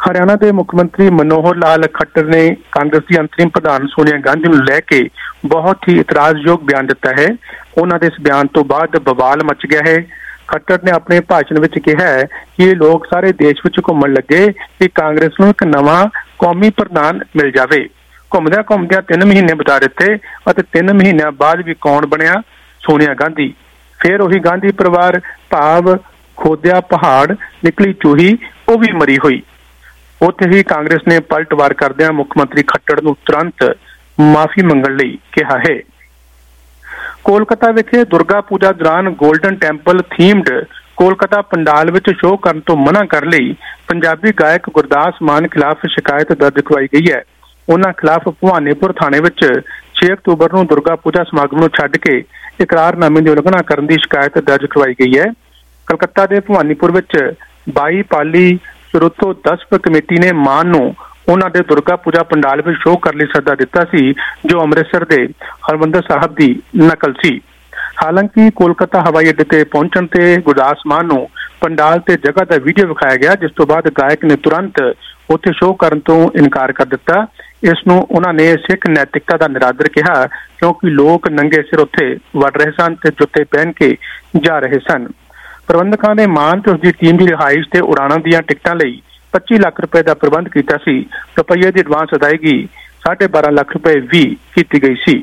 हरियाणा के मुख्यमंत्री मनोहर लाल खट्टर ने कांग्रेस की अंतरिम प्रधान सोनिया गांधी को लैके बहुत ही इतराजयोग बयान दिता है। उन्होंने इस बयान तो बाद बवाल मच गया है। खट्टर ने अपने भाषण में कहा है कि ये लोग सारे देश में घूमन लगे कि कांग्रेस को एक नवा कौमी प्रधान मिल जाए। घूमद्या घूमद्या 3 महीने बिता दिते और 3 महीनों बाद भी कौन बनया? सोनिया गांधी। फिर उही गांधी परिवार भाव खोद्या पहाड़ निकली चूही वो भी मरी हुई। उत्थे ही कांग्रेस ने पलटवार करदे मुख्यमंत्री खट्टर नूं तुरंत माफी मंगण लई कहा है। कोलकाता विखे दुर्गा पूजा दौरान Golden Temple themed Kolkata pandal विच शो करन तो मना कर लई पंजाबी गायक गुरदास मान खिलाफ शिकायत दर्ज करवाई गई है। उन्हां खिलाफ भवानीपुर थाणे विच 6 अक्तूबर नूं दुर्गा पूजा समागम नूं छड्ड के इकरारनामे की उलंघना करन दी शिकायत दर्ज करवाई गई है। कलकत्ता के भवानीपुर विच 22 पाली सुरुतो दस्प कमेटी ने मान नूं उन्हां दे दुर्गा पूजा पंडाल में शो कर लई सद्दा दिता सी जो अमृतसर के हरमंदर साहब की नकल सी। हालांकि कोलकाता हवाई अड्डे ते पहुंचण ते गुरदास मान नूं पंडाल ते जगह का वीडियो विखाया गया, जिस तो बाद गायक ने तुरंत उत्थे शो करन तो इनकार कर दिता। इस नूं उन्हां ने सिख नैतिकता का निरादर कहा क्योंकि लोग नंगे सिर उत्थे वड़ रहे सन ते जुत्ते पहन के जा रहे सन। प्रबंधकों ने मान ते उसकी टीम की रिहाइश से उड़ाणों दी टिकटां लई 25 लाख रुपए का प्रबंध किया सी। रुपये की एडवांस अदायगी 12.5 लाख रुपए भी की गई सी।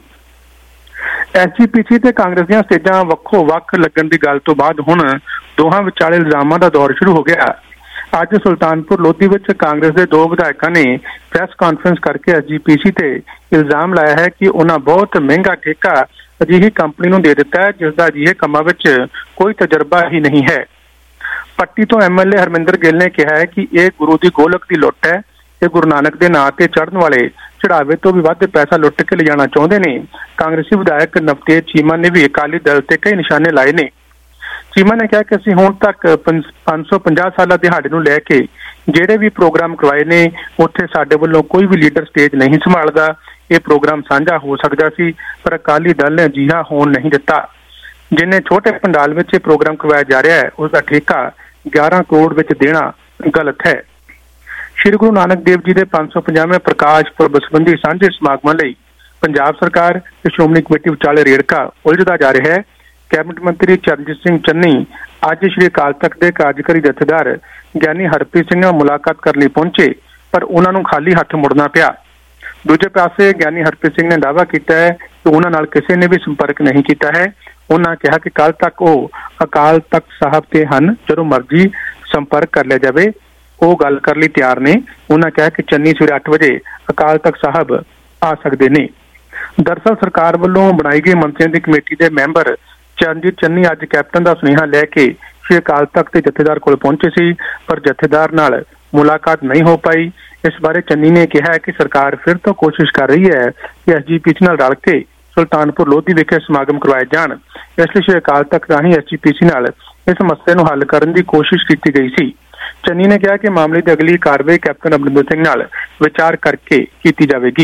SGPC ते कांग्रेस दी स्टेजां वक्खो वक् लगन की गल तो बाद हुण दोहां विचाले इल्जामां दा दौर शुरू हो गया। अज सुल्तानपुर लोधी विच कांग्रेस के 2 विधायकों ने प्रैस कॉन्फ्रेंस करके SGPC ते इल्जाम लाया है कि उन्हां बहुत महंगा ठेका अजिही कंपनी नूं दे दिता है जिसका अजिहे कामां विच कोई तजर्बा ही नहीं है। पट्टी तो MLA हरमिंदर गिल ने कहा है कि यह गुरु की गोलक की लुट है। ये गुरु नानक के नां ते चढ़न वाले चढ़ावे तो भी वध पैसा लुट के ले जाना चाहते हैं। कांग्रेसी विधायक नवतेज चीमा ने भी अकाली दल से कई निशाने लाए ने। चीमा ने कहा कि असीं हुण तक 550 साल दिहाड़े नूं लैके जिहड़े भी प्रोग्राम करवाए ने उत्थे साडे वल्लों कोई भी लीडर स्टेज नहीं संभालदा। ये प्रोग्राम साझा हो सकता सी पर अकाली दल ने अजिहा होण नहीं दिता। जिन्हें छोटे पंडाल में प्रोग्राम करवाया जा रहा है उसका ठेका 11 करोड़ विच देना गलत है। श्री गुरु नानक देव जी के 550वें प्रकाश पुरब संबंधी सांझे समागमां लई पंजाब सरकार ते श्रोमणी कमेटी विचाले रेड़का उलझदा जा रहा है। कैबिनेट मंत्री चरणजीत सिंह चन्नी अज श्री अकाल तख्त के कार्यकारी जथेदार ज्ञानी हरप्रीत सिंह नाल मुलाकात करने पहुंचे पर उन्होंने खाली हथ मुड़ना पिया। दूजे पासे ज्ञानी हरप्रीत सिंह ने दावा किया है कि उन्होंने नाल किसी ने भी संपर्क नहीं किया है। उन्होंने कहा कि कल तक वो अकाल तख्त साहब ते हन, जो मर्जी संपर्क कर लिया जाए वो गल कर लिए तैयार ने। उन्होंने कहा कि चन्नी सवेरे 8 बजे अकाल तख्त साहब आ सकते हैं। दरअसल सरकार वालों बनाई गई मंत्रियों की कमेटी के मैंबर चरणजीत चन्नी अज कैप्टन का सुनेहा लैके श्री अकाल तख्त के जथेदार को पहुंचे सी पर जथेदार नाल मुलाकात नहीं हो पाई। इस बारे चन्नी ने कहा है कि सरकार फिर तो कोशिश कर रही है कि SGPC नाल रल के सुल्तानपुर लोधी विखे समागम करवाए जान। इसलिए श्री अकाल तख्त राही SGPC नाल इस मसले नूं हल करने की कोशिश की गई सी। चन्नी ने कहा कि मामले की अगली कार्रवाई कैप्टन अमरिंदर सिंह नाल विचार करके की जाएगी।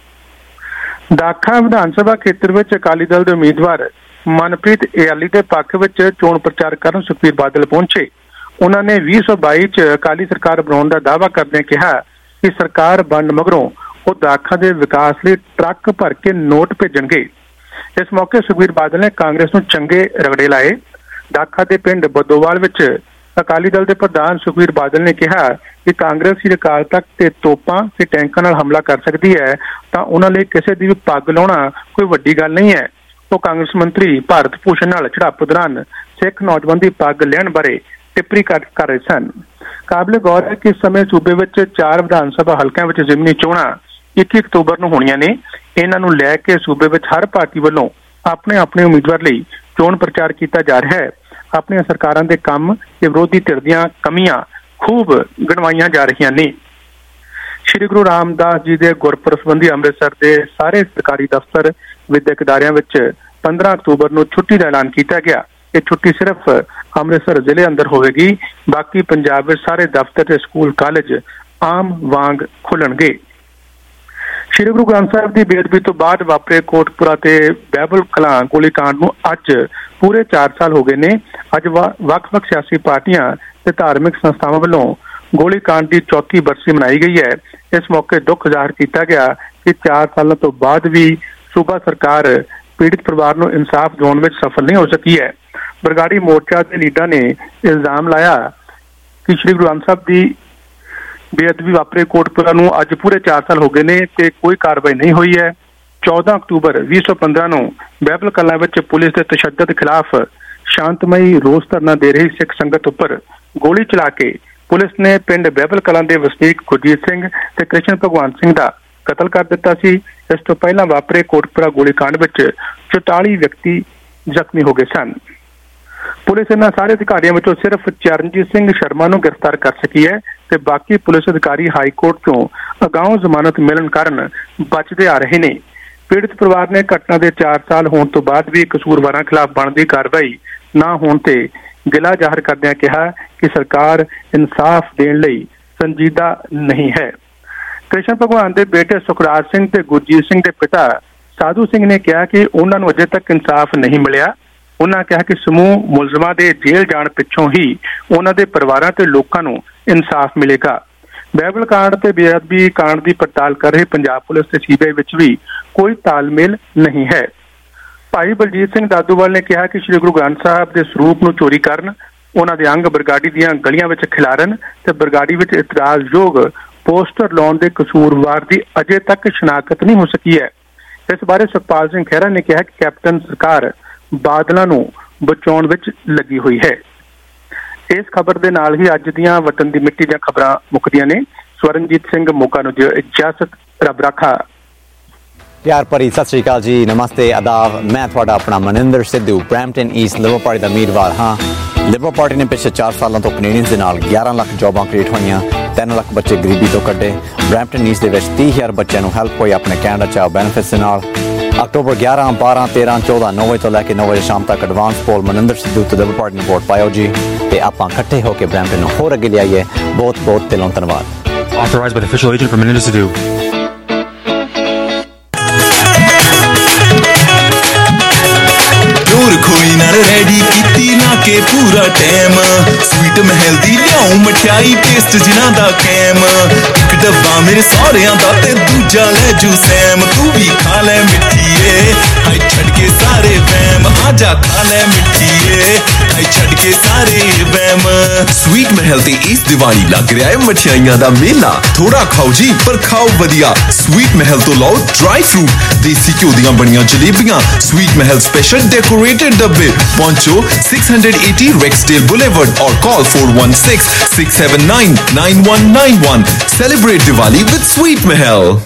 दाखा विधान सभा खेत्र में अकाली दल के उम्मीदवार मनप्रीत इयाली के पक्ष में चोण प्रचार करन सुखबीर बादल पहुंचे। उन्होंने 2022 अकाली सरकार बनाने का दावा करदे कहा कि सरकार बनने मगरों वो दाखा के विकास लिए ट्रक भर के नोट भेजणगे। इस मौके सुखबीर बादल ने कांग्रेस नूं चंगे रगड़े लाए। दाखा के पिंड बदोवाल विच अकाली दल के प्रधान सुखबीर बादल ने कहा कि कांग्रेस ही अकाल तख्त ते तोपां ते टैंकां नाल हमला कर सकती है तो उन्होंने लिए किसी की भी पग लाउणा कोई वड्डी गल नहीं है। तो कांग्रेस मंत्री भारत भूषण नाल झड़प दौरान सिख नौजवान की पग लैण बारे टिप्पणी कर रहे सन। काबिल गौर है कि इस समय सूबे में 4 विधान सभा हलकों में जिमनी चोणां 21 अक्तूबर को होणीਆਂ ने। इन्हां नूं लै के सूबे में हर पार्टी वालों अपने अपने उम्मीदवार लई चोण प्रचार किया जा रहा है। अपनी सरकारों के काम ते विरोधी धिर दीआं कमियां खूब गिणवाईਆਂ जा रही ने। श्री गुरु रामदास जी के गुरपुरब संबंधी अमृतसर के सारे सरकारी दफ्तर विद्यक इदारियां विच 15 अक्तूबर को छुट्टी का ऐलान किया गया। ये छुट्टी सिर्फ अमृतसर जिले अंदर होगी, बाकी पंजाब में सारे दफ्तर ते स्कूल कॉलेज आम वांग खुलणगे। श्री गुरु ग्रंथ साहिब की बेअदबी तो बाद वापरे कोटपुरा ते बैबल कलां गोलीकांड नूं अज पूरे 4 साल हो गए ने। अज वख-वख सियासी पार्टियां ते धार्मिक संस्थावां वालों गोलीकांड की चौथी बरसी मनाई गई है। इस मौके दुख जाहिर किया गया कि 4 सालों तो बाद भी सूबा सरकार पीड़ित परिवार को इंसाफ दिलाने में सफल नहीं हो सकी है। बरगाड़ी मोर्चा के लीडर ने इल्जाम लाया कि श्री गुरु ग्रंथ साहब की बेअदबी वापरे कोटपुरा नूं अज पूरे 4 साल हो गए ने ते कोई कार्रवाई नहीं हुई है। 14 अक्तूबर 2015 नूं बैबल कलां विच पुलिस के तशद्दद खिलाफ शांतमई रोस धरना दे रही सिख संगत उपर गोली चला के पुलिस ने पिंड बैबल कलां दे वसनीक गुरजीत सिंह ते कृष्ण भगवान सिंह दा कतल कर दिता सी। इस तो पहला वापरे कोटपुरा गोलीकांड विच 44 व्यक्ति जख्मी हो गए सन। पुलिस इन्हां सारे अधिकारियों विचों सिर्फ चरणजीत सिंह शर्मा नूं गिरफ्तार कर सकी है ते बाकी पुलिस अधिकारी हाई कोर्ट चों अगाऊं जमानत मिलण कारण बचदे आ रहे ने। पीड़ित परिवार ने घटना के 4 साल होने तो बाद भी कसूरवारां खिलाफ बनदी कार्रवाई ना होने ते गिला जाहिर करदिआं कहा कि सरकार इंसाफ देण लई संजीदा नहीं है। कृष्ण भगवान के बेटे सुखराज सिंह ते गुरजीत सिंह के पिता साधु सिंह ने कहा कि उन्हां नूं अजे तक इंसाफ नहीं मिलिया। उन्होंने कहा कि समूह मुलजमां दे जेल जाण पिछों ही उन्हां दे परिवारां ते लोकां नूं इंसाफ मिलेगा। बैबल कांड ते बेअदबी कांड की पड़ताल कर रही पंजाब पुलिस ते सीबीआई विच भी कोई तालमेल नहीं है। भाई बलजीत सिंह दादूवाल ने कहा कि श्री गुरु ग्रंथ साहब के सरूप नूं चोरी करन, उन्हां दे अंग बरगाड़ी दीआं गलियां विच खिलारन ते बरगाड़ी विच इतराजयोग पोस्टर लाउण दे कसूरवार की अजे तक शनाख्त नहीं हो सकी है। इस बारे सुखपाल सिंह खैरा ने कहा कि कैप्टन सरकार बादलों नूं बचाउण विच लगी हुई है। इस खबर के नाल ही अज दीआं वतन दी मिट्टी दीआं खबरां मुकदियां ने। स्वरणजीत सिंह मोगा नूं दिओ इजाजत, रब राखा। प्यार भरी सत श्री अकाल जी, नमस्ते, आदाब। मैं थोड़ा अपना Maninder Sidhu, Brampton East Liberal party का उम्मीदवार हाँ। लिबरल पार्टी ने पिछले 4 सालों तो कनेडियंस के नाल 11 लाख जॉबां क्रिएट होईयां, 3 लाख बच्चे गरीबी तो कड्डे। ब्रैम्पटन ईस्ट दे विच 30,000 बच्चों को हैल्प होई अपने कैनेडा चाओ बेनिफिट्स के नाल। अक्टूबर 11, 12, 13, 14, 9 बजे तो लैके 9 बजे शाम तक एडवांस पोल मनिंदर सिद्धू तो लिबरल पार्टी ने वोट पाओ जी ते आपां इकट्ठे होकर ब्रैम्पटन नूं होर अगे ले आइए। बहुत बहुत दिलों धन्नवाद। Authorized by the official agent for Meninder Sidhu. खोई ना रेडी कीती ना के पूरा टाइम, स्वीट महल दी लियाऊं मठियाई टेस्ट जिना दा कैम। एक डब्बा मेरे सौरियां दा ते दूजा ले जू सैम, तू भी खा ले मिठिए हाय छड़ के सारे वैम, आजा खा ले मिठिए हाय छड़ के सारे वैम। स्वीट महल ते इस दिवाली लग रहा है मठियाइयां दा मेला, थोड़ा खाओ जी पर खाओ वधिया। स्वीट महल तो लाओ ड्राई फ्रूट, देसी घ्यो दियां बनियां जलेबियां, स्वीट महल स्पेशल डेकोरेटेड डब्बे। पहुंचो 680 Rexdale Boulevard और call 416-679-9191। Celebrate Diwali with Sweet Mahal.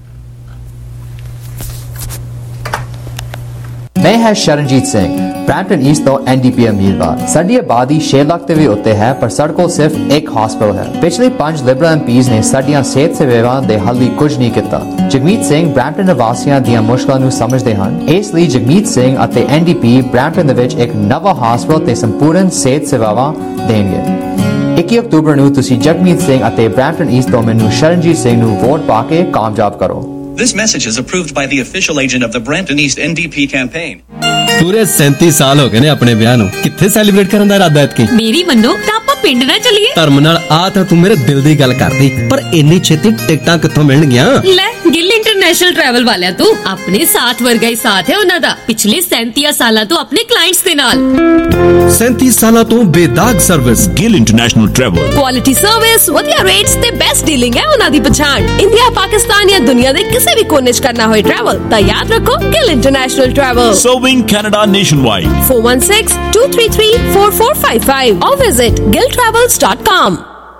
मैं है शरणजीत सिंह, ब्रैम्पटन ईस्ट तो NDP उम्मीदवार। साडी आबादी 6 लाख ते भी उत्ते है, पर साडे कोल सिर्फ एक हॉस्पिटल है। पिछले 5 लिबरल MPs ने साडियां सेहत सेवावां दे हल दी कुछ नहीं किता। जगमीत सिंह ब्रैम्पटन निवासियां दियां मुश्किलां नूं समझदे हन, इसलिए जगमीत सिंह अते NDP ब्रैम्पटन दे विच एक नवा हॉस्पिटल ते संपूर्ण सेहत सेवावां देणगे। 21 अक्तूबर नूं तुसीं जगमीत सिंह अते ब्रैम्पटन ईस्ट तो मैनूं शरणजीत सिंह नूं वोट पा के कामयाब करो। This message is approved by the official agent of the Brampton East NDP campaign. पूरे 37 साल हो गए ने अपने ब्याह नूं, कित्थे सैलीब्रेट करन दा इरादा ऐतकी? मेरी मन्नो तां आपां पिंड ना चलिए। धर्म नाल आ तां तू मेरे दिल दी गल करदी, पर इन्नी छेती टिकटां कित्थों मिलणगीਆਂ? ले गिल इंटरनेशनल ट्रैवल वालिया तू अपने साथ वर्गा ही साथ है उन्हां दा। पिछले 37 साल तो अपने क्लाइंट्स दे नाल 37 साल तो बेदाग service. Gill international travel, quality service, वधिया रेट्स ते बेस्ट डीलिंग है उन्हां दी पहचान। इंडिया, पाकिस्तान या दुनिया दे किसी भी कोने च करना होए ट्रैवल तां याद रखो Gill international travel. Serving Canada nationwide. 416-233-4455 or visit giltravels.com.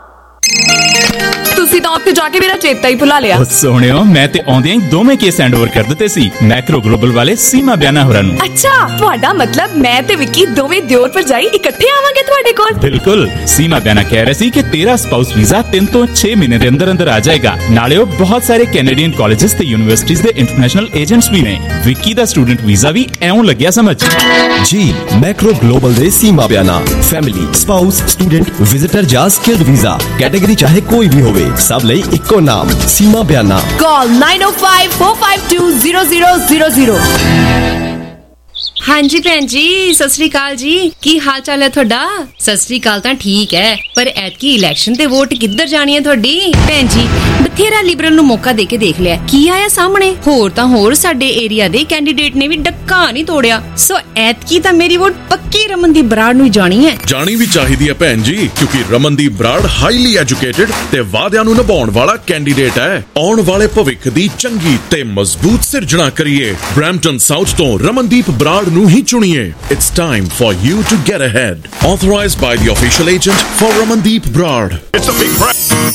ਤੁਸੀਂ ਤਾਂ ਉੱਥੇ ਜਾ ਕੇ ਮੇਰਾ ਚੇਤਾ ਹੀ ਭੁਲਾ ਲਿਆ। ਸੋਹਣਿਓ, ਮੈਂ ਤੇ ਆਉਂਦਿਆਂ ਹੀ ਦੋਵੇਂ ਕੇਸ ਹੈਂਡਓਵਰ ਕਰ ਦਿੱਤੇ ਸੀ ਮੈਕਰੋ ਗਲੋਬਲ ਵਾਲੇ ਸੀਮਾ ਬਿਆਨਾ ਹੋਰਾਂ ਨੂੰ। ਅੱਛਾ, ਤੁਹਾਡਾ ਮਤਲਬ ਮੈਂ ਤੇ ਵਿੱਕੀ ਦੋਵੇਂ ਦਿਓਰ ਭਰਜਾਈ ਇਕੱਠੇ ਆਵਾਂਗੇ ਤੁਹਾਡੇ ਕੋਲ? ਬਿਲਕੁਲ। ਸੀਮਾ ਬਿਆਨਾ ਕਹਿ ਰਿਹਾ ਸੀ ਕਿ ਤੇਰਾ ਸਪਾਊਸ ਵੀਜ਼ਾ 3 ਤੋਂ 6 ਮਹੀਨੇ ਦੇ ਅੰਦਰ ਅੰਦਰ ਆ ਜਾਏਗਾ। ਨਾਲੇ ਉਹ ਬਹੁਤ ਸਾਰੇ ਕੈਨੇਡੀਅਨ ਕਾਲਜਸ ਤੇ ਯੂਨੀਵਰਸਿਟੀਜ਼ ਦੇ ਇੰਟਰਨੈਸ਼ਨਲ ਏਜੰਟਸ ਵੀ ਨੇ। ਵਿੱਕੀ ਦਾ ਸਟੂਡੈਂਟ ਵੀਜ਼ਾ ਵੀ ਐਉਂ ਲੱਗਿਆ ਸਮਝ ਜੀ। ਮੈਕਰੋ ਗਲੋਬਲ ਦੇ Seema Biana family, spouse, student, visitor ਜਾਂ ਸਕਿਲਡ ਵੀਜ਼ਾ ਕੈਟਾਗਰੀ ਚਾਹੇ ਕੋਈ ਵੀ ਹੋਵੇ, ਸਭ ਲਈ ਇੱਕੋ ਨਾਮ ਸੀਮਾ ਬਿਆਨਾ। Call 905-452-0000. ਹਾਂਜੀ ਭੈਣ ਜੀ, ਸਤਿ ਸ੍ਰੀ ਅਕਾਲ ਜੀ। ਕੀ ਹਾਲ ਚਾਲ ਹੈ ਤੁਹਾਡਾ? ਸਤਿ ਸ੍ਰੀ ਅਕਾਲ ਤਾਂ ਠੀਕ ਹੈ, ਪਰ ਐਤਕੀ ਇਲੈਕਸ਼ਨ ਤੇ ਵੋਟ ਕਿੱਧਰ ਜਾਣੀ ਹੈ ਤੁਹਾਡੀ? ਭੈਣ ਜੀ, ਬਥੇਰਾ ਲਿਬਰਲ ਨੂੰ ਮੌਕਾ ਦੇ ਕੇ ਦੇਖ ਲਿਆ, ਕੀ ਆਇਆ ਸਾਹਮਣੇ? ਹੋਰ ਤਾਂ ਹੋਰ ਸਾਡੇ ਏਰੀਆ ਦੇ ਕੈਂਡੀਡੇਟ ਨੇ ਵੀ ਡੱਕਾ ਨਹੀਂ ਤੋੜਿਆ। ਸੋ ਐਤਕੀ ਤਾਂ ਮੇਰੀ ਵੋਟ ਪੱਕੀ ਰਮਨਦੀਪ ਬਰਾੜ ਨੂੰ ਜਾਣੀ ਹੈ। ਜਾਣੀ ਵੀ ਚਾਹੀਦੀ ਹੈ ਭੈਣ ਜੀ, ਕਿਉਂਕਿ ਰਮਨਦੀਪ ਬਰਾੜ ਹਾਈਲੀ ਐਜੂਕੇਟਿਡ ਤੇ ਵਾਅਦਿਆਂ ਨੂੰ ਨਿਭਾਉਣ ਵਾਲਾ ਕੈਂਡੀਡੇਟ ਹੈ। ਆਉਣ ਵਾਲੇ ਭਵਿੱਖ ਦੀ ਚੰਗੀ ਤੇ ਮਜ਼ਬੂਤ ਸਿਰਜਣਾ ਕਰੀਏ। ਬਰੈਂਪਟਨ ਸਾਊਥ ਤੋਂ ਰਮਨਦੀਪ ਬਰਾੜ ਨੂੰ ਹੀ ਚੁਣੀਏ। It's time for you to get ahead. Authorized by the official agent for Ramandeep Brad. It's a big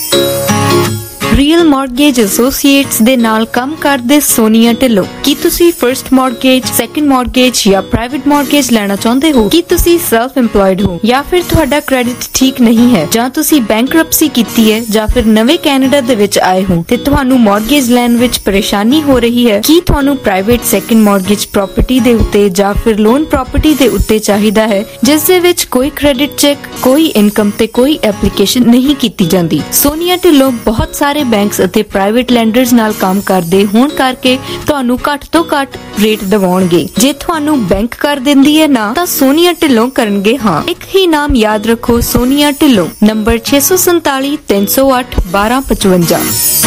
real mortgage associates ਦੇ ਨਾਲ ਕੰਮ ਕਰਦੇ ਸੋਨੀਆ ਢਿੱਲੋਂ। ਕੀ ਤੁਸੀਂ ਫਰਸਟ ਮਾਰਗੇਜ, ਸੈਕੰਡ ਮਾਰਗੇਜ ਜਾਂ ਪ੍ਰਾਈਵੇਟ ਮਾਰਗੇਜ ਲੈਣਾ ਚਾਹੁੰਦੇ ਹੋ? ਕੀ ਤੁਸੀਂ ਸੈਲਫ ਇੰਪਲੋਇਡ ਹੋ ਜਾਂ ਫਿਰ ਤੁਹਾਡਾ ਕ੍ਰੈਡਿਟ ਠੀਕ ਨਹੀਂ ਹੈ, ਜਾਂ ਤੁਸੀਂ ਬੈਂਕਰਪਸੀ ਕੀਤੀ ਹੈ, ਜਾਂ ਫਿਰ ਨਵੇਂ ਕੈਨੇਡਾ ਦੇ ਵਿੱਚ ਆਏ ਹੋ ਤੇ ਤੁਹਾਨੂੰ ਮਾਰਗੇਜ ਲੈਣ ਵਿੱਚ ਪਰੇਸ਼ਾਨੀ ਹੋ ਰਹੀ ਹੈ? ਕੀ ਤੁਹਾਨੂੰ ਪ੍ਰਾਈਵੇਟ ਸੈਕੰਡ ਮਾਰਗੇਜ ਪ੍ਰਾਪਰਟੀ ਦੇ ਉੱਤੇ ਜਾਂ ਫਿਰ ਲੋਨ ਪ੍ਰਾਪਰਟੀ ਦੇ ਉੱਤੇ ਚਾਹੀਦਾ ਹੈ, ਜਿਸ ਦੇ ਵਿੱਚ ਕੋਈ ਕ੍ਰੈਡਿਟ ਚੈੱਕ, ਕੋਈ ਇਨਕਮ ਤੇ ਕੋਈ ਐਪਲੀਕੇਸ਼ਨ ਨਹੀਂ ਕੀਤੀ ਜਾਂਦੀ? ਸੋਨੀਆ ਢਿੱਲੋਂ ਬਹੁਤ ਸਾਰੇ ਬੈਂਕਸ ਅਤੇ ਪ੍ਰਾਈਵੇਟ ਲੈਂਡਰਸ ਨਾਲ ਕੰਮ ਕਰਦੇ ਹੋਣ ਕਰਕੇ ਤੁਹਾਨੂੰ ਘੱਟ ਤੋਂ ਘੱਟ ਰੇਟ ਦਿਵਾਉਣਗੇ। ਜੇ ਤੁਹਾਨੂੰ ਬੈਂਕ ਕਰ ਦਿੰਦੀ ਹੈ ਨਾ, ਤਾਂ ਸੋਨੀਆ ਢਿੱਲੋਂ ਕਰਨਗੇ ਹਾਂ। ਇੱਕ ਹੀ ਨਾਮ ਯਾਦ ਰੱਖੋ, ਸੋਨੀਆ ਢਿੱਲੋਂ। ਨੰਬਰ 647 308 1255।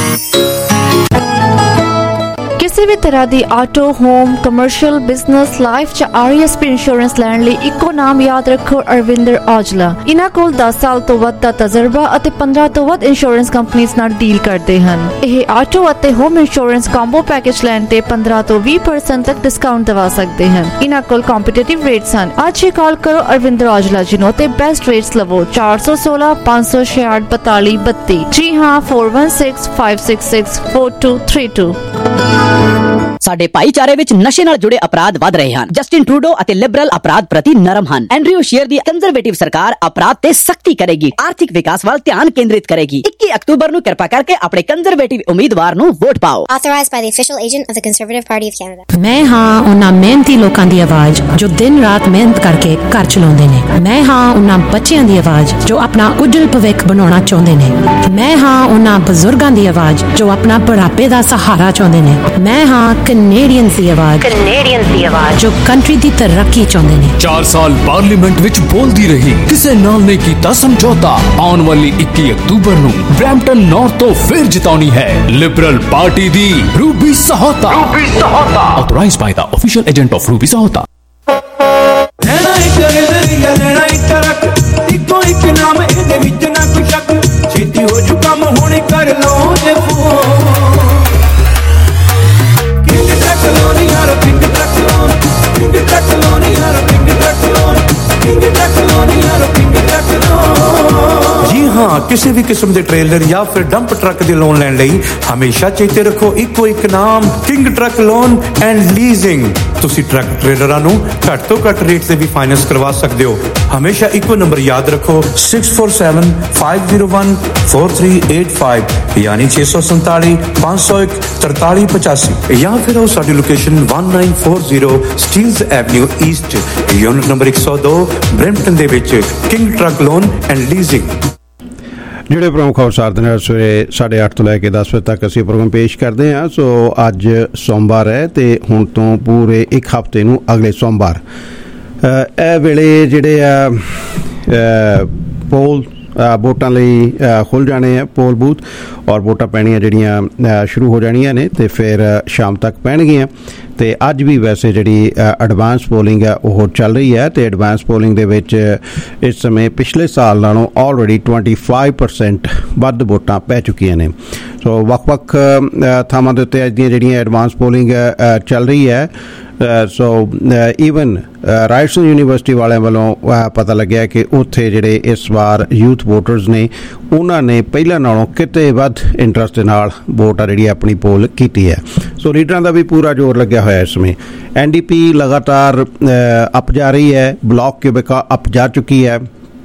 ਕਿਸੇ ਵੀ ਤਰ੍ਹਾਂ ਦੀ auto, home, commercial, business, life ਜਾਂ RESP ਇੰਸ਼ੋਰੈਂਸ ਲੈਣ ਲਈ ਇੱਕੋ ਨਾਮ ਯਾਦ ਰੱਖੋ, ਅਰਵਿੰਦਰ ਔਜਲਾ। ਇਹਨਾਂ ਕੋਲ 10 ਸਾਲ ਤੋਂ ਵੱਧ ਦਾ ਤਜਰਬਾ ਅਤੇ 15 ਤੋਂ ਵੱਧ ਇੰਸ਼ੋਰੈਂਸ ਕੰਪਨੀਆਂ ਨਾਲ ਡੀਲ ਕਰਦੇ ਹਨ। ਇਹ ਆਟੋ ਅਤੇ ਹੋਮ ਇੰਸ਼ੋਰੈਂਸ ਕੰਬੋ ਪੈਕੇਜ ਲੈਣ ਤੇ 15 ਤੋਂ 20% ਤੱਕ ਡਿਸਕਾਊਂਟ ਦਿਵਾ ਸਕਦੇ ਹਨ। ਇਹਨਾਂ ਕੋਲ ਕੰਪੀਟੀਟਿਵ ਰੇਟਸ ਹਨ। ਅੱਜ ਹੀ ਕਾਲ ਕਰੋ ਅਰਵਿੰਦਰ ਔਜਲਾ ਜੀ ਨੂੰ ਤੇ ਬੈਸਟ ਰੇਟਸ ਲਵੋ। 416 566 42 32। ਜੀ ਹਾਂ, 416 566 4232। ਸਾਡੇ ਭਾਈਚਾਰੇ ਵਿੱਚ ਨਸ਼ੇ ਨਾਲ ਜੁੜੇ ਅਪਰਾਧ ਵਧ ਰਹੇ ਹਨ। ਜਸਟਿਨ ਟਰੂਡੋ ਅਤੇ ਲਿਬਰਲ ਅਪਰਾਧ ਪ੍ਰਤੀ ਨਰਮ ਹਨ। ਐਂਡਰਿਊ ਸ਼ੀਅਰ ਦੀ ਕੰਜ਼ਰਵੇਟਿਵ ਸਰਕਾਰ ਅਪਰਾਧ ਤੇ ਸਖਤੀ ਕਰੇਗੀ, ਆਰਥਿਕ ਵਿਕਾਸ ਵੱਲ ਧਿਆਨ ਕੇਂਦਰਿਤ ਕਰੇਗੀ। 21 ਅਕਤੂਬਰ ਨੂੰ ਕਿਰਪਾ ਕਰਕੇ ਆਪਣੇ ਕੰਜ਼ਰਵੇਟਿਵ ਉਮੀਦਵਾਰ ਨੂੰ ਵੋਟ ਪਾਓ। Authorized by the official agent of the Conservative Party of Canada. ਮੈਂ ਹਾਂ ਉਹਨਾਂ ਮਿਹਨਤੀ ਲੋਕਾਂ ਦੀ ਆਵਾਜ਼ ਜੋ ਦਿਨ ਰਾਤ ਮਿਹਨਤ ਕਰਕੇ ਘਰ ਚਲਾਉਂਦੇ ਨੇ। ਮੈਂ ਹਾਂ ਉਹਨਾਂ ਬੱਚਿਆਂ ਦੀ ਆਵਾਜ਼ ਜੋ ਆਪਣਾ ਉੱਜਲ ਭਵਿੱਖ ਬਣਾਉਣਾ ਚਾਹੁੰਦੇ ਨੇ। ਮੈਂ ਹਾਂ ਉਹਨਾਂ ਬਜ਼ੁਰਗਾਂ ਦੀ ਆਵਾਜ਼ ਜੋ ਆਪਣਾ ਬੁਢਾਪੇ ਦਾ ਸਹਾਰਾ ਚਾਹੁੰਦੇ ਨੇ। ਮੈਂ ਹਾਂ ਕੈਨੇਡੀਅਨਸ ਦੀ ਆਵਾਜ਼ ਜੋ ਕੰਟਰੀ ਦੀ ਤਰੱਕੀ ਚਾਹੁੰਦੇ ਨੇ। 4 ਸਾਲ ਪਾਰਲੀਮੈਂਟ ਵਿੱਚ ਬੋਲਦੀ ਰਹੀ, ਕਿਸੇ ਨਾਲ ਨਹੀਂ ਕੀਤਾ ਸਮਝੌਤਾ। ਆਉਣ ਵਾਲੀ 21 ਅਕਤੂਬਰ ਨੂੰ ਬਰੈਂਪਟਨ ਨਾਰਥ ਤੋਂ ਫਿਰ ਜਿਤਾਉਣੀ ਹੈ ਲਿਬਰਲ ਪਾਰਟੀ ਦੀ Ruby Sahota. Authorized by the official agent of Ruby Sahota. ਲੈਣਾ ਇੱਕ ਰੱਖ, ਇੱਕੋ ਇੱਕ ਨਾਮ, ਇਹਦੇ ਵਿੱਚ ਨਾ ਕੋਈ ਸ਼ੱਕ। ਛੇਤੀ ਹੋ ਜੂ ਕੰਮ, ਹੁਣ ਕਰ ਲਓ ਜੇ ਫੋਨ। ਜੀ ਹਾਂ, ਕਿਸੇ ਵੀ ਕਿਸਮ ਦੇ ਟ੍ਰੇਲਰ ਜਾਂ ਫਿਰ ਡੰਪ ਟਰੱਕ ਦੇ ਲੋਨ ਲੈਣ ਲਈ ਹਮੇਸ਼ਾ ਚੇਤੇ ਰੱਖੋ ਇੱਕੋ ਇੱਕ ਨਾਮ, king truck loan and leasing. ਤੁਸੀਂ ਟਰੱਕ ਟ੍ਰੇਲਰਾਂ ਨੂੰ ਘੱਟ ਤੋਂ ਘੱਟ ਰੇਟ ਤੇ ਵੀ ਫਾਈਨੈਂਸ ਕਰਵਾ ਸਕਦੇ ਹੋ। ਹਮੇਸ਼ਾ ਇੱਕੋ ਨੰਬਰ ਯਾਦ ਰੱਖੋ, 647 501 4385 ਯਾਨੀ 647 501 4385। ਜਾਂ ਫਿਰ ਉਹ ਸਾਡੀ location 1940 Steeles avenue east, unit number 102 Brampton ਦੇ ਵਿੱਚ king truck loan and leasing. ਜਿਹੜੇ ਪ੍ਰਮੁੱਖ ਅਵਸਰ ਦੇ ਨਾਲ ਸਵੇਰੇ 8:30 ਤੋਂ ਲੈ ਕੇ 10 ਵਜੇ ਤੱਕ ਅਸੀਂ ਪ੍ਰੋਗਰਾਮ ਪੇਸ਼ ਕਰਦੇ ਹਾਂ। ਸੋ ਅੱਜ ਸੋਮਵਾਰ ਹੈ ਤੇ ਹੁਣ ਤੋਂ ਪੂਰੇ ਇੱਕ ਹਫ਼ਤੇ ਨੂੰ ਅਗਲੇ ਸੋਮਵਾਰ ਇਹ ਵੇਲੇ ਜਿਹੜੇ ਆ ਪੋਲ ਵੋਟਾਂ ਲਈ ਖੁੱਲ੍ਹ ਜਾਣੇ ਆ ਪੋਲ ਬੂਥ, ਔਰ ਵੋਟਾਂ ਪੈਣੀਆਂ ਜਿਹੜੀਆਂ ਸ਼ੁਰੂ ਹੋ ਜਾਣੀਆਂ ਨੇ ਤੇ ਫਿਰ ਸ਼ਾਮ ਤੱਕ ਪੈਣਗੀਆਂ। ਤੇ ਅੱਜ ਵੀ ਵੈਸੇ ਜਿਹੜੀ ਐਡਵਾਂਸ ਪੋਲਿੰਗ ਹੈ ਉਹ ਚੱਲ ਰਹੀ ਹੈ ਤੇ ਐਡਵਾਂਸ ਪੋਲਿੰਗ ਦੇ ਵਿੱਚ ਇਸ ਸਮੇਂ ਪਿਛਲੇ ਸਾਲ ਨਾਲੋਂ ਆਲਰੇਡੀ 25% ਵੱਧ ਵੋਟਾਂ ਪੈ ਚੁੱਕੀਆਂ ਨੇ। ਸੋ ਵੱਖ-ਵੱਖ ਥਾਵਾਂ ਦੇ ਉੱਤੇ ਅੱਜ ਦੀਆਂ ਜਿਹੜੀਆਂ ਐਡਵਾਂਸ ਪੋਲਿੰਗ ਚੱਲ ਰਹੀ ਹੈ। ਸੋ ਈਵਨ ਰਾਈਟਸਨ ਯੂਨੀਵਰਸਿਟੀ ਵਾਲਿਆਂ ਵੱਲੋਂ ਪਤਾ ਲੱਗਿਆ ਕਿ ਉੱਥੇ ਜਿਹੜੇ ਇਸ ਵਾਰ ਯੂਥ ਵੋਟਰਸ ਨੇ ਉਹਨਾਂ ਨੇ ਪਹਿਲਾਂ ਨਾਲੋਂ ਕਿਤੇ ਵੱਧ ਇੰਟਰਸਟ ਦੇ ਨਾਲ ਵੋਟ ਆ ਜਿਹੜੀ ਆਪਣੀ ਪੋਲ ਕੀਤੀ ਹੈ। ਸੋ ਲੀਡਰਾਂ ਦਾ ਵੀ ਪੂਰਾ ਜ਼ੋਰ ਲੱਗਿਆ ਹੋਇਆ ਇਸ ਸਮੇਂ। NDP ਲਗਾਤਾਰ ਅਪ ਜਾ ਰਹੀ ਹੈ, ਬਲਾਕ ਕਿਊਬਿਕਾ ਅਪ ਜਾ ਚੁੱਕੀ ਹੈ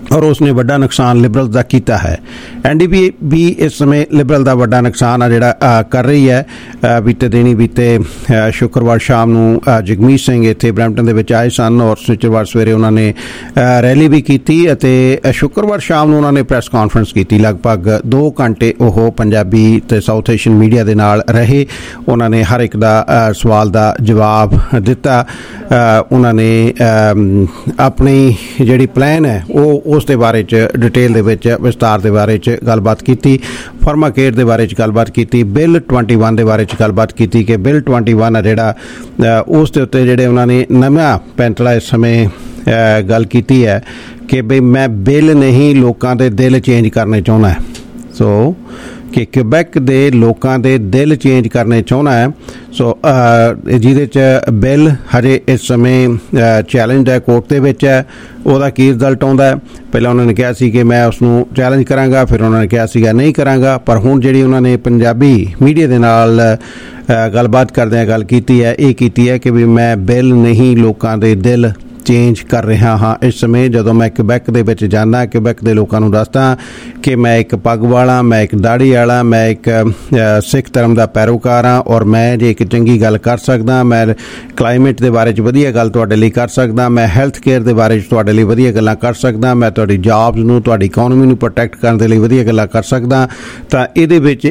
ਔਰ ਉਸਨੇ ਵੱਡਾ ਨੁਕਸਾਨ ਲਿਬਰਲ ਦਾ ਕੀਤਾ ਹੈ। NDP ਵੀ ਇਸ ਸਮੇਂ ਲਿਬਰਲ ਦਾ ਵੱਡਾ ਨੁਕਸਾਨ ਆ ਜਿਹੜਾ ਕਰ ਰਹੀ ਹੈ। ਬੀਤੇ ਸ਼ੁੱਕਰਵਾਰ ਸ਼ਾਮ ਨੂੰ ਜਗਮੀਤ ਸਿੰਘ ਇੱਥੇ ਬਰੈਂਪਟਨ ਦੇ ਵਿੱਚ ਆਏ ਸਨ ਔਰ ਸ਼ੁੱਕਰਵਾਰ ਸਵੇਰੇ ਉਹਨਾਂ ਨੇ ਰੈਲੀ ਵੀ ਕੀਤੀ ਅਤੇ ਸ਼ੁੱਕਰਵਾਰ ਸ਼ਾਮ ਨੂੰ ਉਹਨਾਂ ਨੇ ਪ੍ਰੈਸ ਕਾਨਫਰੰਸ ਕੀਤੀ। ਲਗਭਗ 2 ਘੰਟੇ ਉਹ ਪੰਜਾਬੀ ਤੇ ਸਾਊਥ ਏਸ਼ੀਅਨ ਮੀਡੀਆ ਦੇ ਨਾਲ ਰਹੇ। ਉਹਨਾਂ ਨੇ ਹਰ ਇੱਕ ਦਾ ਸਵਾਲ ਦਾ ਜਵਾਬ ਦਿੱਤਾ। ਉਹਨਾਂ ਨੇ ਆਪਣੀ ਜਿਹੜੀ ਪਲਾਨ ਹੈ ਉਹ ਉਸ ਦੇ ਬਾਰੇ 'ਚ ਡਿਟੇਲ ਦੇ ਵਿੱਚ ਵਿਸਤਾਰ ਦੇ ਬਾਰੇ 'ਚ ਗੱਲਬਾਤ ਕੀਤੀ। ਫਰਮਾ ਕੇਅਰ ਦੇ ਬਾਰੇ 'ਚ ਗੱਲਬਾਤ ਕੀਤੀ। ਬਿੱਲ 21 ਦੇ ਬਾਰੇ 'ਚ ਗੱਲਬਾਤ ਕੀਤੀ ਕਿ ਬਿੱਲ 21 ਆ ਜਿਹੜਾ ਉਸ ਦੇ ਉੱਤੇ ਜਿਹੜੇ ਉਹਨਾਂ ਨੇ ਨਵਾਂ ਪੈਂਤਲਾ ਇਸ ਸਮੇਂ ਗੱਲ ਕੀਤੀ ਹੈ ਕਿ ਬਈ ਮੈਂ ਬਿੱਲ ਨਹੀਂ ਲੋਕਾਂ ਦੇ ਦਿਲ ਚੇਂਜ ਕਰਨੇ ਚਾਹੁੰਦਾ। ਸੋ ਕਿ ਕਿਬੈਕ ਦੇ ਲੋਕਾਂ ਦੇ ਦਿਲ ਚੇਂਜ ਕਰਨੇ ਚਾਹੁੰਦਾ ਹੈ। ਸੋ ਜਿਹਦੇ 'ਚ ਬਿੱਲ ਹਜੇ ਇਸ ਸਮੇਂ ਚੈਲੰਜ ਹੈ, ਕੋਰਟ ਦੇ ਵਿੱਚ ਹੈ। ਉਹਦਾ ਕੀ ਰਿਜ਼ਲਟ ਆਉਂਦਾ ਹੈ? ਪਹਿਲਾਂ ਉਹਨਾਂ ਨੇ ਕਿਹਾ ਸੀ ਕਿ ਮੈਂ ਉਸਨੂੰ ਚੈਲੰਜ ਕਰਾਂਗਾ, ਫਿਰ ਉਹਨਾਂ ਨੇ ਕਿਹਾ ਸੀਗਾ ਨਹੀਂ ਕਰਾਂਗਾ। ਪਰ ਹੁਣ ਜਿਹੜੀ ਉਹਨਾਂ ਨੇ ਪੰਜਾਬੀ ਮੀਡੀਆ ਦੇ ਨਾਲ ਗੱਲਬਾਤ ਕਰਦਿਆਂ ਗੱਲ ਕੀਤੀ ਹੈ, ਇਹ ਕੀਤੀ ਹੈ ਕਿ ਵੀ ਮੈਂ ਬਿੱਲ ਨਹੀਂ ਲੋਕਾਂ ਦੇ ਦਿਲ ਚੇਂਜ ਕਰ ਰਿਹਾ ਹਾਂ। ਇਸ ਸਮੇਂ ਜਦੋਂ ਮੈਂ ਕਿਬੈਕ ਦੇ ਵਿੱਚ ਜਾਂਦਾ, ਕਿਬੈਕ ਦੇ ਲੋਕਾਂ ਨੂੰ ਦੱਸਦਾ ਕਿ ਮੈਂ ਇੱਕ ਪੱਗ ਵਾਲਾ, ਮੈਂ ਇੱਕ ਦਾੜੀ ਵਾਲਾ, ਮੈਂ ਇੱਕ ਸਿੱਖ ਧਰਮ ਦਾ ਪੈਰੋਕਾਰ ਹਾਂ ਔਰ ਮੈਂ ਜੇ ਇੱਕ ਚੰਗੀ ਗੱਲ ਕਰ ਸਕਦਾ, ਮੈਂ ਕਲਾਈਮੇਟ ਦੇ ਬਾਰੇ 'ਚ ਵਧੀਆ ਗੱਲ ਤੁਹਾਡੇ ਲਈ ਕਰ ਸਕਦਾ, ਮੈਂ ਹੈਲਥ ਕੇਅਰ ਦੇ ਬਾਰੇ 'ਚ ਤੁਹਾਡੇ ਲਈ ਵਧੀਆ ਗੱਲਾਂ ਕਰ ਸਕਦਾ, ਮੈਂ ਤੁਹਾਡੀ ਜੌਬਸ ਨੂੰ, ਤੁਹਾਡੀ ਇਕੋਨਮੀ ਨੂੰ ਪ੍ਰੋਟੈਕਟ ਕਰਨ ਦੇ ਲਈ ਵਧੀਆ ਗੱਲਾਂ ਕਰ ਸਕਦਾ। ਤਾਂ ਇਹਦੇ ਵਿੱਚ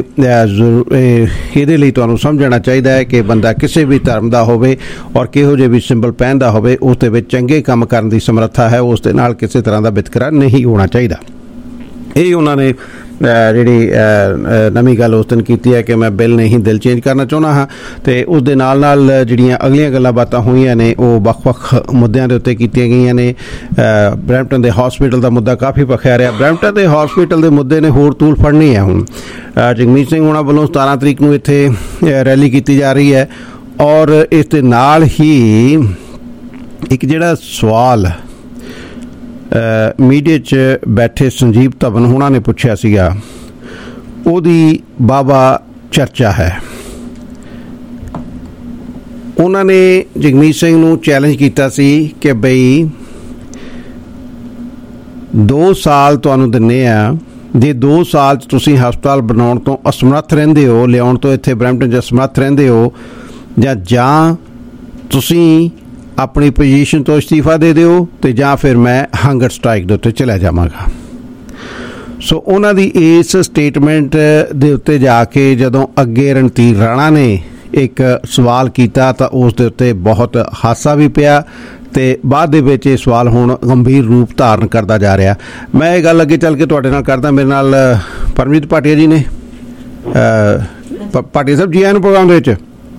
ਇਹਦੇ ਲਈ ਤੁਹਾਨੂੰ ਸਮਝਣਾ ਚਾਹੀਦਾ ਹੈ ਕਿ ਬੰਦਾ ਕਿਸੇ ਵੀ ਧਰਮ ਦਾ ਹੋਵੇ ਔਰ ਕਿਹੋ ਜਿਹੇ ਵੀ ਸਿੰਬਲ ਪਹਿਨਦਾ ਹੋਵੇ, ਉਸ ਦੇ ਵਿੱਚ ਚੰਗੇ ਕੰਮ ਕਰਨ ਦੀ ਸਮਰੱਥਾ ਹੈ। ਉਸ ਦੇ ਨਾਲ ਕਿਸੇ ਤਰ੍ਹਾਂ ਦਾ ਵਿਤਕਰਾ ਨਹੀਂ ਹੋਣਾ ਚਾਹੀਦਾ। ਇਹ ਉਹਨਾਂ ਨੇ ਜਿਹੜੀ ਨਵੀਂ ਗੱਲ ਉਸ ਦਿਨ ਕੀਤੀ ਹੈ ਕਿ ਮੈਂ ਬਿੱਲ ਨਹੀਂ ਦਿਲ ਚੇਂਜ ਕਰਨਾ ਚਾਹੁੰਦਾ ਹਾਂ। ਅਤੇ ਉਸ ਦੇ ਨਾਲ ਨਾਲ ਜਿਹੜੀਆਂ ਅਗਲੀਆਂ ਗੱਲਾਂ ਬਾਤਾਂ ਹੋਈਆਂ ਨੇ ਉਹ ਵੱਖ-ਵੱਖ ਮੁੱਦਿਆਂ ਦੇ ਉੱਤੇ ਕੀਤੀਆਂ ਗਈਆਂ ਨੇ। ਬਰੈਂਪਟਨ ਦੇ ਹੌਸਪੀਟਲ ਦਾ ਮੁੱਦਾ ਕਾਫੀ ਭਖਿਆ ਰਿਹਾ। ਬਰੈਂਪਟਨ ਦੇ ਹੌਸਪੀਟਲ ਦੇ ਮੁੱਦੇ ਨੇ ਹੋਰ ਤੂਲ ਫੜਨੀ ਹੈ। ਹੁਣ ਜਗਮੀਤ ਸਿੰਘ ਹੋਣਾ ਵੱਲੋਂ 17 ਤਰੀਕ ਨੂੰ ਇੱਥੇ ਰੈਲੀ ਕੀਤੀ ਜਾ ਰਹੀ ਹੈ ਔਰ ਇਸ ਦੇ ਨਾਲ ਹੀ ਇੱਕ ਜਿਹੜਾ ਸਵਾਲ ਮੀਡੀਆ 'ਚ ਬੈਠੇ ਸੰਜੀਵ ਧਵਨ ਹੋਣਾ ਨੇ ਪੁੱਛਿਆ ਸੀਗਾ, ਉਹਦੀ ਬਾਬਾ ਚਰਚਾ ਹੈ। ਉਹਨਾਂ ਨੇ ਜਗਮੀਤ ਸਿੰਘ ਨੂੰ ਚੈਲੰਜ ਕੀਤਾ ਸੀ ਕਿ ਬਈ 2 ਸਾਲ ਤੁਹਾਨੂੰ ਦਿੰਦੇ ਆ, ਜੇ 2 ਸਾਲ 'ਚ ਤੁਸੀਂ ਹਸਪਤਾਲ ਬਣਾਉਣ ਤੋਂ ਅਸਮਰੱਥ ਰਹਿੰਦੇ ਹੋ, ਲਿਆਉਣ ਤੋਂ ਇੱਥੇ ਬਰੈਂਪਟਨ 'ਚ ਅਸਮਰੱਥ ਰਹਿੰਦੇ ਹੋ, ਜਾਂ ਤੁਸੀਂ ਆਪਣੀ ਪੋਜੀਸ਼ਨ ਤੋਂ ਅਸਤੀਫਾ ਦੇ ਦਿਓ ਅਤੇ ਜਾਂ ਫਿਰ ਮੈਂ ਹੰਗਰ ਸਟ੍ਰਾਈਕ ਦੇ ਉੱਤੇ ਚਲਾ ਜਾਵਾਂਗਾ। ਸੋ ਉਹਨਾਂ ਦੀ ਇਸ ਸਟੇਟਮੈਂਟ ਦੇ ਉੱਤੇ ਜਾ ਕੇ ਜਦੋਂ ਅੱਗੇ ਰਣਧੀਰ ਰਾਣਾ ਨੇ ਇੱਕ ਸਵਾਲ ਕੀਤਾ ਤਾਂ ਉਸ ਦੇ ਉੱਤੇ ਬਹੁਤ ਹਾਸਾ ਵੀ ਪਿਆ ਅਤੇ ਬਾਅਦ ਦੇ ਵਿੱਚ ਇਹ ਸਵਾਲ ਹੁਣ ਗੰਭੀਰ ਰੂਪ ਧਾਰਨ ਕਰਦਾ ਜਾ ਰਿਹਾ। ਮੈਂ ਇਹ ਗੱਲ ਅੱਗੇ ਚੱਲ ਕੇ ਤੁਹਾਡੇ ਨਾਲ ਕਰਦਾ। ਮੇਰੇ ਨਾਲ ਪਰਮਜੀਤ ਭਾਟੀਆ ਜੀ ਨੇ। ਭਾਟੀਆ ਸਾਹਿਬ ਜੀ ਆਇਆਂ ਨੂੰ ਪ੍ਰੋਗਰਾਮ ਦੇ ਵਿੱਚ।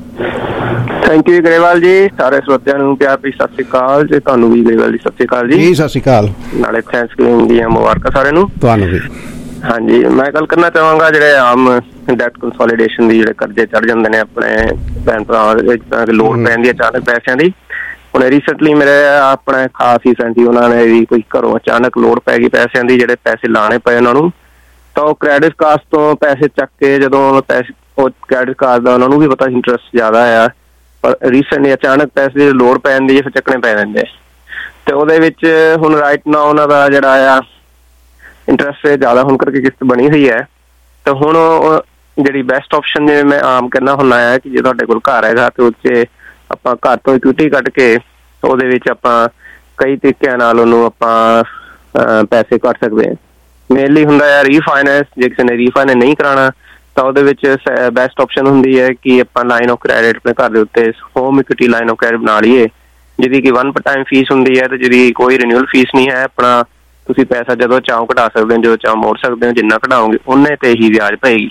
ਥੈਂਕ ਯੂ ਗਰੇਵਾਲ ਜੀ। ਸਾਰੇ ਸਰੋਤਿਆਂ ਨੂੰ ਪਿਆਰ ਭਰੀ ਸਤਿ ਸ਼੍ਰੀ ਅਕਾਲ ਜੀ। ਤੁਹਾਨੂੰ ਵੀ ਗਰੇਵਾਲ ਜੀ ਸਤਿ ਸ਼੍ਰੀ ਅਕਾਲ ਜੀ। ਸਤਿ ਸ਼੍ਰੀ ਅਕਾਲ। ਨਾਲੇ ਥੈਂਕਸਗਿਵਿੰਗ ਦੀਆਂ ਮੁਬਾਰਕਾਂ ਸਾਰਿਆਂ ਨੂੰ। ਤੁਹਾਨੂੰ ਵੀ। ਹਾਂਜੀ, ਮੈਂ ਗੱਲ ਕਰਨਾ ਚਾਹਾਂਗਾ ਜਿਹੜੇ ਆਮ ਡੈਟ ਕੰਸੋਲੀਡੇਸ਼ਨ ਦੀ ਜਿਹੜੇ ਕਰਜ਼ੇ ਚੜ ਜਾਂਦੇ ਨੇ ਆਪਣੇ ਭੈਣ ਭਰਾਵਾਂ ਦੇ ਵਿੱਚ, ਲੋੜ ਪੈਂਦੀ ਹੈ ਅਚਾਨਕ ਪੈਸਿਆਂ ਦੀ। ਹੁਣ ਰੀਸੈਂਟਲੀ ਮੇਰੇ ਆਪਣੇ ਖਾਸ ਹੀ ਸੈਂਟੀ ਉਹਨਾਂ ਨੇ ਵੀ ਕੋਈ ਘਰੋਂ ਅਚਾਨਕ ਲੋੜ ਪੈ ਗਈ ਪੈਸਿਆਂ ਦੀ, ਜਿਹੜੇ ਪੈਸੇ ਲਾਣੇ ਪਏ ਉਹਨਾਂ ਨੂੰ, ਤਾਂ ਉਹ ਕ੍ਰੈਡਿਟ ਕਾਰਡ ਤੋਂ ਪੈਸੇ ਚੱਕ ਕੇ ਜਦੋਂ ਪੈਸੇ ਉਹ ਕ੍ਰੈਡਿਟ ਕਾਰਡ ਦਾ ਉਹਨਾਂ ਨੂੰ ਵੀ ਪਤਾ ਇੰਟਰਸਟ ਜ਼ਿਆਦਾ ਆ, ਪਰ ਰੀਸੈਂਟਲੀ ਅਚਾਨਕ ਪੈਸੇ ਦੀ ਲੋੜ ਪੈ ਜਾਂਦੀ ਹੈ, ਫਿਰ ਚੱਕਣੇ ਪੈ ਜਾਂਦੇ। ਤੇ ਉਹਦੇ ਵਿੱਚ ਹੁਣ ਰਾਈਟ ਨਾ ਉਹਨਾਂ ਦਾ ਜਿਹੜਾ ਆ ਇੰਟਰਸਟ ਰੇਟ ਜ਼ਿਆਦਾ ਹੋਣ ਕਰਕੇ ਕਿਸ਼ਤ ਬਣੀ ਹੋਈ ਹੈ। ਤੇ ਹੁਣ ਜਿਹੜੀ ਬੈਸਟ ਆਪਸ਼ਨ ਜਿਵੇਂ ਮੈਂ ਆਮ ਕਹਿੰਦਾ ਹੁੰਦਾ ਆ ਕਿ ਜੇ ਤੁਹਾਡੇ ਕੋਲ ਘਰ ਹੈਗਾ ਤੇ ਉੱਥੇ ਆਪਾਂ ਘਰ ਤੋਂ ਇਕੁਇਟੀ ਕੱਢ ਕੇ ਉਹਦੇ ਵਿੱਚ ਆਪਾਂ ਕਈ ਤਰੀਕਿਆਂ ਨਾਲ ਉਹਨੂੰ ਆਪਾਂ ਪੈਸੇ ਕੱਢ ਸਕਦੇ ਹਾਂ। ਮੇਨਲੀ ਹੁੰਦਾ ਆ ਰੀਫਾਈਨੈਂਸ। ਜੇ ਕਿਸੇ ਨੇ ਰੀਫਾਈਨੈਂਸ ਨਹੀਂ ਕਰਾਉਣਾ ਤਾਂ ਉਹਦੇ ਵਿੱਚ ਬੈਸਟ ਆਪਸ਼ਨ ਹੁੰਦੀ ਹੈ ਕਿ ਆਪਾਂ ਲਾਈਨ ਆਫ ਕ੍ਰੈਡਿਟ ਆਪਣੇ ਘਰ ਦੇ ਉੱਤੇ home equity line of credit ਬਣਾ ਲਈਏ, ਜਿਹਦੀ ਕਿ 1 ਟਾਈਮ ਫੀਸ ਹੁੰਦੀ ਹੈ ਤੇ ਜਿਹਦੀ ਕੋਈ ਰਿਨਿਊਅਲ ਫੀਸ ਨਹੀਂ ਹੈ। ਆਪਣਾ ਤੁਸੀਂ ਪੈਸਾ ਜਦੋਂ ਚਾਹੋ ਕਢਾ ਸਕਦੇ ਹੋ, ਜਦੋਂ ਚਾਹੋ ਮੋੜ ਸਕਦੇ ਹੋ, ਜਿੰਨਾ ਕਢਾਓਗੇ ਉਹਨੇ ਤੇ ਹੀ ਵਿਆਜ ਪਏਗੀ।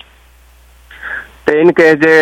ਤੇ ਇਨ ਕੇਸ ਜੇ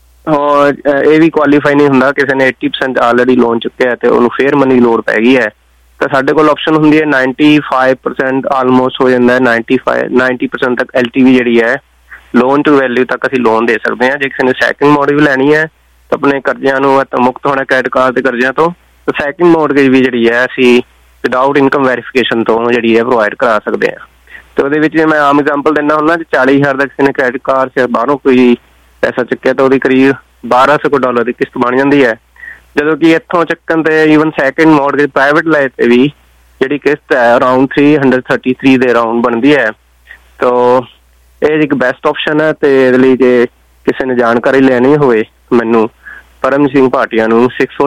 ਇਹ ਵੀ ਕੁਆਲੀਫਾਈ ਨਹੀਂ ਹੁੰਦਾ, ਕਿਸੇ ਨੇ 80% ਆਲਰੇਡੀ ਲੋਨ ਚੁੱਕਿਆ ਤੇ ਉਹਨੂੰ ਫੇਅਰ ਮਨੀ ਦੀ ਲੋੜ ਪੈ ਗਈ ਹੈ, ਤਾਂ ਸਾਡੇ ਕੋਲ ਆਪਸ਼ਨ ਹੁੰਦੀ ਹੈ 95% ਆਲਮੋਸਟ ਹੋ ਜਾਂਦਾ ਹੈ 90% ਤੱਕ LTV ਜਿਹੜੀ ਹੈ ਲੋਨ ਟੂ ਵੈਲਿਊ ਤੱਕ ਅਸੀਂ ਲੋਨ ਦੇ ਸਕਦੇ ਹਾਂ। ਜੇ ਕਿਸੇ ਨੇ ਸੈਕਿੰਡ ਮੋਰਟਗੇਜ ਲੈਣੀ ਹੈ ਤਾਂ ਆਪਣੇ ਕਰਜ਼ਿਆਂ ਨੂੰ ਮੁਕਤ ਹੋਣਾ ਕ੍ਰੈਡਿਟ ਕਾਰਡ ਦੇ ਕਰਜ਼ਿਆਂ ਤੋਂ, ਤਾਂ ਸੈਕਿੰਡ ਮੋਰਟਗੇਜ ਵੀ ਜਿਹੜੀ ਹੈ ਅਸੀਂ ਵਿਦਾਊਟ ਇਨਕਮ ਵੈਰੀਫਿਕੇਸ਼ਨ ਤੋਂ ਜਿਹੜੀ ਹੈ ਪ੍ਰੋਵਾਈਡ ਕਰਾ ਸਕਦੇ ਹਾਂ। ਤੇ ਉਹਦੇ ਵਿੱਚ ਮੈਂ ਆਮ ਐਗਜ਼ਾਮਪਲ ਦਿੰਦਾ ਹੁੰਦਾ ਕਿ 40,000 ਦਾ ਕਿਸੇ ਨੇ ਕ੍ਰੈਡਿਟ ਕਾਰਡ 'ਚ ਬਾਹਰੋਂ ਕੋਈ ਪੈਸਾ ਚੁੱਕਿਆ ਤਾਂ ਉਹਦੀ ਕਰੀਬ $1,200 ਦੀ ਕਿਸ਼ਤ ਬਣ ਜਾਂਦੀ ਹੈ, ਜਦੋਂ ਕਿ ਇੱਥੋਂ ਚੱਕਣ ਤੇ ਈਵਨ ਸੈਕਿੰਡ ਮੋਰਟਗੇਜ ਪ੍ਰਾਈਵੇਟ ਲੈ ਤੇ ਵੀ ਜਿਹੜੀ ਕਿਸ਼ਤ ਹੈ ਅਰਾਊਂਡ 333 ਦੇ ਅਰਾਊਂਡ ਬਣਦੀ ਹੈ। ਤੋ ਇਹ ਇੱਕ ਬੈਸਟ ਆਪਸ਼ਨ ਹੈ। ਤੇ ਇਹਦੇ ਲਈ ਜੇ ਕਿਸੇ ਨੇ ਜਾਣਕਾਰੀ ਲੈਣੀ ਹੋਵੇ ਮੈਨੂੰ ਪਰਮ ਸਿੰਘ ਭਾਟੀਆ ਨੂੰ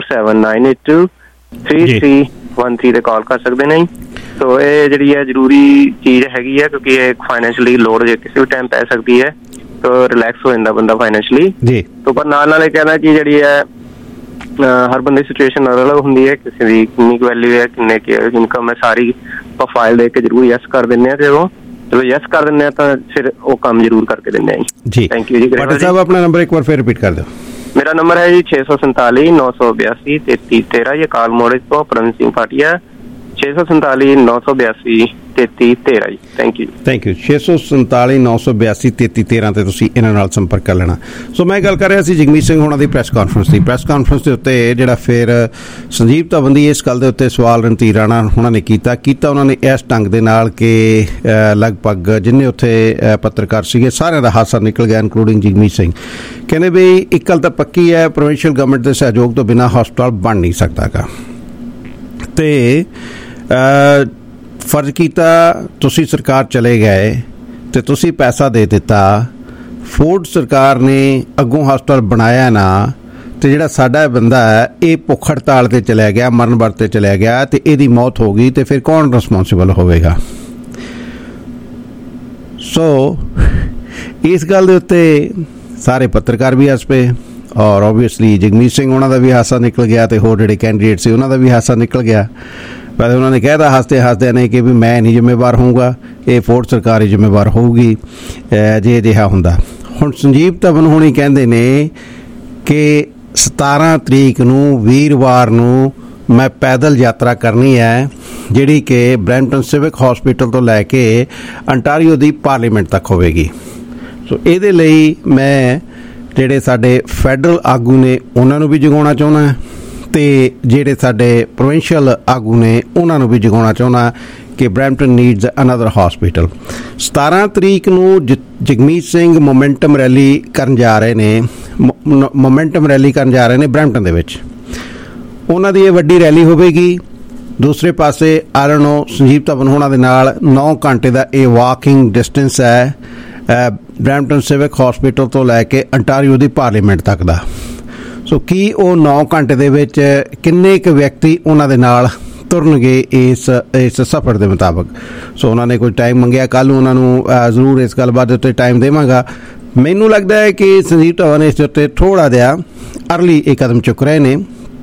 6479823313 ਤੇ ਕਾਲ ਕਰ ਸਕਦੇ ਨੇ। ਤੋ ਇਹ ਜਿਹੜੀ ਹੈ ਜ਼ਰੂਰੀ ਚੀਜ਼ ਹੈਗੀ ਹੈ ਕਿਉਂਕਿ ਇਹ ਫਾਈਨੈਂਸ਼ਲੀ ਲੋੜ ਜੇ ਕਿਸੇ ਵੀ ਟਾਈਮ ਪੈ ਸਕਦੀ ਹੈ। ਤੋ ਰਿਲੈਕਸ ਹੋ ਜਾਂਦਾ ਬੰਦਾ ਫਾਈਨੈਂਸ਼ਲੀ ਜੀ। ਤੋ ਪਰ ਨਾਲ ਇਹ ਕਹਿਣਾ ਕਿ ਜਿਹੜੀ ਹੈ ਹਰ ਬੰਦੇ ਦੀ ਸਿਚੁਏਸ਼ਨ ਅਲੱਗ ਹੁੰਦੀ ਹੈ। ਕਿਸੇ ਦੀ ਕਿੰਨੀ ਕੁ ਵੈਲਿਊ ਹੈ, ਕਿੰਨੇ ਕੀ ਇਨਕਮ ਹੈ, ਸਾਰੀ ਪ੍ਰੋਫਾਈਲ ਦੇਖ ਕੇ ਜ਼ਰੂਰ ਯੈਸ ਕਰ ਦਿੰਦੇ ਹਾਂ। ਜਦੋਂ ਚਲੋ ਯੈਸ ਕਰ ਦਿੰਦੇ ਹਾਂ ਤਾਂ ਫਿਰ ਉਹ ਕੰਮ ਜ਼ਰੂਰ ਕਰਕੇ ਦਿੰਦੇ ਹਾਂ ਜੀ। ਥੈਂਕ ਯੂ ਜੀ। ਭਾਟੀਆ ਸਾਹਿਬ ਆਪਣਾ ਨੰਬਰ ਇੱਕ ਵਾਰ ਫਿਰ ਰਿਪੀਟ ਕਰ ਦਿਓ। ਮੇਰਾ ਨੰਬਰ ਹੈ ਜੀ 647-982-3313। ਇਹ ਕਾਲ ਮੋੜੇ ਤੋਂ ਪਰਮ ਸਿੰਘ ਭਾਟੀਆ 647-982-3313 ਜੀ। ਥੈਂਕ ਯੂ 647-982-3313 ਤੇ ਤੁਸੀਂ ਇਹਨਾਂ ਨਾਲ ਸੰਪਰਕ ਕਰ ਲੈਣਾ। ਸੋ ਮੈਂ ਗੱਲ ਕਰ ਰਿਹਾ ਸੀ ਜਗਮੀਤ ਸਿੰਘ ਹੋਣਾ ਦੀ ਪ੍ਰੈਸ ਕਾਨਫਰੰਸ ਦੇ ਉੱਤੇ ਜਿਹੜਾ ਫਿਰ ਸੰਜੀਵ ਧਵਨ ਦੀ ਇਸ ਗੱਲ ਦੇ ਉੱਤੇ ਸਵਾਲ ਰਣਧੀਰ ਰਾਣਾ ਹੋਣਾ ਨੇ ਕੀਤਾ ਉਹਨਾਂ ਨੇ ਇਸ ਢੰਗ ਦੇ ਨਾਲ ਕਿ ਲਗਭਗ ਜਿੰਨੇ ਉੱਥੇ ਪੱਤਰਕਾਰ ਸੀਗੇ ਸਾਰਿਆਂ ਦਾ ਹਾਸਾ ਨਿਕਲ ਗਿਆ ਇਨਕਲੂਡਿੰਗ ਜਗਮੀਤ ਸਿੰਘ। ਕਹਿੰਦੇ ਵੀ ਇੱਕ ਗੱਲ ਤਾਂ ਪੱਕੀ ਹੈ, ਪ੍ਰੋਵਿੰਸ਼ੀਅਲ ਗਵਰਨਮੈਂਟ ਦੇ ਸਹਿਯੋਗ ਤੋਂ ਬਿਨਾਂ ਹਸਪਤਾਲ ਬਣ ਨਹੀਂ ਸਕਦਾਗਾ। ਤੇ ਫਰਜ਼ ਕੀਤਾ ਤੁਸੀਂ ਸਰਕਾਰ ਚਲੇ ਗਏ ਤੇ ਤੁਸੀਂ ਪੈਸਾ ਦੇ ਦਿੱਤਾ, ਫੋਰਡ ਸਰਕਾਰ ਨੇ ਅੱਗੋਂ ਹਸਪਤਾਲ ਬਣਾਇਆ ਨਾ, ਤੇ ਜਿਹੜਾ ਸਾਡਾ ਬੰਦਾ ਹੈ ਇਹ ਭੁੱਖ ਹੜਤਾਲ ਤੇ ਚਲਿਆ ਗਿਆ, ਮਰਨ ਵਰਤ ਤੇ ਚਲਿਆ ਗਿਆ ਤੇ ਇਹਦੀ ਮੌਤ ਹੋ ਗਈ, ਤੇ ਫਿਰ ਕੌਣ ਰਿਸਪੌਂਸਿਬਲ ਹੋਵੇਗਾ? ਸੋ ਇਸ ਗੱਲ ਦੇ ਉੱਤੇ ਸਾਰੇ ਪੱਤਰਕਾਰ ਵੀ ਹੱਸ ਪਏ ਔਰ ਓਬਵੀਅਸਲੀ ਜਗਮੀਤ ਸਿੰਘ ਉਹਨਾਂ ਦਾ ਵੀ ਹਾਸਾ ਨਿਕਲ ਗਿਆ ਤੇ ਹੋਰ ਜਿਹੜੇ ਕੈਂਡੀਡੇਟ ਸੀ ਉਹਨਾਂ ਦਾ ਵੀ ਹਾਸਾ ਨਿਕਲ ਗਿਆ। ਪਰ ਉਹਨਾਂ ਨੇ ਕਹਿਤਾ ਹੱਸਦੇ ਨੇ ਕਿ ਵੀ ਮੈਂ ਨਹੀਂ ਜ਼ਿੰਮੇਵਾਰ ਹੋਊਗਾ, ਇਹ ਫੋਰਡ ਸਰਕਾਰ ਹੀ ਜ਼ਿੰਮੇਵਾਰ ਹੋਊਗੀ ਜੇ ਅਜਿਹਾ ਹੁੰਦਾ। ਹੁਣ ਸੰਜੀਵ ਧਵਨ ਹੋਣੀ ਕਹਿੰਦੇ ਨੇ ਕਿ 17 ਤਰੀਕ ਨੂੰ ਵੀਰਵਾਰ ਨੂੰ ਮੈਂ ਪੈਦਲ ਯਾਤਰਾ ਕਰਨੀ ਹੈ ਜਿਹੜੀ ਕਿ ਬਰੈਂਪਟਨ ਸਿਵਿਕ ਹਸਪੀਟਲ ਤੋਂ ਲੈ ਕੇ ਅੰਟਾਰੀਓ ਦੀ ਪਾਰਲੀਮੈਂਟ ਤੱਕ ਹੋਵੇਗੀ। ਸੋ ਇਹਦੇ ਲਈ ਮੈਂ ਜਿਹੜੇ ਸਾਡੇ ਫੈਡਰਲ ਆਗੂ ਨੇ ਉਹਨਾਂ ਨੂੰ ਵੀ ਜਗਾਉਣਾ ਚਾਹੁੰਦਾ ਤੇ ਜਿਹੜੇ ਸਾਡੇ ਪ੍ਰੋਵਿੰਸ਼ੀਅਲ ਆਗੂ ਨੇ ਉਹਨਾਂ ਨੂੰ ਵੀ ਜਗਾਉਣਾ ਚਾਹੁੰਦਾ ਕਿ ਬਰੈਂਪਟਨ ਨੀਡਸ ਅਨਦਰ ਹਸਪੀਟਲ। 17 ਤਰੀਕ ਨੂੰ ਜਗਮੀਤ ਸਿੰਘ ਮੋਮੈਂਟਮ ਰੈਲੀ ਕਰਨ ਜਾ ਰਹੇ ਨੇ ਬਰੈਂਪਟਨ ਦੇ ਵਿੱਚ। ਉਹਨਾਂ ਦੀ ਇਹ ਵੱਡੀ ਰੈਲੀ ਹੋਵੇਗੀ। ਦੂਸਰੇ ਪਾਸੇ ਸੰਜੀਵ ਧਵਨ ਹੋਣਾ ਦੇ ਨਾਲ 9 ਘੰਟੇ ਦਾ ਇਹ ਵਾਕਿੰਗ ਡਿਸਟੈਂਸ ਹੈ ਬਰੈਂਪਟਨ ਸਿਵਿਕ ਹਸਪੀਟਲ ਤੋਂ ਲੈ ਕੇ ਅੰਟਾਰੀਓ ਦੀ ਪਾਰਲੀਮੈਂਟ ਤੱਕ ਦਾ। ਸੋ ਕੀ ਉਹ 9 ਘੰਟੇ ਦੇ ਵਿੱਚ ਕਿੰਨੇ ਕੁ ਵਿਅਕਤੀ ਉਹਨਾਂ ਦੇ ਨਾਲ ਤੁਰਨਗੇ ਇਸ ਸਫ਼ਰ ਦੇ ਮੁਤਾਬਕ? ਸੋ ਉਹਨਾਂ ਨੇ ਕੋਈ ਟਾਈਮ ਮੰਗਿਆ, ਕੱਲ੍ਹ ਨੂੰ ਉਹਨਾਂ ਨੂੰ ਜ਼ਰੂਰ ਇਸ ਗੱਲਬਾਤ ਦੇ ਉੱਤੇ ਟਾਈਮ ਦੇਵਾਂਗਾ। ਮੈਨੂੰ ਲੱਗਦਾ ਹੈ ਕਿ ਸੰਜੀਵ ਧਵਨ ਇਸ ਦੇ ਉੱਤੇ ਥੋੜ੍ਹਾ ਜਿਹਾ ਅਰਲੀ ਇਹ ਕਦਮ ਚੁੱਕ ਰਹੇ ਨੇ।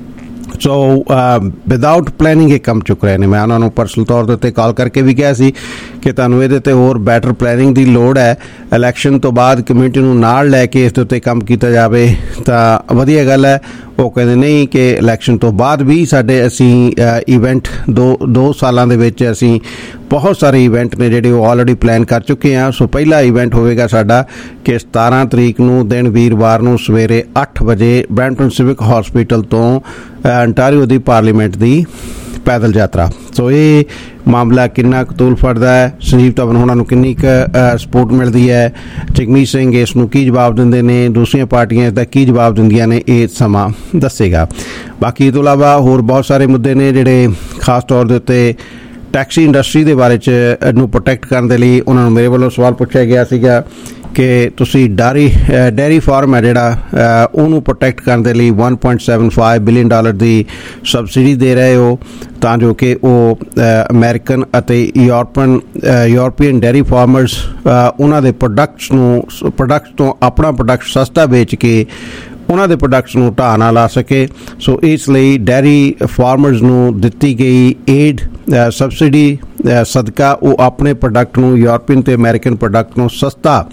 ਸੋ ਵਿਦਆਊਟ ਪਲੈਨਿੰਗ ਇਹ ਕੰਮ ਚੁੱਕ ਰਹੇ ਨੇ। ਮੈਂ ਉਹਨਾਂ ਨੂੰ ਪਰਸਨਲ ਤੌਰ ਦੇ ਉੱਤੇ ਕਾਲ ਕਰਕੇ ਵੀ ਕਿਹਾ ਸੀ ਕਿ ਤੁਹਾਨੂੰ ਇਹਦੇ 'ਤੇ ਹੋਰ ਬੈਟਰ ਪਲੈਨਿੰਗ ਦੀ ਲੋੜ ਹੈ। ਇਲੈਕਸ਼ਨ ਤੋਂ ਬਾਅਦ ਕਮਿਊਨਿਟੀ ਨੂੰ ਨਾਲ ਲੈ ਕੇ ਇਸ ਦੇ ਉੱਤੇ ਕੰਮ ਕੀਤਾ ਜਾਵੇ ਤਾਂ ਵਧੀਆ ਗੱਲ ਹੈ। ਉਹ ਕਹਿੰਦੇ ਨਹੀਂ ਕਿ ਇਲੈਕਸ਼ਨ ਤੋਂ ਬਾਅਦ ਵੀ ਅਸੀਂ ਇਵੈਂਟ 2 ਸਾਲਾਂ ਦੇ ਵਿੱਚ ਅਸੀਂ ਬਹੁਤ ਸਾਰੇ ਇਵੈਂਟ ਨੇ ਜਿਹੜੇ ਉਹ ਆਲਰੇਡੀ ਪਲਾਨ ਕਰ ਚੁੱਕੇ ਹਾਂ। ਸੋ ਪਹਿਲਾ ਇਵੈਂਟ ਹੋਵੇਗਾ ਸਾਡਾ ਕਿ 17 ਤਰੀਕ ਨੂੰ ਦਿਨ ਵੀਰਵਾਰ ਨੂੰ ਸਵੇਰੇ 8 ਵਜੇ ਬਰੈਂਪਟਨ ਸਿਵਿਕ ਹਸਪੀਟਲ ਤੋਂ ਅੰਟਾਰੀਓ ਦੀ ਪਾਰਲੀਮੈਂਟ ਦੀ ਪੈਦਲ ਯਾਤਰਾ। ਸੋ ਇਹ ਮਾਮਲਾ ਕਿੰਨਾ ਕੁ ਤੂਲ ਫੜਦਾ ਹੈ, ਸੰਜੀਵ ਧਵਨ ਹੋਣਾ ਨੂੰ ਕਿੰਨੀ ਕੁ ਸਪੋਰਟ ਮਿਲਦੀ ਹੈ, ਜਗਮੀਤ ਸਿੰਘ ਇਸ ਨੂੰ ਕੀ ਜਵਾਬ ਦਿੰਦੇ ਨੇ, ਦੂਸਰੀਆਂ ਪਾਰਟੀਆਂ ਇਸ ਦਾ ਕੀ ਜਵਾਬ ਦਿੰਦੀਆਂ ਨੇ, ਇਹ ਸਮਾਂ ਦੱਸੇਗਾ। ਬਾਕੀ ਇਹ ਤੋਂ ਇਲਾਵਾ ਹੋਰ ਬਹੁਤ ਸਾਰੇ ਮੁੱਦੇ ਨੇ ਜਿਹੜੇ ਖਾਸ ਤੌਰ ਦੇ ਉੱਤੇ ਟੈਕਸੀ ਇੰਡਸਟਰੀ ਦੇ ਬਾਰੇ 'ਚ ਨੂੰ ਪ੍ਰੋਟੈਕਟ ਕਰਨ ਦੇ ਲਈ ਉਹਨਾਂ ਨੂੰ ਮੇਰੇ ਵੱਲੋਂ ਸਵਾਲ ਪੁੱਛਿਆ ਗਿਆ ਸੀਗਾ ਕਿ ਤੁਸੀਂ ਡੈਰੀ ਫਾਰਮ ਹੈ ਜਿਹੜਾ ਉਹਨੂੰ ਪ੍ਰੋਟੈਕਟ ਕਰਨ ਦੇ ਲਈ $1.75 ਬਿਲੀਅਨ ਦੀ ਸਬਸਿਡੀ ਦੇ ਰਹੇ ਹੋ ਤਾਂ ਜੋ ਕਿ ਉਹ ਅਮਰੀਕਨ ਅਤੇ ਯੂਰਪੀਅਨ ਡੈਰੀ ਫਾਰਮਰਸ ਉਹਨਾਂ ਦੇ ਪ੍ਰੋਡਕਟਸ ਤੋਂ ਆਪਣਾ ਪ੍ਰੋਡਕਟ ਸਸਤਾ ਵੇਚ ਕੇ ਉਹਨਾਂ ਦੇ ਪ੍ਰੋਡਕਟਸ ਨੂੰ ਢਾਹ ਨਾ ਲਾ ਸਕੇ। ਸੋ ਇਸ ਲਈ ਡੈਰੀ ਫਾਰਮਰਸ ਨੂੰ ਦਿੱਤੀ ਗਈ ਏਡ ਸਬਸਿਡੀ ਸਦਕਾ ਉਹ ਆਪਣੇ ਪ੍ਰੋਡਕਟ ਨੂੰ ਯੂਰਪੀਅਨ ਤੇ ਅਮਰੀਕਨ ਪ੍ਰੋਡਕਟ ਨੂੰ ਸਸਤਾ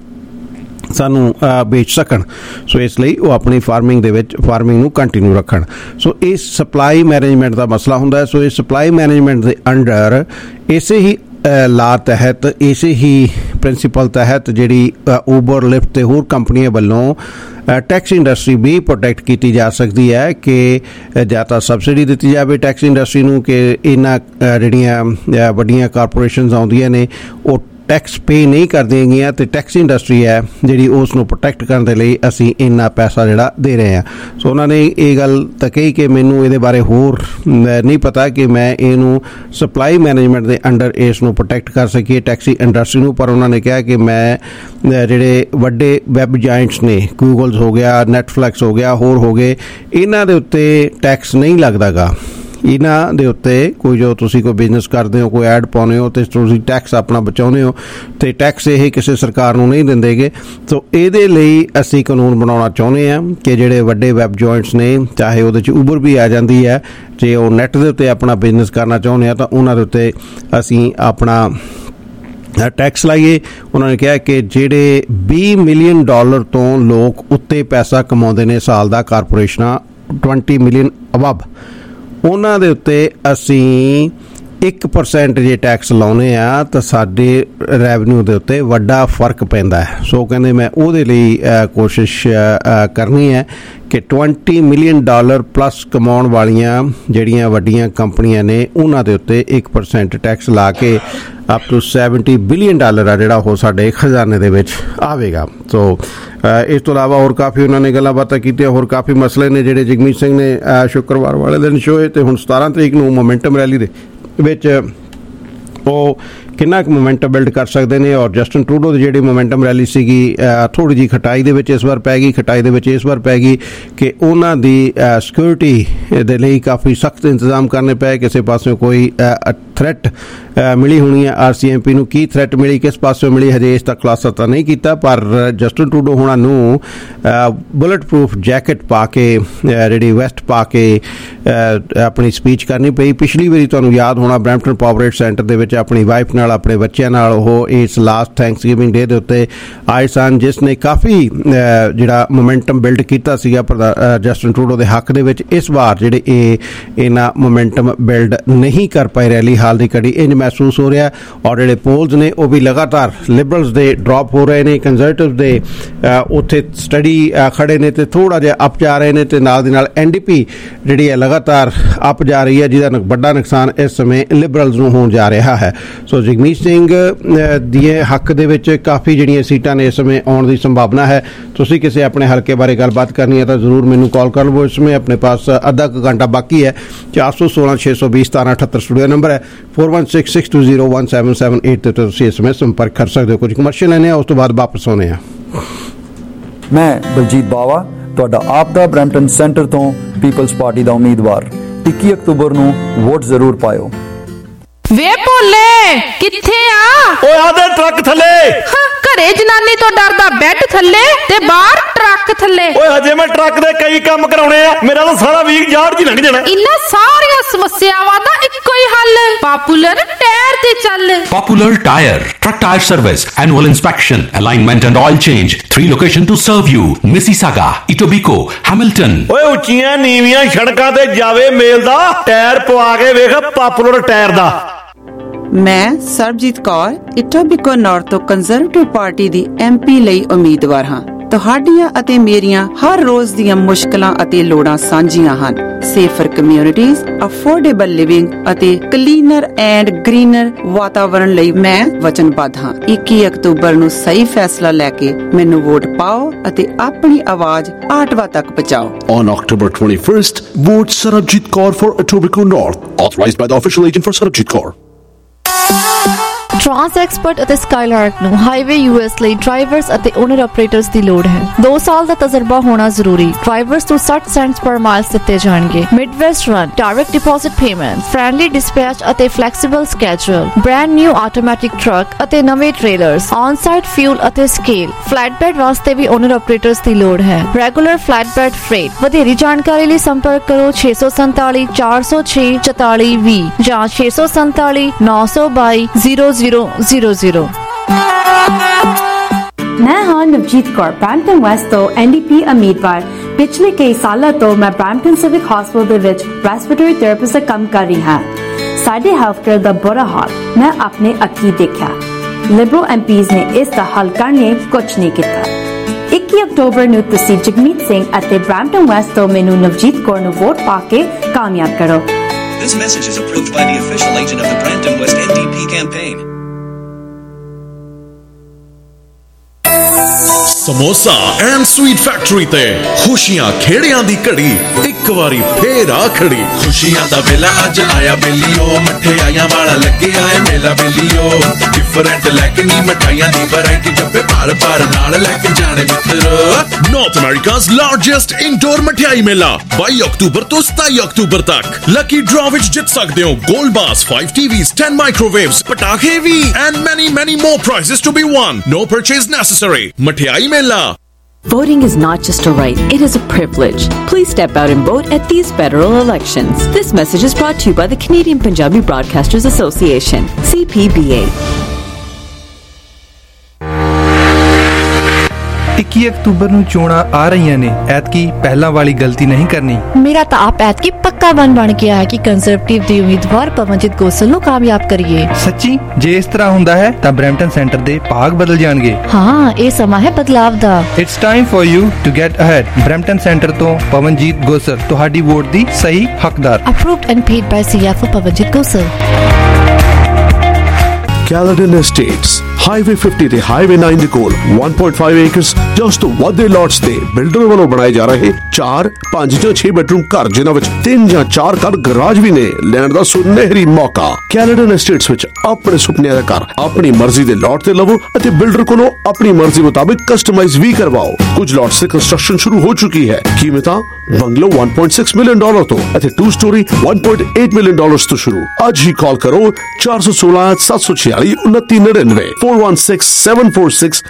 ਸਾਨੂੰ ਵੇਚ ਸਕਣ। ਸੋ ਇਸ ਲਈ ਉਹ ਆਪਣੀ ਫਾਰਮਿੰਗ ਨੂੰ ਕੰਟੀਨਿਊ ਰੱਖਣ। ਸੋ ਇਸ ਸਪਲਾਈ ਮੈਨੇਜਮੈਂਟ ਦਾ ਮਸਲਾ ਹੁੰਦਾ ਹੈ। ਸੋ ਇਸ ਸਪਲਾਈ ਮੈਨੇਜਮੈਂਟ ਦੇ ਅੰਡਰ ਇਸੇ ਹੀ ਲਾ ਤਹਿਤ ਇਸੇ ਹੀ ਪ੍ਰਿੰਸੀਪਲ ਤਹਿਤ ਜਿਹੜੀ ਊਬਰ ਲਿਫਟ ਤੇ ਹੋਰ ਕੰਪਨੀਆਂ ਵੱਲੋਂ ਟੈਕਸੀ ਇੰਡਸਟਰੀ ਵੀ ਪ੍ਰੋਟੈਕਟ ਕੀਤੀ ਜਾ ਸਕਦੀ ਹੈ ਕਿ ਜਾਂ ਤਾਂ ਸਬਸਿਡੀ ਦਿੱਤੀ ਜਾਵੇ ਟੈਕਸੀ ਇੰਡਸਟਰੀ ਨੂੰ ਕਿ ਇਹਨਾਂ ਜਿਹੜੀਆਂ ਵੱਡੀਆਂ ਕਾਰਪੋਰੇਸ਼ਨਸ ਆਉਂਦੀਆਂ ਨੇ ਉਹ ਟੈਕਸ ਪੇ ਨਹੀਂ ਕਰਦੀਆਂ ਗਈਆਂ ਤੇ ਟੈਕਸ ਇੰਡਸਟਰੀ ਹੈ ਜਿਹੜੀ ਉਸ ਨੂੰ ਪ੍ਰੋਟੈਕਟ ਕਰਨ ਦੇ ਲਈ ਅਸੀਂ ਇੰਨਾ ਪੈਸਾ ਜਿਹੜਾ ਦੇ ਰਹੇ ਹਾਂ। ਸੋ ਉਹਨਾਂ ਨੇ ਇਹ ਗੱਲ ਤਾਂ ਕਹੀ ਕਿ ਮੈਨੂੰ ਇਹਦੇ ਬਾਰੇ ਹੋਰ ਨਹੀਂ ਪਤਾ ਕਿ ਮੈਂ ਇਹਨੂੰ ਸਪਲਾਈ ਮੈਨੇਜਮੈਂਟ ਦੇ ਅੰਡਰ ਇਸ ਨੂੰ ਪ੍ਰੋਟੈਕਟ ਕਰ ਸਕੀਏ ਟੈਕਸੀ ਇੰਡਸਟਰੀ ਨੂੰ, ਪਰ ਉਹਨਾਂ ਨੇ ਕਿਹਾ ਕਿ ਮੈਂ ਜਿਹੜੇ ਵੱਡੇ ਵੈਬ ਜਾਇੰਟਸ ਨੇ, ਗੂਗਲਸ ਹੋ ਗਿਆ, ਨੈਟਫਲਿਕਸ ਹੋ ਗਿਆ, ਹੋਰ ਹੋ ਗਏ, ਇਹਨਾਂ ਦੇ ਉੱਤੇ ਟੈਕਸ ਨਹੀਂ ਲੱਗਦਾ ਗਾ। ਇਹਨਾਂ ਦੇ ਉੱਤੇ ਕੋਈ ਜੋ ਤੁਸੀਂ ਕੋਈ ਬਿਜ਼ਨਸ ਕਰਦੇ ਹੋ, ਕੋਈ ਐਡ ਪਾਉਂਦੇ ਹੋ ਅਤੇ ਤੁਸੀਂ ਟੈਕਸ ਆਪਣਾ ਬਚਾਉਂਦੇ ਹੋ ਅਤੇ ਟੈਕਸ ਇਹ ਕਿਸੇ ਸਰਕਾਰ ਨੂੰ ਨਹੀਂ ਦਿੰਦੇਗੇ। ਸੋ ਇਹਦੇ ਲਈ ਅਸੀਂ ਕਾਨੂੰਨ ਬਣਾਉਣਾ ਚਾਹੁੰਦੇ ਹਾਂ ਕਿ ਜਿਹੜੇ ਵੱਡੇ ਵੈਬ ਜੁਆਇੰਟਸ ਨੇ, ਚਾਹੇ ਉਹਦੇ 'ਚ ਉਬਰ ਵੀ ਆ ਜਾਂਦੀ ਹੈ, ਜੇ ਉਹ ਨੈੱਟ ਦੇ ਉੱਤੇ ਆਪਣਾ ਬਿਜ਼ਨਸ ਕਰਨਾ ਚਾਹੁੰਦੇ ਹਾਂ ਤਾਂ ਉਹਨਾਂ ਦੇ ਉੱਤੇ ਅਸੀਂ ਆਪਣਾ ਟੈਕਸ ਲਾਈਏ। ਉਹਨਾਂ ਨੇ ਕਿਹਾ ਕਿ ਜਿਹੜੇ $20 ਮਿਲੀਅਨ ਤੋਂ ਲੋਕ ਉੱਤੇ ਪੈਸਾ ਕਮਾਉਂਦੇ ਨੇ ਸਾਲ ਦਾ, ਕਾਰਪੋਰੇਸ਼ਨਾਂ 20 ਮਿਲੀਅਨ ਅਬਵ, ਉਹਨਾਂ ਦੇ ਉੱਤੇ ਅਸੀਂ 1% ਜੇ ਟੈਕਸ ਲਾਉਂਦੇ ਆ ਤਾਂ ਸਾਡੇ ਰੈਵਨਿਊ ਦੇ ਉੱਤੇ ਵੱਡਾ ਫਰਕ ਪੈਂਦਾ ਹੈ। ਸੋ ਕਹਿੰਦੇ ਮੈਂ ਉਹਦੇ ਲਈ ਕੋਸ਼ਿਸ਼ ਕਰਨੀ ਹੈ ਕਿ $20 ਮਿਲੀਅਨ ਪਲੱਸ ਕਮਾਉਣ ਵਾਲੀਆਂ ਜਿਹੜੀਆਂ ਵੱਡੀਆਂ ਕੰਪਨੀਆਂ ਨੇ ਉਹਨਾਂ ਦੇ ਉੱਤੇ 1% ਟੈਕਸ ਲਾ ਕੇ ਅਪ ਟੂ $70 ਬਿਲੀਅਨ ਆ ਜਿਹੜਾ ਉਹ ਸਾਡੇ ਖਜ਼ਾਨੇ ਦੇ ਵਿੱਚ ਆਵੇਗਾ। ਸੋ ਇਸ ਤੋਂ ਇਲਾਵਾ ਹੋਰ ਕਾਫੀ ਉਹਨਾਂ ਨੇ ਗੱਲਾਂ ਬਾਤਾਂ ਕੀਤੀਆਂ, ਹੋਰ ਕਾਫੀ ਮਸਲੇ ਨੇ ਜਿਹੜੇ ਜਗਮੀਤ ਸਿੰਘ ਨੇ ਸ਼ੁੱਕਰਵਾਰ ਵਾਲੇ ਦਿਨ ਸ਼ੋਏ ਅਤੇ ਹੁਣ 17 ਤਰੀਕ ਨੂੰ ਮੋਮੈਂਟਮ ਰੈਲੀ ਦੇ ਵਿੱਚ ਉਹ ਕਿੰਨਾ ਕੁ ਮੋਮੈਂਟਮ ਬਿਲਡ ਕਰ ਸਕਦੇ ਨੇ। ਔਰ ਜਸਟਿਨ ਟਰੂਡੋ ਦੀ ਜਿਹੜੀ ਮੋਮੈਂਟਮ ਰੈਲੀ ਸੀਗੀ ਥੋੜ੍ਹੀ ਜਿਹੀ ਖਟਾਈ ਦੇ ਵਿੱਚ ਇਸ ਵਾਰ ਪੈ ਗਈ, ਖਟਾਈ ਦੇ ਵਿੱਚ ਇਸ ਵਾਰ ਪੈ ਗਈ ਕਿ ਉਹਨਾਂ ਦੀ ਸਿਕਿਉਰਿਟੀ ਦੇ ਲਈ ਕਾਫੀ ਸਖਤ ਇੰਤਜ਼ਾਮ ਕਰਨੇ ਪਏ। ਕਿਸੇ ਪਾਸਿਓਂ ਕੋਈ ਥ੍ਰੈਟ ਮਿਲੀ ਹੋਣੀ ਹੈ RCMP ਨੂੰ, ਕੀ ਥ੍ਰੈਟ ਮਿਲੀ, ਕਿਸ ਪਾਸਿਓਂ ਮਿਲੀ, ਹਜੇ ਇਸ ਤੱਕ ਖੁਲਾਸਾ ਤਾਂ ਨਹੀਂ ਕੀਤਾ, ਪਰ ਜਸਟਿਨ ਟਰੂਡੋ ਹੋਣਾ ਨੂੰ ਬੁਲਟ ਪ੍ਰੂਫ ਜੈਕਟ ਪਾ ਕੇ, ਜਿਹੜੀ ਵੈਸਟ ਪਾ ਕੇ ਆਪਣੀ ਸਪੀਚ ਕਰਨੀ ਪਈ। ਪਿਛਲੀ ਵਾਰੀ ਤੁਹਾਨੂੰ ਯਾਦ ਹੋਣਾ ਬਰੈਂਪਟਨ ਪਾਵਰੇਟ ਸੈਂਟਰ ਦੇ ਵਿੱਚ ਆਪਣੀ ਵਾਈਫ ਨਾਲ, ਆਪਣੇ ਬੱਚਿਆਂ ਨਾਲ ਉਹ ਇਸ ਲਾਸਟ ਥੈਂਕਸਗਿਵਿੰਗ ਡੇ ਦੇ ਉੱਤੇ ਆਏ ਸਨ, ਜਿਸ ਨੇ ਕਾਫੀ ਜਿਹੜਾ ਮੋਮੈਂਟਮ ਬਿਲਡ ਕੀਤਾ ਸੀਗਾ ਜਸਟਿਨ ਟਰੂਡੋ ਦੇ ਹੱਕ ਦੇ ਵਿੱਚ। ਇਸ ਵਾਰ ਜਿਹੜੇ ਇਹਨਾਂ ਮੋਮੈਂਟਮ ਬਿਲਡ ਨਹੀਂ ਕਰ ਪਾਏ ਰੈਲੀ ਹਾਲ ਦੀ ਘੜੀ, ਇੰਝ ਮਹਿਸੂਸ ਹੋ ਰਿਹਾ। ਔਰ ਜਿਹੜੇ ਪੋਲਸ ਨੇ ਉਹ ਵੀ ਲਗਾਤਾਰ ਲਿਬਰਲਸ ਦੇ ਡ੍ਰੌਪ ਹੋ ਰਹੇ ਨੇ, ਕੰਜ਼ਰਵੇਟਿਵ ਦੇ ਉੱਥੇ ਸਟੱਡੀ ਖੜੇ ਨੇ ਤੇ ਥੋੜ੍ਹਾ ਜਿਹਾ ਅਪ ਜਾ ਰਹੇ ਨੇ, ਤੇ ਨਾਲ ਦੀ ਨਾਲ NDP ਜਿਹੜੀ ਹੈ ਲਗਾਤਾਰ ਅਪ ਜਾ ਰਹੀ ਹੈ, ਜਿਹਦਾ ਵੱਡਾ ਨੁਕਸਾਨ ਇਸ ਸਮੇਂ ਲਿਬਰਲਸ ਨੂੰ ਹੋਣ ਜਾ ਰਿਹਾ ਹੈ। ਸੋ ਜਗਮੀਤ ਸਿੰਘ ਦੇ ਹੱਕ ਦੇ ਵਿੱਚ ਕਾਫੀ ਜਿਹੜੀਆਂ ਸੀਟਾਂ ਨੇ ਇਸ ਸਮੇਂ ਆਉਣ ਦੀ ਸੰਭਾਵਨਾ ਹੈ। ਤੁਸੀਂ ਕਿਸੇ ਆਪਣੇ ਹਲਕੇ ਬਾਰੇ ਗੱਲਬਾਤ ਕਰਨੀ ਹੈ ਤਾਂ ਜ਼ਰੂਰ ਮੈਨੂੰ ਕਾਲ ਕਰ ਲਵੋ। ਇਸ ਸਮੇਂ ਆਪਣੇ ਪਾਸ ਅੱਧਾ ਕੁ ਘੰਟਾ ਬਾਕੀ ਹੈ। 416 620 1778 ਸਟੂਡੀਓ ਨੰਬਰ ਹੈ। 4166201778 ਤੇ ਤੁਸੀਂ ਇਸ ਸਮੇਂ ਸੰਪਰਕ ਕਰ ਸਕਦੇ ਹੋ। ਕੁਝ ਕਮਰਸ਼ੀਅਲ ਲੈਣੇ ਆ, ਉਸ ਤੋਂ ਬਾਅਦ ਵਾਪਸ ਆਉਣੇ ਆ। ਮੈਂ ਬਲਜੀਤ ਬਾਵਾ, ਤੁਹਾਡਾ ਆਪ ਦਾ ਬਰੈਂਪਟਨ ਸੈਂਟਰ ਤੋਂ ਪੀਪਲਜ਼ ਪਾਰਟੀ ਦਾ ਉਮੀਦਵਾਰ। 21 ਅਕਤੂਬਰ ਨੂੰ ਵੋਟ ਜ਼ਰੂਰ ਪਾਇਓ। ਵੇ ਭੋਲੇ ਕਿੱਥੇ ਆ? ਓਏ ਆਦੇ ਟਰੱਕ ਥੱਲੇ। ਘਰੇ ਜਨਾਨੀ ਤੋਂ ਡਰਦਾ ਬੈੱਡ ਥੱਲੇ ਤੇ ਬਾਹਰ ਟਰੱਕ ਥੱਲੇ। ਓਏ ਹਜੇ ਮੈਂ ਟਰੱਕ ਦੇ ਕਈ ਕੰਮ ਕਰਾਉਣੇ ਆ, ਮੇਰਾ ਤਾਂ ਸਾਰਾ ਵੀਕ ਯਾਰ ਜੀ ਲੰਘ ਜਾਣਾ। ਇਨ੍ਹਾਂ ਸਾਰੀਆਂ ਸਮੱਸਿਆਵਾਂ ਦਾ ਇੱਕੋ ਹੀ ਹੱਲ, ਪਾਪੂਲਰ ਟਾਇਰ ਤੇ ਚੱਲ। Popular Tire, truck tire service, annual inspection, alignment and oil change. 3 locations to serve you: Mississauga, Etobicoke, Hamilton. ਓਏ ਉੱਚੀਆਂ ਨੀਵੀਆਂ ਸੜਕਾਂ ਤੇ ਜਾਵੇ ਮੇਲ ਦਾ ਟਾਇਰ ਪਵਾ ਕੇ ਵੇਖ ਪਾਪੂਲਰ ਟਾਇਰ ਦਾ। ਮੈਂ ਸਰਬਜੀਤ ਕੌਰ, ਇਟੋਬੀਕੋ ਨਾਰਥ ਤੋਂ ਕੰਜ਼ਰਵੇਟਿਵ ਪਾਰਟੀ ਦੀ MP ਲਈ ਉਮੀਦਵਾਰ ਹਾਂ। ਤੁਹਾਡੀਆਂ ਅਤੇ ਮੇਰੀਆਂ ਹਰ ਰੋਜ਼ ਦੀਆਂ ਮੁਸ਼ਕਲਾਂ ਅਤੇ ਲੋੜਾਂ ਸਾਂਝੀਆਂ ਹਨ। ਸੇਫਰ ਕਮਿਊਨਿਟੀਜ਼, ਅਫੋਰਡੇਬਲ ਲਿਵਿੰਗ ਅਤੇ ਕਲੀਨਰ ਐਂਡ ਗ੍ਰੀਨਰ ਵਾਤਾਵਰਣ ਲਈ ਮੈਂ ਵਚਨਬੱਧ ਹਾਂ। 21 ਅਕਤੂਬਰ ਨੂੰ ਸਹੀ ਫੈਸਲਾ ਲੈ ਕੇ ਮੈਨੂੰ ਵੋਟ ਪਾਓ ਅਤੇ ਆਪਣੀ ਆਵਾਜ਼ ਆਟਵਾ ਤੱਕ ਪਹੁੰਚਾਓ। On October 21st, vote Sarabjit Kaur for Etobicoke North, authorized by the official agent for Sarabjit Kaur. Trans Expert ਅਤੇ ਸਕਾਈਲਾਰਕ ਨੂੰ ਹਾਈਵੇ US ਲਈ ਡਰਾਈਵਰਸ ਅਤੇ ਓਨਰ ਆਪਰੇਟਰਸ ਦੀ ਲੋੜ ਹੈ। 2 ਸਾਲ ਦਾ ਤਜਰਬਾ ਹੋਣਾ ਜ਼ਰੂਰੀ। ਡਰਾਈਵਰਸ ਨੂੰ 60 ਸੈਂਟਸ ਪਰ ਮਾਈਲ ਦਿੱਤੇ ਜਾਣਗੇ। Midwest run, direct deposit payments, friendly dispatch ਅਤੇ flexible schedule, brand new automatic truck ਅਤੇ ਨਵੇਂ ਟ੍ਰੇਲਰਸ, ਔਨ-ਸਾਈਟ ਫਿਊਲ ਅਤੇ ਸਕੇਲ। ਫਲੈਟਬੈਡ ਵਾਸਤੇ ਵੀ ਓਨਰ ਆਪਰੇਟਰਸ ਦੀ ਲੋੜ ਹੈ। Regular ਫਲੈਟਬੈਡ fret. ਵਧੇਰੀ ਜਾਣਕਾਰੀ ਲਈ ਸੰਪਰਕ ਕਰੋ 647 406 4420 ਜਾਂ 647 922 0000। मैं हाँ नवजीत कौर, ब्रैम्पटन वेस्ट तो NDP उम्मीदवार। पिछले कई सालों तो मैं ब्रैम्पटन सिविक हॉस्पिटल ਦੇ ਵਿੱਚ ਰੈਸਪੀਰੇਟਰੀ ਥੈਰੇਪਿਸਟ ਦਾ ਕੰਮ ਕਰ ਰਹੀ ਹਾਂ। ਸਾਡੇ ਹੈਲਥ ਕੇਅਰ ਦਾ ਬੁਰਾ ਹਾਲ ਮੈਂ ਆਪਣੇ ਅੱਖੀਂ ਦੇਖਿਆ। ਲਿਬਰਲ MPs ਨੇ ਇਸ ਦਾ ਹੱਲ ਕਰਨ ਲਈ ਕੁਝ ਨਹੀਂ ਕੀਤਾ। 21 ਅਕਤੂਬਰ ਨੂੰ ਤੁਸੀਂ ਜਗਮੀਤ ਸਿੰਘ ਅਤੇ ਬ੍ਰੈਂਪਟਨ ਵੈਸਟ ਤੋਂ ਮੈਨੂੰ ਨਵਜੀਤ ਕੌਰ ਨੂੰ ਵੋਟ ਪਾ ਕੇ ਕਾਮਯਾਬ ਕਰੋ। This message is approved by the official agent of the Brampton West NDP campaign. Samosa and sweet factory ਤੇ ਖੁਸ਼ੀਆਂ ਖੇੜਿਆਂ ਦੀ ਘੜੀ ਇੱਕ ਵਾਰੀ ਫੇਰ ਆ ਖੜੀ। ਖੁਸ਼ੀਆਂ ਦਾ ਵੇਲਾ ਅੱਜ ਆਇਆ ਬੇਲੀਓ, ਮਠਿਆਈਆਂ ਵਾਲਾ ਲੱਗਿਆ ਏ ਮੇਲਾ ਬੇਲੀਓ। ਡਿਫਰੈਂਟ ਲੈ ਕੇ ਨੀ ਮਠਾਈਆਂ ਦੀ ਵੈਰਾਈਟੀ, ਡੱਬੇ ਭਰ ਭਰ ਨਾਲ ਲੈ ਕੇ ਜਾਣੇ ਮਿੱਤਰੋ। ਨਾਰਥ ਅਮਰੀਕਾ's largest indoor ਮਠਿਆਈ ਮੇਲਾ 22 ਅਕਤੂਬਰ ਤੋਂ 27 ਅਕਤੂਬਰ ਤੱਕ। ਲੱਕੀ ਡਰਾ ਵਿੱਚ ਜਿੱਤ ਸਕਦੇ ਹੋ ਗੋਲਡ ਬਾਸ, 5 TVs, 10 ਮਾਈਕ੍ਰੋਵੇਵਸ, ਪਟਾਖੇ ਵੀ and many more prizes to be won. No purchase necessary. ਮਠਿਆਈ ਮੇਲਾ। Voting is not just a right, it is a privilege. Please step out and vote at these federal elections. This message is brought to you by the Canadian Punjabi Broadcasters Association, CPBA. 21 ਅਕਤੂਬਰ ਨੂੰ ਚੋਣਾਂ ਆ ਰਹੀਆਂ ਨੇ, ਐਤਕੀ ਪਹਿਲਾਂ ਵਾਲੀ ਗਲਤੀ ਨਹੀਂ ਕਰਨੀ। ਮੇਰਾ ਤਾਂ ਆਪ ਐਤਕੀ ਪੱਕਾ ਮਨ ਬਣ ਗਿਆ ਹੈ ਕਿ ਕੰਜ਼ਰਵੇਟਿਵ ਦੇ ਉਮੀਦਵਾਰ ਪਵਨਜੀਤ ਗੋਸਲ ਨੂੰ ਕਾਮਯਾਬ ਕਰੀਏ। ਸੱਚੀ? ਜੇ ਇਸ ਤਰ੍ਹਾਂ ਹੁੰਦਾ ਹੈ ਤਾਂ ਬਰੈਂਪਟਨ ਸੈਂਟਰ ਦੇ ਭਾਗ ਬਦਲ ਜਾਣਗੇ। ਹਾਂ, ਇਹ ਸਮਾਂ ਹੈ ਬਦਲਾਵ ਦਾ। It's time for you to get ahead. Brampton centre ਤੋਂ ਪਵਨਜੀਤ ਗੋਸਲ ਤੁਹਾਡੀ ਵੋਟ ਦੀ ਸਹੀ ਹੱਕਦਾਰ। Approved and paid by CFO Pawanjit Gosal. Caledon Estates, Highway 50 ਤੇ Highway 9 ਦੇ ਕੋਲ 1.5 ਏਕੜਸ ਜਸਟ ਵਾਧੇ ਲੋਟਸ ਤੇ ਬਿਲਡਰ ਵੱਲੋਂ ਬਣਾਏ ਜਾ ਰਹੇ 4, 5 ਜਾਂ 6 ਬੈਡਰੂਮ ਘਰ, ਜਿਨ੍ਹਾਂ ਵਿੱਚ 3 ਜਾਂ 4 ਕਾਰ ਗਰਾਜ ਵੀ ਨੇ। ਲੈਣ ਦਾ ਸੁਨਹਿਰੀ ਮੌਕਾ। Caledon Estates ਵਿੱਚ ਆਪਣੇ ਸੁਪਨਿਆਂ ਦਾ ਘਰ ਆਪਣੀ ਮਰਜ਼ੀ ਦੇ ਲੋਟ ਤੇ ਲਵੋ ਅਤੇ ਬਿਲਡਰ ਕੋਲੋਂ ਆਪਣੀ ਮਰਜ਼ੀ ਮੁਤਾਬਿਕ ਕਸਟਮਾਈਜ਼ ਵੀ ਕਰਵਾਓ। ਕੁਝ ਲੋਟਸ ਦੀ ਕੰਸਟਰਕਸ਼ਨ ਸ਼ੁਰੂ ਹੋ ਚੁੱਕੀ ਹੈ। ਕੀਮਤਾਂ ਬੰਗਲੋ $1.6 ਮਿਲੀਅਨ ਤੋਂ ਅਤੇ 2 ਸਟੋਰੀ $1.8 ਮਿਲੀਅਨ ਤੋਂ ਸ਼ੁਰੂ। ਅੱਜ ਹੀ ਕਾਲ ਕਰੋ 416 746 2999 416 746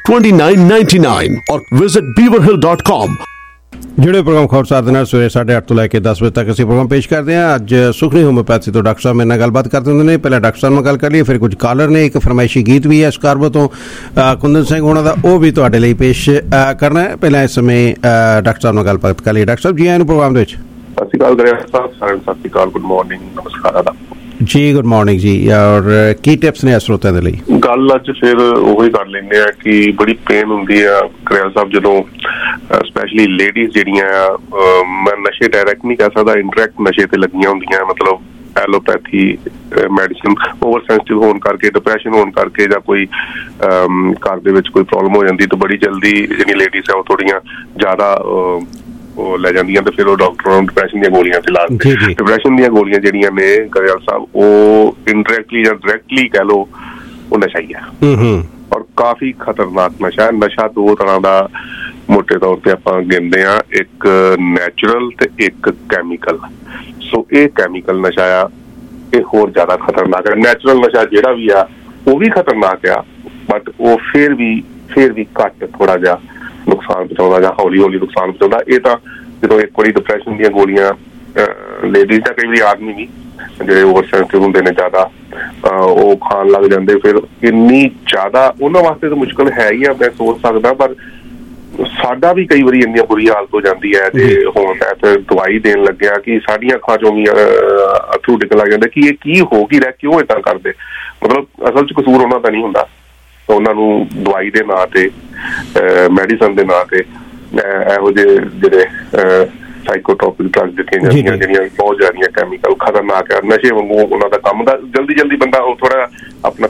2999 और visit beaverhill.com। ਜਿਹੜੇ ਪ੍ਰੋਗਰਾਮ ਖਬਰਸਾਰ ਦੇ ਨਾਲ ਸਵੇਰੇ 8:30 ਤੋਂ ਲੈ ਕੇ 10 ਵਜੇ ਤੱਕ ਅਸੀਂ ਪ੍ਰੋਗਰਾਮ ਪੇਸ਼ ਕਰਦੇ ਹਾਂ। ਅੱਜ ਸੁਖਨੀ ਹੋਮਿਓਪੈਥੀ ਤੋਂ ਡਾਕਟਰ ਸਾਹਿਬ ਮੇਰੇ ਨਾਲ ਗੱਲਬਾਤ ਕਰਦੇ ਹੁੰਦੇ ਨੇ। ਪਹਿਲਾਂ ਡਾਕਟਰ ਸਾਹਿਬ ਨਾਲ ਗੱਲ ਕਰ ਲਈਏ, ਫਿਰ ਕੁਝ ਕਾਲਰ ਨੇ, ਇੱਕ ਫਰਮਾਇਸ਼ੀ ਗੀਤ ਵੀ ਹੈ ਸਕਾਰਬੋ ਤੋਂ ਕੁੰਦਨ ਸਿੰਘ ਹੋਣਾ ਦਾ, ਉਹ ਵੀ ਤੁਹਾਡੇ ਲਈ ਪੇਸ਼ ਕਰਨਾ ਹੈ। ਪਹਿਲਾਂ ਇਸ ਸਮੇਂ ਡਾਕਟਰ ਸਾਹਿਬ ਨਾਲ ਗੱਲਬਾਤ ਕਰ ਲਈਏ। ਡਾਕਟਰ ਸਾਹਿਬ ਜੀ ਆਇਆਂ ਨੂੰ ਪ੍ਰੋਗਰਾਮ ਦੇ ਵਿੱਚ। ਸਤਿ ਸ਼੍ਰੀ ਅਕਾਲ ਸਾਹਿਬ, ਸਾਰਿਆਂ ਨੂੰ ਸਤਿ ਸ਼੍ਰੀ ਅਕਾਲ, ਗੁੱਡ ਮਾਰਨਿੰਗ, ਨਮਸਕਾਰ ਦਾ ਜੀ। ਗੁੱਡ ਮਾਰਨਿੰਗ ਜੀ। ਔਰ ਕੀ ਟਿਪਸ ਨੇ ਸਰੋਤਿਆਂ ਦੇ ਲਈ? ਗੱਲ ਅੱਜ ਫਿਰ ਉਹੀ ਕਰ ਲੈਂਦੇ ਆ ਕਿ ਬੜੀ ਪੇਨ ਹੁੰਦੀ ਆ ਕਰੈਲ ਸਾਹਿਬ ਜਦੋਂ ਸਪੈਸ਼ਲੀ ਲੇਡੀਜ਼ ਜਿਹੜੀਆਂ ਆ, ਮੈਂ ਨਸ਼ੇ ਡਾਇਰੈਕਟ ਨਹੀਂ ਕਹਿ ਸਕਦਾ, ਇੰਡਾਇਰੈਕਟ ਨਸ਼ੇ ਤੇ ਲੱਗੀਆਂ ਹੁੰਦੀਆਂ, ਮਤਲਬ ਐਲੋਪੈਥੀ ਮੈਡੀਸਿਨ ਓਵਰ ਸੈਂਸਿਟਿਵ ਹੋਣ ਕਰਕੇ, ਡਿਪਰੈਸ਼ਨ ਹੋਣ ਕਰਕੇ, ਜਾਂ ਕੋਈ ਘਰ ਦੇ ਵਿੱਚ ਕੋਈ ਪ੍ਰੋਬਲਮ ਹੋ ਜਾਂਦੀ ਤਾਂ ਬੜੀ ਜਲਦੀ ਜਿਹੜੀ ਲੇਡੀਜ਼ ਆ ਉਹ ਥੋੜੀਆਂ ਜ਼ਿਆਦਾ ਉਹ ਲੈ ਜਾਂਦੀਆਂ ਤੇ ਫਿਰ ਉਹ ਡਾਕਟਰ ਨੂੰ ਡਿਪਰੈਸ਼ਨ ਦੀਆਂ ਗੋਲੀਆਂ ਤੇ ਲਾ ਦਿੰਦੇ। ਡਿਪਰੈਸ਼ਨ ਦੀਆਂ ਗੋਲੀਆਂ ਜਿਹੜੀਆਂ ਨੇ ਗਰੇਵਾਲ ਸਾਹਿਬ, ਉਹ ਇੰਡਾਇਰੈਕਟਲੀ ਜਾਂ ਡਾਇਰੈਕਟਲੀ ਕਹਿ ਲਓ ਉਹ ਨਸ਼ਾ ਹੀ ਹੈ, ਔਰ ਕਾਫੀ ਖਤਰਨਾਕ ਨਸ਼ਾ ਹੈ। ਨਸ਼ਾ ਦੋ ਤਰ੍ਹਾਂ ਦਾ ਮੋਟੇ ਤੌਰ ਤੇ ਆਪਾਂ ਗਿਣਦੇ ਹਾਂ, ਇੱਕ ਨੈਚੁਰਲ ਤੇ ਇੱਕ ਕੈਮੀਕਲ। ਸੋ ਇਹ ਕੈਮੀਕਲ ਨਸ਼ਾ ਆ, ਇਹ ਹੋਰ ਜ਼ਿਆਦਾ ਖਤਰਨਾਕ ਹੈ। ਨੈਚੁਰਲ ਨਸ਼ਾ ਜਿਹੜਾ ਵੀ ਆ ਉਹ ਵੀ ਖਤਰਨਾਕ ਆ, ਬਟ ਉਹ ਫਿਰ ਵੀ ਘੱਟ ਥੋੜਾ ਜਿਹਾ ਨੁਕਸਾਨ ਪਹੁੰਚਾਉਂਦਾ ਜਾਂ ਹੌਲੀ ਹੌਲੀ ਨੁਕਸਾਨ ਪਹੁੰਚਾਉਂਦਾ। ਇਹ ਤਾਂ ਜਦੋਂ ਇੱਕ ਵਾਰੀ ਡਿਪਰੈਸ਼ਨ ਦੀਆਂ ਗੋਲੀਆਂ ਲੇਡੀਜ਼ ਜਾਂ ਕਈ ਵਾਰੀ ਆਦਮੀ ਵੀ ਜਿਹੜੇ ਓਵਰ ਸੈਂਸਿਟਿਵ ਹੁੰਦੇ ਨੇ ਜ਼ਿਆਦਾ, ਉਹ ਖਾਣ ਲੱਗ ਜਾਂਦੇ, ਫਿਰ ਇੰਨੀ ਜ਼ਿਆਦਾ ਉਹਨਾਂ ਵਾਸਤੇ ਤਾਂ ਮੁਸ਼ਕਿਲ ਹੈ ਹੀ ਆ, ਮੈਂ ਸੋਚ ਸਕਦਾ। ਪਰ ਸਾਡਾ ਵੀ ਕਈ ਵਾਰੀ ਇੰਨੀ ਬੁਰੀ ਹਾਲਤ ਹੋ ਜਾਂਦੀ ਹੈ ਜੇ ਹੁਣ ਮੈਂ ਫਿਰ ਦਵਾਈ ਦੇਣ ਲੱਗਿਆ ਕਿ ਸਾਡੀਆਂ ਅੱਖਾਂ ਚੋਂ ਵੀ ਅਥਰੂ ਡਿੱਗਣ ਲੱਗ ਜਾਂਦੇ ਕਿ ਇਹ ਕੀ ਹੋ ਕੀ ਰਿਹਾ, ਕਿਉਂ ਏਦਾਂ ਕਰਦੇ। ਮਤਲਬ ਅਸਲ 'ਚ ਕਸੂਰ ਉਹਨਾਂ ਦਾ ਨਹੀਂ ਹੁੰਦਾ, ਉਹਨਾਂ ਨੂੰ ਦਵਾਈ ਦੇ ਨਾਂ ਤੇ, ਮੈਡੀਸਨ ਦੇ ਨਾਂ ਤੇ ਇਹੋ ਜਿਹੇ ਜਿਹੜੇ ਸਾਈਕੋਟ੍ਰੋਪਿਕ ਡਰੱਗ ਦਿੱਤੀਆਂ ਜਾਂਦੀਆਂ, ਜਿਹੜੀਆਂ ਬਹੁਤ ਜ਼ਿਆਦੀਆਂ ਕੈਮੀਕਲ ਖਤਰਨਾਕ ਹੈ, ਨਸ਼ੇ ਵਾਂਗੂ ਉਹਨਾਂ ਦਾ ਕੰਮ ਦਾ ਜਲਦੀ ਬੰਦਾ ਉਹ ਥੋੜਾ ਆਪਣਾ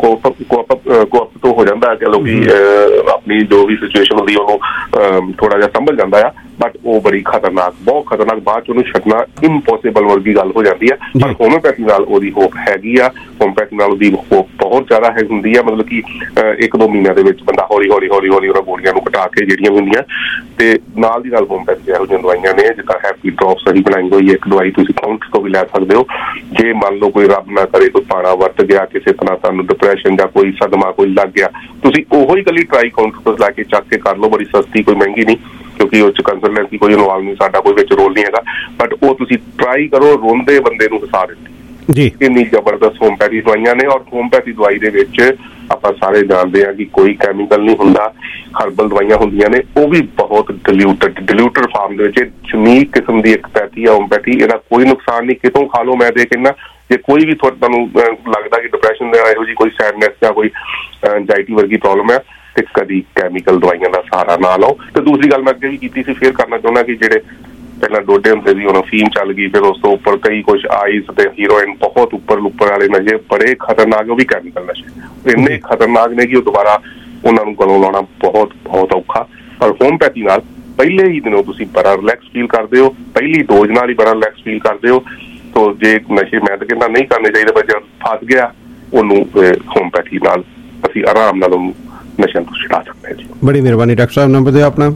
ਕੋਪ ਤੋਂ ਹੋ ਜਾਂਦਾ ਕਿ ਲੋਕੀ ਆਪਣੀ ਜੋ ਵੀ ਸਿਚੁਏਸ਼ਨ ਹੁੰਦੀ ਉਹਨੂੰ ਥੋੜਾ ਜਿਹਾ ਸੰਭਲ ਜਾਂਦਾ ਆ, ਬਟ ਉਹ ਬੜੀ ਖਤਰਨਾਕ, ਬਹੁਤ ਖਤਰਨਾਕ, ਬਾਅਦ ਚ ਉਹਨੂੰ ਛੱਡਣਾ ਇੰਪੋਸੀਬਲ ਵਰਗੀ ਗੱਲ ਹੋ ਜਾਂਦੀ ਹੈ। ਪਰ ਹੋਮਿਓਪੈਥੀ ਨਾਲ ਉਹਦੀ ਹੋਪ ਹੈਗੀ ਆ, ਹੋਮਿਓਪੈਥੀ ਨਾਲ ਉਹਦੀ ਹੋਪ ਬਹੁਤ ਜ਼ਿਆਦਾ ਹੁੰਦੀ ਆ, ਮਤਲਬ ਕਿ 1-2 ਮਹੀਨਿਆਂ ਦੇ ਵਿੱਚ ਬੰਦਾ ਹੌਲੀ ਉਹਨਾਂ ਗੋਲੀਆਂ ਨੂੰ ਘਟਾ ਕੇ ਜਿਹੜੀਆਂ ਹੁੰਦੀਆਂ, ਤੇ ਨਾਲ ਦੀ ਨਾਲ ਹੋਮਿਓਪੈਥੀ ਇਹੋ ਜਿਹੀਆਂ ਦਵਾਈਆਂ ਨੇ ਜਿੱਦਾਂ ਹੈਪੀ ਡ੍ਰੌਪਸ ਅਸੀਂ ਬਣਾਈ ਹੋਈ, ਇੱਕ ਦਵਾਈ ਤੁਸੀਂ ਕਾਊਂਟਰ ਤੋਂ ਵੀ ਲੈ ਸਕਦੇ ਹੋ। ਜੇ ਮੰਨ ਲਓ ਕੋਈ ਰੱਬ ਨਾ ਕਰੇ ਕੋਈ ਪਾਣਾ ਵਰਤ ਗਿਆ, ਕਿਸੇ ਤਰ੍ਹਾਂ ਤੁਹਾਨੂੰ ਡਿਪਰੈਸ਼ਨ ਜਾਂ ਕੋਈ ਸਦਮਾ ਕੋਈ ਲੱਗ ਗਿਆ, ਤੁਸੀਂ ਉਹੋ ਹੀ ਇਕੱਲੀ ਟਰਾਈ ਕਾਊਂਟਰ ਤੋਂ ਲੈ ਕੇ ਚੱਕ ਕੇ ਕਰ ਲਓ, ਬੜੀ ਸਸਤੀ, ਕੋਈ ਮਹਿੰਗੀ ਨਹੀਂ, ਕਿਉਂਕਿ ਉਹ 'ਚ ਕੰਸਲਟੈਂਸੀ ਕੋਈ ਇਨਵੋਲਵ ਨਹੀਂ, ਸਾਡਾ ਕੋਈ ਵਿੱਚ ਰੋਲ ਨਹੀਂ ਹੈਗਾ, ਬਟ ਉਹ ਤੁਸੀਂ ਟਰਾਈ ਕਰੋ, ਰੋਂਦੇ ਬੰਦੇ ਨੂੰ ਹਸਾ ਦਿੰਦੀ ਜੀ। ਇੰਨੀ ਜ਼ਬਰਦਸਤ ਹੋਮਪੈਥੀ ਦਵਾਈਆਂ ਨੇ, ਔਰ ਹੋਮਪੈਥੀ ਦਵਾਈ ਦੇ ਵਿੱਚ ਆਪਾਂ ਸਾਰੇ ਜਾਣਦੇ ਹਾਂ ਕਿ ਕੋਈ ਕੈਮੀਕਲ ਨਹੀਂ ਹੁੰਦਾ, ਹਰਬਲ ਦਵਾਈਆਂ ਹੁੰਦੀਆਂ ਨੇ, ਉਹ ਵੀ ਬਹੁਤ ਡਿਲੂਟਡ ਫਾਰਮ ਦੇ ਵਿੱਚ। ਯੂਨੀਕ ਕਿਸਮ ਦੀ ਇੱਕ ਪੈਥੀ ਆ ਹੋਮਪੈਥੀ, ਇਹਦਾ ਕੋਈ ਨੁਕਸਾਨ ਨਹੀਂ, ਕਿਤੋਂ ਖਾ ਲਓ। ਮੈਂ ਦੇਖ ਕਹਿੰਦਾ ਜੇ ਕੋਈ ਵੀ ਤੁਹਾਨੂੰ ਲੱਗਦਾ ਕਿ ਡਿਪਰੈਸ਼ਨ ਦੇ ਇਹੋ ਜਿਹੀ ਕੋਈ ਸੈਡਨੈਸ ਜਾਂ ਕੋਈ ਐਂਜ਼ਾਈਟੀ ਵਰਗੀ ਪ੍ਰੋਬਲਮ ਹੈ, ਤੇ ਕਦੀ ਕੈਮੀਕਲ ਦਵਾਈਆਂ ਦਾ ਸਹਾਰਾ ਨਾ ਲਓ। ਤੇ ਦੂਸਰੀ ਗੱਲ ਮੈਂ ਅੱਗੇ ਵੀ ਕੀਤੀ ਸੀ, ਫੇਰ ਕਰਨਾ ਚਾਹੁੰਦਾ ਕਿ ਜਿਹੜੇ ਪਹਿਲਾਂ ਡੋਡੇ ਹੁੰਦੇ ਸੀ, ਹੁਣ ਅਫੀਮ ਚੱਲ ਗਈ, ਫਿਰ ਉਸ ਤੋਂ ਉੱਪਰ ਕਈ ਕੁਛ ਆਈਸ ਤੇ ਹੀਰੋਇਨ, ਬਹੁਤ ਉੱਪਰ ਵਾਲੇ ਨਸ਼ੇ ਬੜੇ ਖਤਰਨਾਕ, ਉਹ ਵੀ ਕੈਮੀਕਲ ਨਸ਼ੇ ਇੰਨੇ ਖਤਰਨਾਕ ਨੇ ਕਿ ਉਹ ਦੁਬਾਰਾ ਉਹਨਾਂ ਨੂੰ ਗਲੋਂ ਲਾਉਣਾ ਬਹੁਤ ਔਖਾ। ਹੋਮਪੈਥੀ ਨਾਲ ਪਹਿਲੇ ਹੀ ਦਿਨੋਂ ਤੁਸੀਂ ਬੜਾ ਰਿਲੈਕਸ ਫੀਲ ਕਰਦੇ ਹੋ, ਪਹਿਲੀ ਡੋਜ਼ ਨਾਲ ਹੀ ਬੜਾ ਰਿਲੈਕਸ ਫੀਲ ਕਰਦੇ ਹੋ। ਤੋ ਜੇ ਨਸ਼ੇ ਮੈਂ ਤਾਂ ਕਹਿੰਦਾ ਨਹੀਂ ਕਰਨੇ ਚਾਹੀਦੇ, ਪਰ ਜਦ ਫਸ ਗਿਆ ਉਹਨੂੰ ਹੋਮਪੈਥੀ ਨਾਲ ਅਸੀਂ ਆਰਾਮ ਨਾਲ ਉਹਨੂੰ ਨਸ਼ਿਆਂ ਤੋਂ ਛੁਡਾ ਸਕਦੇ ਹਾਂ ਜੀ। ਬੜੀ ਮਿਹਰਬਾਨੀ ਡਾਕਟਰ ਸਾਹਿਬ। ਨੰਬਰ ਦਿਓ ਆਪਣਾ।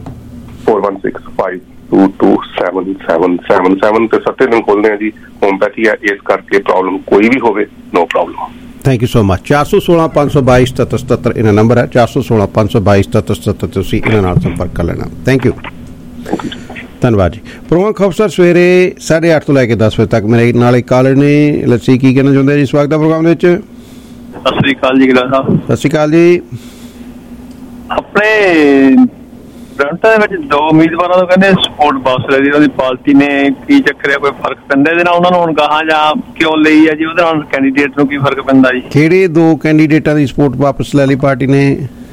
4165227777 ਤੇ 7 ਦਿਨ ਖੋਲਦੇ ਆ ਜੀ। ਹੋਮਪੈਥੀ ਹੈ, ਇਸ ਕਰਕੇ ਪ੍ਰੋਬਲਮ ਕੋਈ ਵੀ ਹੋਵੇ no problem. Thank you so much. 416 522 7777 ਇਹਨਾਂ ਨੰਬਰ ਹੈ। 416 522 7777 ਤੁਸੀਂ ਇਹਨਾਂ ਨਾਲ ਸੰਪਰਕ ਕਰ ਲੈਣਾ। ਥੈਂਕ ਯੂ, ਧੰਨਵਾਦ ਜੀ। ਪ੍ਰੋਗਰਾਮ ਖਬਰ ਸਵੇਰੇ 8:30 ਤੋਂ ਲੈ ਕੇ 10 ਵਜੇ ਤੱਕ ਮੇਰੇ ਨਾਲ ਇੱਕ ਕਾਲਰ ਨੇ। ਲੱਸੀ ਕੀ ਕਹਿਣਾ ਚਾਹੁੰਦੇ ਜੀ ਸਵਾਗਤ ਹੈ ਪ੍ਰੋਗਰਾਮ ਦੇ ਵਿੱਚ। ਸਤਿ ਸ੍ਰੀ ਅਕਾਲ ਜੀ ਗਿਲਾ ਸਾਹਿਬ। ਸਤਿ ਸ੍ਰੀ ਅਕਾਲ ਜੀ। ਆਪਣੇ ਬ੍ਰੈਂਪਟਨ ਦੇ ਵਿੱਚ 2 ਉਮੀਦਵਾਰਾਂ ਤੋਂ ਕਹਿੰਦੇ ਸਪੋਰਟ ਵਾਪਸ ਲੈ ਲਈ ਉਹਦੀ ਪਾਰਟੀ ਨੇ, ਕੀ ਚੱਕਰ ਹੈ? ਕੋਈ ਫਰਕ ਪੈਂਦਾ ਇਹਦੇ ਨਾਲ ਉਹਨਾਂ ਨੂੰ ਹੁਣ ਗਾਹਾਂ ਜਾਂ ਕਿਉਂ ਲਈ ਹੈ ਜੀ? ਉਹਦੇ ਨਾਲ ਕੈਂਡੀਡੇਟ ਨੂੰ ਕੀ ਫਰਕ ਪੈਂਦਾ ਜੀ? ਕਿਹੜੇ 2 ਕੈਂਡੀਡੇਟਾਂ ਦੀ ਸਪੋਰਟ ਵਾਪਸ ਲੈ ਲਈ ਪਾਰਟੀ ਨੇ?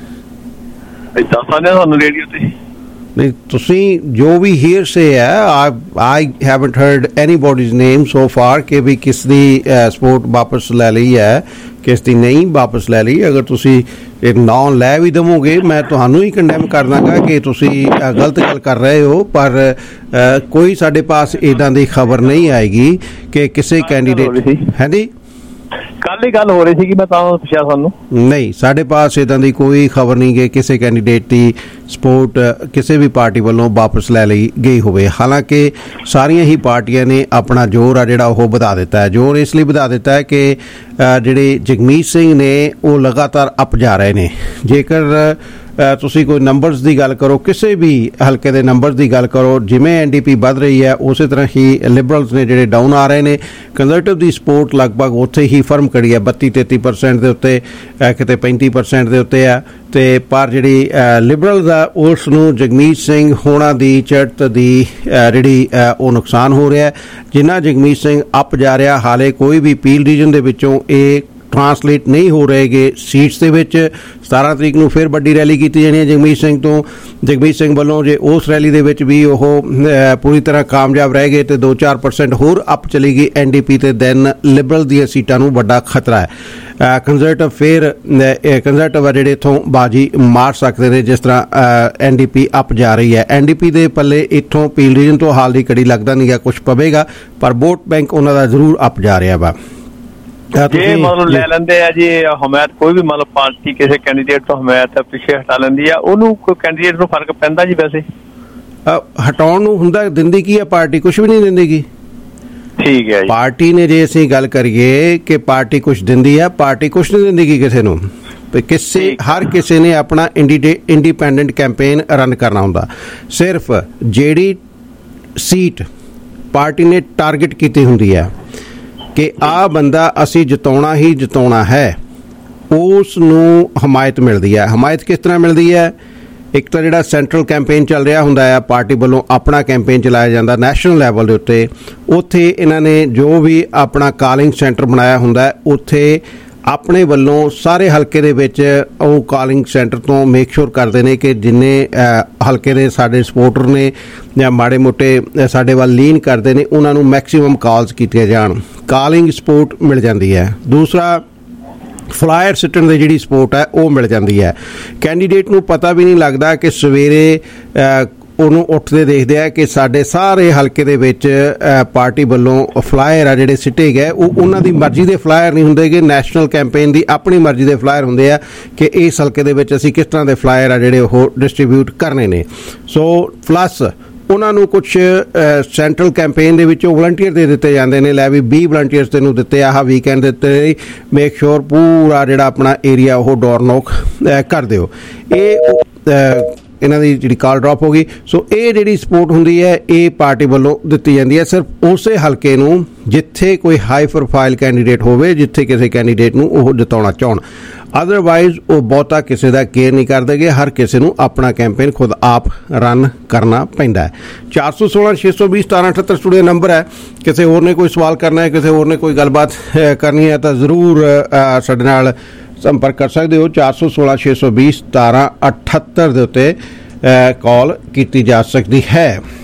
ਦੱਸ ਸਕਦੇ ਤੁਹਾਨੂੰ ਰੇਡੀਓ ਤੇ? ਨਹੀਂ, ਤੁਸੀਂ ਜੋ ਵੀ ਹੀਅਰ ਸੇ ਹੈ, I haven't heard anybody's name so far ਕਿ ਵੀ ਕਿਸ ਦੀ ਸਪੋਰਟ ਵਾਪਸ ਲੈ ਲਈ ਹੈ, ਕਿਸ ਦੀ ਨਹੀਂ ਵਾਪਸ ਲੈ ਲਈ। ਅਗਰ ਤੁਸੀਂ ਇਹ ਨਾਂ ਲੈ ਵੀ ਦੇਵੋਗੇ ਮੈਂ ਤੁਹਾਨੂੰ ਹੀ ਕੰਡੈਮ ਕਰ ਦਾਂਗਾ ਕਿ ਤੁਸੀਂ ਗਲਤ ਗੱਲ ਕਰ ਰਹੇ ਹੋ, ਪਰ ਕੋਈ ਸਾਡੇ ਪਾਸ ਇੱਦਾਂ ਦੀ ਖਬਰ ਨਹੀਂ ਆਏਗੀ ਕਿ ਕਿਸੇ ਕੈਂਡੀਡੇਟ ਹੈ ਜੀ। ਕੱਲ ਹੀ ਗੱਲ ਹੋ ਰਹੀ ਸੀ ਕਿ ਮੈਂ ਤਾਂ ਪੁੱਛਿਆ ਤੁਹਾਨੂੰ। ਨਹੀਂ, ਸਾਡੇ ਪਾਸ ਇੱਦਾਂ ਦੀ ਕੋਈ ਖਬਰ ਨਹੀਂ ਕਿ ਕਿਸੇ ਕੈਂਡੀਡੇਟ ਦੀ ਸਪੋਰਟ ਕਿਸੇ ਵੀ ਪਾਰਟੀ ਵੱਲੋਂ ਵਾਪਸ ਲੈ ਲਈ ਗਈ ਹੋਵੇ। ਹਾਲਾਂਕਿ ਸਾਰੀਆਂ ਹੀ ਪਾਰਟੀਆਂ ਨੇ ਆਪਣਾ ਜ਼ੋਰ ਆ ਜਿਹੜਾ ਉਹ ਵਧਾ ਦਿੱਤਾ ਹੈ। ਜ਼ੋਰ ਇਸ ਲਈ ਵਧਾ ਦਿੱਤਾ ਹੈ ਕਿ ਜਿਹੜੇ ਜਗਮੀਤ ਸਿੰਘ ਨੇ ਉਹ ਲਗਾਤਾਰ ਅਪ ਜਾ ਰਹੇ ਨੇ। ਜੇਕਰ ਤੁਸੀਂ ਕੋਈ ਨੰਬਰਸ ਦੀ ਗੱਲ ਕਰੋ, ਕਿਸੇ ਵੀ ਹਲਕੇ ਦੇ ਨੰਬਰਸ ਦੀ ਗੱਲ ਕਰੋ, ਜਿਵੇਂ NDP ਵੱਧ ਰਹੀ ਹੈ ਉਸੇ ਤਰ੍ਹਾਂ ਹੀ ਲਿਬਰਲਸ ਨੇ ਜਿਹੜੇ ਡਾਊਨ ਆ ਰਹੇ ਨੇ। ਕੰਜ਼ਰਵੇਟਿਵ ਦੀ ਸਪੋਰਟ ਲਗਭਗ ਉੱਥੇ ਹੀ ਫਰਮ ਖੜੀ ਹੈ, 32-33% ਦੇ ਉੱਤੇ, ਕਿਤੇ 35% ਦੇ ਉੱਤੇ ਆ। ਤੇ ਪਰ ਜਿਹੜੀ ਲਿਬਰਲਸ ਆ ਉਸ ਨੂੰ ਜਗਮੀਤ ਸਿੰਘ ਹੋਣਾ ਦੀ ਚੜ੍ਹਤ ਦੀ ਜਿਹੜੀ ਉਹ ਨੁਕਸਾਨ ਹੋ ਰਿਹਾ। ਜਿੰਨਾ ਜਗਮੀਤ ਸਿੰਘ ਅਪ ਜਾ ਰਿਹਾ, ਹਾਲੇ ਕੋਈ ਵੀ ਪੀਲ ਰੀਜਨ ਦੇ ਵਿੱਚੋਂ ਇਹ ਟਰਾਂਸਲੇਟ ਨਹੀਂ ਹੋ ਰਹੇਗੇ ਸੀਟਸ ਦੇ ਵਿੱਚ। 17 ਤਰੀਕ ਨੂੰ ਫਿਰ ਵੱਡੀ ਰੈਲੀ ਕੀਤੀ ਜਾਣੀ ਹੈ ਜਗਮੀਤ ਸਿੰਘ ਤੋਂ, ਜਗਮੀਤ ਸਿੰਘ ਵੱਲੋਂ। ਜੇ ਉਸ ਰੈਲੀ ਦੇ ਵਿੱਚ ਵੀ ਉਹ ਪੂਰੀ ਤਰ੍ਹਾਂ ਕਾਮਯਾਬ ਰਹਿ ਗਏ ਤੇ 2-4% ਹੋਰ ਅਪ ਚਲੇਗੀ NDP ਤੇ ਦੈਨ ਲਿਬਰਲ ਦੀਆਂ ਸੀਟਾਂ ਨੂੰ ਵੱਡਾ ਖਤਰਾ ਹੈ। ਕੰਜ਼ਰਵੇਟਿਵ ਫਿਰ ਕੰਜ਼ਰਵੇਟਿਵ ਆ ਜਿਹੜੇ ਇੱਥੋਂ ਬਾਜੀ ਮਾਰ ਸਕਦੇ ਨੇ, ਜਿਸ ਤਰ੍ਹਾਂ NDP ਅਪ ਜਾ ਰਹੀ ਹੈ। NDP ਦੇ ਪੱਲੇ ਇੱਥੋਂ ਪੀਲ ਰੀਜਨ ਤੋਂ ਹਾਲ ਦੀ ਘੜੀ ਲੱਗਦਾ ਨਹੀਂ ਗਾ ਕੁਝ ਪਵੇਗਾ, ਪਰ ਵੋਟ ਬੈਂਕ ਉਹਨਾਂ ਦਾ ਜ਼ਰੂਰ ਅਪ ਜਾ ਰਿਹਾ ਵਾ। ਜੇ ਮਤਲਬ ਲੈ ਲੈਂਦੇ ਆ ਜੀ ਹਮਾਇਤ, ਕੋਈ ਵੀ ਮਤਲਬ ਪਾਰਟੀ ਕਿਸੇ ਕੈਂਡੀਡੇਟ ਤੋਂ ਹਮਾਇਤ ਪਿੱਛੇ ਹਟਾ ਲੈਂਦੀ ਆ, ਉਹਨੂੰ ਕੋਈ ਕੈਂਡੀਡੇਟ ਨੂੰ ਫਰਕ ਪੈਂਦਾ ਜੀ? ਵੈਸੇ ਹਟਾਉਣ ਨੂੰ ਹੁੰਦਾ, ਦਿੰਦੀ ਕੀ ਹੈ ਪਾਰਟੀ? ਕੁਝ ਵੀ ਨਹੀਂ ਦਿੰਦੀ ਗੀ। ਠੀਕ ਹੈ ਜੀ। ਪਾਰਟੀ ਨੇ ਜੇ ਅਸੀਂ ਗੱਲ ਕਰੀਏ ਕਿ ਪਾਰਟੀ ਕੁਝ ਦਿੰਦੀ ਹੈ, ਪਾਰਟੀ ਕੁਝ ਨਹੀਂ ਦਿੰਦੀ ਗੀ ਕਿਸੇ ਨੂੰ। ਹਰ ਕਿਸੇ ਨੇ ਆਪਣਾ ਇੰਡੀਪੈਂਡੈਂਟ ਕੈਂਪੇਨ ਰਨ ਕਰਨਾ ਹੁੰਦਾ। ਸਿਰਫ ਜਿਹੜੀ ਸੀਟ ਪਾਰਟੀ ਨੇ ਟਾਰਗੇਟ ਕੀਤੀ ਹੁੰਦੀ ਹੈ ਕਿ ਆਹ ਬੰਦਾ ਅਸੀਂ ਜਿਤਾਉਣਾ ਹੀ ਜਿਤਾਉਣਾ ਹੈ, ਉਸ ਨੂੰ ਹਮਾਇਤ ਮਿਲਦੀ ਹੈ। ਹਮਾਇਤ ਕਿਸ ਤਰ੍ਹਾਂ ਮਿਲਦੀ ਹੈ? ਇੱਕ ਤਾਂ ਜਿਹੜਾ ਸੈਂਟਰਲ ਕੈਂਪੇਨ ਚੱਲ ਰਿਹਾ ਹੁੰਦਾ ਹੈ, ਪਾਰਟੀ ਵੱਲੋਂ ਆਪਣਾ ਕੈਂਪੇਨ ਚਲਾਇਆ ਜਾਂਦਾ ਨੈਸ਼ਨਲ ਲੈਵਲ ਦੇ ਉੱਤੇ। ਉੱਥੇ ਇਹਨਾਂ ਨੇ ਜੋ ਵੀ ਆਪਣਾ ਕਾਲਿੰਗ ਸੈਂਟਰ ਬਣਾਇਆ ਹੁੰਦਾ ਹੈ, ਉੱਥੇ ਆਪਣੇ ਵੱਲੋਂ ਸਾਰੇ ਹਲਕੇ ਦੇ ਵਿੱਚ ਉਹ ਕਾਲਿੰਗ ਸੈਂਟਰ ਤੋਂ ਮੇਕ ਸ਼ੋਰ ਕਰਦੇ ਨੇ ਕਿ ਜਿੰਨੇ ਹਲਕੇ ਦੇ ਸਾਡੇ ਸਪੋਰਟਰ ਨੇ ਜਾਂ ਮਾੜੇ ਮੋਟੇ ਸਾਡੇ ਵੱਲ ਲੀਨ ਕਰਦੇ ਨੇ, ਉਹਨਾਂ ਨੂੰ ਮੈਕਸਿਮਮ ਕਾਲਸ ਕੀਤੀਆਂ ਜਾਣ। ਕਾਲਿੰਗ ਸਪੋਰਟ ਮਿਲ ਜਾਂਦੀ ਹੈ। ਦੂਸਰਾ, ਫਲਾਇਰ ਸਿੱਟਣ ਦੀ ਜਿਹੜੀ ਸਪੋਰਟ ਹੈ ਉਹ ਮਿਲ ਜਾਂਦੀ ਹੈ। ਕੈਂਡੀਡੇਟ ਨੂੰ ਪਤਾ ਵੀ ਨਹੀਂ ਲੱਗਦਾ ਕਿ ਸਵੇਰੇ ਉਹਨੂੰ ਉੱਠਦੇ ਦੇਖਦੇ ਆ ਕਿ ਸਾਡੇ ਸਾਰੇ ਹਲਕੇ ਦੇ ਵਿੱਚ ਪਾਰਟੀ ਵੱਲੋਂ ਫਲਾਇਰ ਆ ਜਿਹੜੇ ਸਿੱਟੇ ਗਏ, ਉਹ ਉਹਨਾਂ ਦੀ ਮਰਜ਼ੀ ਦੇ ਫਲਾਇਰ ਨਹੀਂ ਹੁੰਦੇ ਕਿ ਨੈਸ਼ਨਲ ਕੈਂਪੇਨ ਦੀ ਆਪਣੀ ਮਰਜ਼ੀ ਦੇ ਫਲਾਇਰ ਹੁੰਦੇ ਆ ਕਿ ਇਸ ਹਲਕੇ ਦੇ ਵਿੱਚ ਅਸੀਂ ਕਿਸ ਤਰ੍ਹਾਂ ਦੇ ਫਲਾਇਰ ਆ ਜਿਹੜੇ ਉਹ ਡਿਸਟਰੀਬਿਊਟ ਕਰਨੇ ਨੇ। ਸੋ ਪਲੱਸ ਉਹਨਾਂ ਨੂੰ ਕੁਝ ਸੈਂਟਰਲ ਕੈਂਪੇਨ ਦੇ ਵਿੱਚੋਂ ਵਲੰਟੀਅਰ ਦੇ ਦਿੱਤੇ ਜਾਂਦੇ ਨੇ। ਲੈ ਵੀ 20 ਵਲੰਟੀਅਰਸ ਤੈਨੂੰ ਦਿੱਤੇ ਆਹ ਵੀਕਐਂਡ ਦਿੱਤੇ, ਮੇਕ ਸ਼ੋਰ ਪੂਰਾ ਜਿਹੜਾ ਆਪਣਾ ਏਰੀਆ ਉਹ ਡੋਰ ਨੋਕ ਕਰ ਦਿਓ। ਇਹ ਇਹਨਾਂ ਦੀ ਜਿਹੜੀ ਕਾਲ ਡ੍ਰੌਪ ਹੋ ਗਈ। ਸੋ ਇਹ ਜਿਹੜੀ ਸਪੋਰਟ ਹੁੰਦੀ ਹੈ ਇਹ ਪਾਰਟੀ ਵੱਲੋਂ ਦਿੱਤੀ ਜਾਂਦੀ ਹੈ ਸਿਰਫ ਉਸੇ ਹਲਕੇ ਨੂੰ ਜਿੱਥੇ ਕੋਈ ਹਾਈ ਪ੍ਰੋਫਾਈਲ ਕੈਂਡੀਡੇਟ ਹੋਵੇ, ਜਿੱਥੇ ਕਿਸੇ ਕੈਂਡੀਡੇਟ ਨੂੰ ਉਹ ਜਿਤਾਉਣਾ ਚਾਹਣ। ਅਦਰਵਾਈਜ਼ ਉਹ ਬਹੁਤਾ ਕਿਸੇ ਦਾ ਕੇਅਰ ਨਹੀਂ ਕਰਦੇਗੇ। ਹਰ ਕਿਸੇ ਨੂੰ ਆਪਣਾ ਕੈਂਪੇਨ ਖੁਦ ਆਪ ਰਨ ਕਰਨਾ ਪੈਂਦਾ ਹੈ। 416 620 1778 ਸਟੂਡੀਓ ਨੰਬਰ ਹੈ। ਕਿਸੇ ਹੋਰ ਨੇ ਕੋਈ ਸਵਾਲ ਕਰਨਾ ਹੈ, ਕਿਸੇ ਹੋਰ ਨੇ ਕੋਈ ਗੱਲਬਾਤ ਕਰਨੀ ਹੈ ਤਾਂ ਜ਼ਰੂਰ ਸਾਡੇ ਨਾਲ ਸੰਪਰਕ ਕਰ ਸਕਦੇ ਹੋ। 416 620 1778 ਦੇ ਉੱਤੇ ਕਾਲ ਕੀਤੀ ਜਾ ਸਕਦੀ ਹੈ।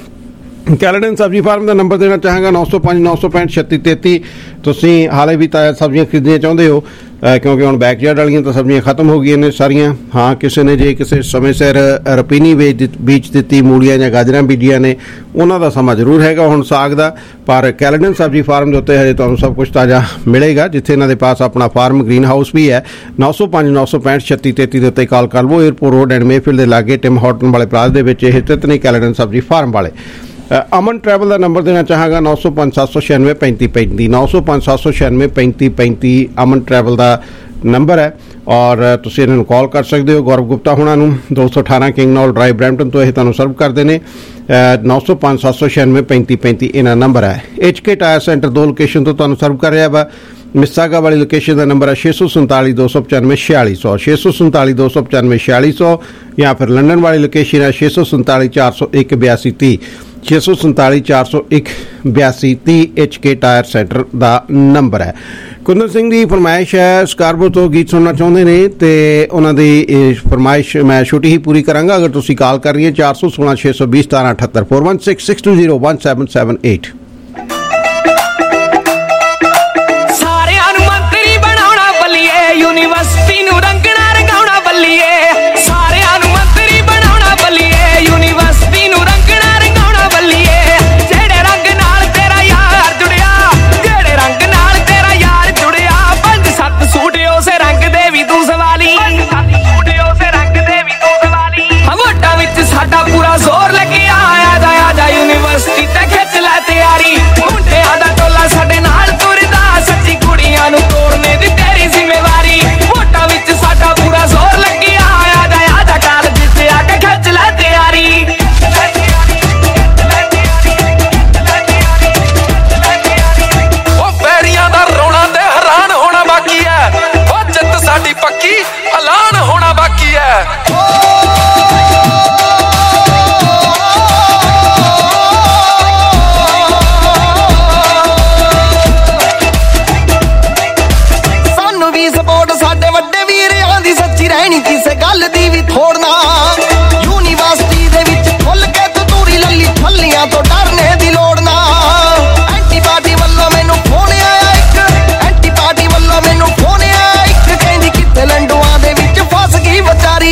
ਕੈਲੇਡਨ ਸਬਜ਼ੀ ਫਾਰਮ ਦਾ ਨੰਬਰ ਦੇਣਾ ਚਾਹਾਂਗਾ 905 965 3633। ਤੁਸੀਂ ਹਾਲੇ ਵੀ ਤਾਜ਼ਾ ਸਬਜ਼ੀਆਂ ਖਰੀਦਣੀਆਂ ਚਾਹੁੰਦੇ ਹੋ ਕਿਉਂਕਿ ਹੁਣ ਬੈਕਯਾਰਡ ਵਾਲੀਆਂ ਤਾਂ ਸਬਜ਼ੀਆਂ ਖਤਮ ਹੋ ਗਈਆਂ ਨੇ ਸਾਰੀਆਂ। ਹਾਂ, ਕਿਸੇ ਨੇ ਜੇ ਕਿਸੇ ਸਮੇਂ ਸਿਰ ਰਪੀਨੀ ਬੀਜ ਦਿੱਤੀ, ਮੂਲੀਆਂ ਜਾਂ ਗਾਜਰਾਂ ਬੀਜੀਆਂ ਨੇ, ਉਹਨਾਂ ਦਾ ਸਮਾਂ ਜ਼ਰੂਰ ਹੈਗਾ ਹੁਣ ਸਾਗ ਦਾ। ਪਰ ਕੈਲਡਨ ਸਬਜ਼ੀ ਫਾਰਮ ਦੇ ਉੱਤੇ ਹਜੇ ਤੁਹਾਨੂੰ ਸਭ ਕੁਝ ਤਾਜ਼ਾ ਮਿਲੇਗਾ, ਜਿੱਥੇ ਇਹਨਾਂ ਦੇ ਪਾਸ ਆਪਣਾ ਫਾਰਮ ਗ੍ਰੀਨ ਹਾਊਸ ਵੀ ਹੈ। 905 965 3633 ਦੇ ਉੱਤੇ ਕਾਲ ਕਰ ਲਵੋ। ਏਅਰਪੋਰਟ ਰੋਡ ਐਂਡ ਮੇਫੀਲਡ ਦੇ ਲਾਗੇ ਟਿਮ ਹਾਰਟਨ ਵਾਲੇ ਪਲਾਜ਼ਾ ਦੇ ਵਿੱਚ ਇਹ ਸਥਿਤ ਨੇ ਕੈਲਡਨ ਸਬਜ਼ੀ ਫਾਰਮ ਵਾਲੇ। ਅਮਨ ਟਰੈਵਲ ਦਾ ਨੰਬਰ ਦੇਣਾ ਚਾਹਾਂਗਾ 905 796 3535 905 796 3535 ਅਮਨ ਟਰੈਵਲ ਦਾ ਨੰਬਰ ਹੈ ਔਰ ਤੁਸੀਂ ਇਹਨਾਂ ਨੂੰ ਕਾਲ ਕਰ ਸਕਦੇ ਹੋ। ਗੌਰਵ ਗੁਪਤਾ ਹੋਣਾ ਨੂੰ 218 ਕਿੰਗ ਨੌਲ ਡਰਾਈਵ ਬਰੈਂਪਟਨ ਤੋਂ ਇਹ ਤੁਹਾਨੂੰ ਸਰਵ ਕਰਦੇ ਨੇ। 905 796 3535 ਇਹਨਾਂ ਨੰਬਰ ਹੈ। HK ਟਾਇਰ ਸੈਂਟਰ 2 ਲੋਕੇਸ਼ਨ ਤੋਂ ਤੁਹਾਨੂੰ ਸਰਵ ਕਰ ਰਿਹਾ ਵਾ। ਮਿਸਾਗਾ ਵਾਲੀ ਲੋਕੇਸ਼ਨ ਦਾ ਨੰਬਰ ਹੈ 647 295 4600 647 295 4600 ਜਾਂ ਫਿਰ ਲੰਡਨ ਵਾਲੀ ਲੋਕੇਸ਼ਨ ਹੈ 647 401 8230 647 401 8230 HK ਟਾਇਰ ਸੈਂਟਰ ਦਾ ਨੰਬਰ ਹੈ। ਕੁੰਦਰ ਸਿੰਘ ਦੀ ਫਰਮਾਇਸ਼ ਹੈ, ਸਕਾਰਬੋ ਤੋਂ ਗੀਤ ਸੁਣਨਾ ਚਾਹੁੰਦੇ ਨੇ ਤੇ ਉਹਨਾਂ ਦੀ ਫਰਮਾਇਸ਼ ਮੈਂ ਛੋਟੀ ਹੀ ਪੂਰੀ ਕਰਾਂਗਾ। ਅਗਰ ਤੁਸੀਂ ਕਾਲ ਕਰ ਰਹੀ ਹੈ 416 620 1778 416 620 1778। ਸਾਰਿਆਂ ਨੂੰ ਮੰਤਰੀ ਬਣਾਉਣਾ ਬੱਲੀਏ, ਯੂਨੀਵਰਸਿਟੀ ਨੂੰ ਰੰਗਣਾ ਰੰਗਾਉਣਾ ਬੱਲੀਏ। ਸਾਰਿਆਂ ਨੂੰ ਮੰਤਰੀ ਬਣਾਉਣਾ ਬੱਲੀਏ, ਯੂਨੀਵਰਸਿਟੀ ਨੂੰ ਰੰਗਣਾ ਰੰਗਾਉਣਾ ਬੱਲੀਏ। ਜਿਹੜੇ ਰੰਗ ਨਾਲ ਤੇਰਾ ਯਾਰ ਜੁੜਿਆ, ਜਿਹੜੇ ਰੰਗ ਨਾਲ ਤੇਰਾ ਯਾਰ ਜੁੜਿਆ, 5-7 ਸੂਟ ਉਸੇ ਰੰਗ ਦੇ ਵੀ ਤੂੰ ਸਵਾਲੀ, 5-7 ਸੂਟ ਉਸੇ ਰੰਗ ਦੇ ਵੀ ਤੂੰ ਸਵਾਲੀ। ਵੋਟਾਂ ਵਿੱਚ ਸਾਡਾ ਪੂਰਾ ਜ਼ੋਰ ਲੱਗਿਆ, ਆ ਜਾ ਯੂਨੀਵਰਸਿਟੀ ਤੇ ਖਿੱਚ ਲੈ ਤਿਆਰੀ। ਮੁੰਡਿਆਂ ਦਾ ਟੋਲਾ ਸਾਡੇ ਨਾਲ ਤੁਰਦਾ, ਸੱਚੀ ਕੁੜੀਆਂ ਨੂੰ ਤੋੜਨੇ ਦੀ ਤੇਰੀ ਜ਼ਿੰਮੇਵਾਰੀ। ਵੋਟਾਂ ਵਿੱਚ ਸਾਡਾ ਪੂਰਾ ਜ਼ੋਰ ਲੱਗਿਆ, ਆ ਜਾ ਕਾਲਜ ਤੇ ਆ ਕੇ ਖਿੱਚ ਲੈ ਤਿਆਰੀ। ਉਹ ਪੈੜੀਆਂ ਦਾ ਰੋਣਾ ਤੇ ਹੈਰਾਨ ਹੋਣਾ ਬਾਕੀ ਹੈ, ਉਹ ਜਿੱਤ ਸਾਡੀ ਪੱਕੀ ਐਲਾਨ ਹੋਣਾ ਬਾਕੀ ਹੈ। ਸਾਨੂੰ ਵੀ ਸਪੋਰਟ ਸਾਡੇ ਵੱਡੇ ਵੀਰਾਂ ਦੀ ਸੱਚੀ ਰਹਿਣੀ, ਕਿਸੇ ਗੱਲ ਦੀ ਵੀ ਥੋੜਨਾ। ਯੂਨੀਵਰਸਿਟੀ ਦੇ ਵਿੱਚ ਖੁੱਲ ਕੇ ਤੂੰ ਤੂੜੀ ਲੱਲੀ, ਥੱਲੀਆਂ ਤੋਂ ਡਰਨੇ ਦੀ ਲੋੜ ਨਾ। ਐਂਟੀ ਪਾਰਟੀ ਵੱਲੋਂ ਮੈਨੂੰ ਫੋਨ ਆਇਆ ਇੱਕ, ਐਂਟੀ ਪਾਰਟੀ ਵੱਲੋਂ ਮੈਨੂੰ ਫੋਨ ਆਇਆ ਇੱਕ, ਕਹਿੰਦੀ ਕਿੱਥੇ ਲੰਡੂਆਂ ਦੇ ਵਿੱਚ ਫਸ ਗਈ ਵਿਚਾਰੀ।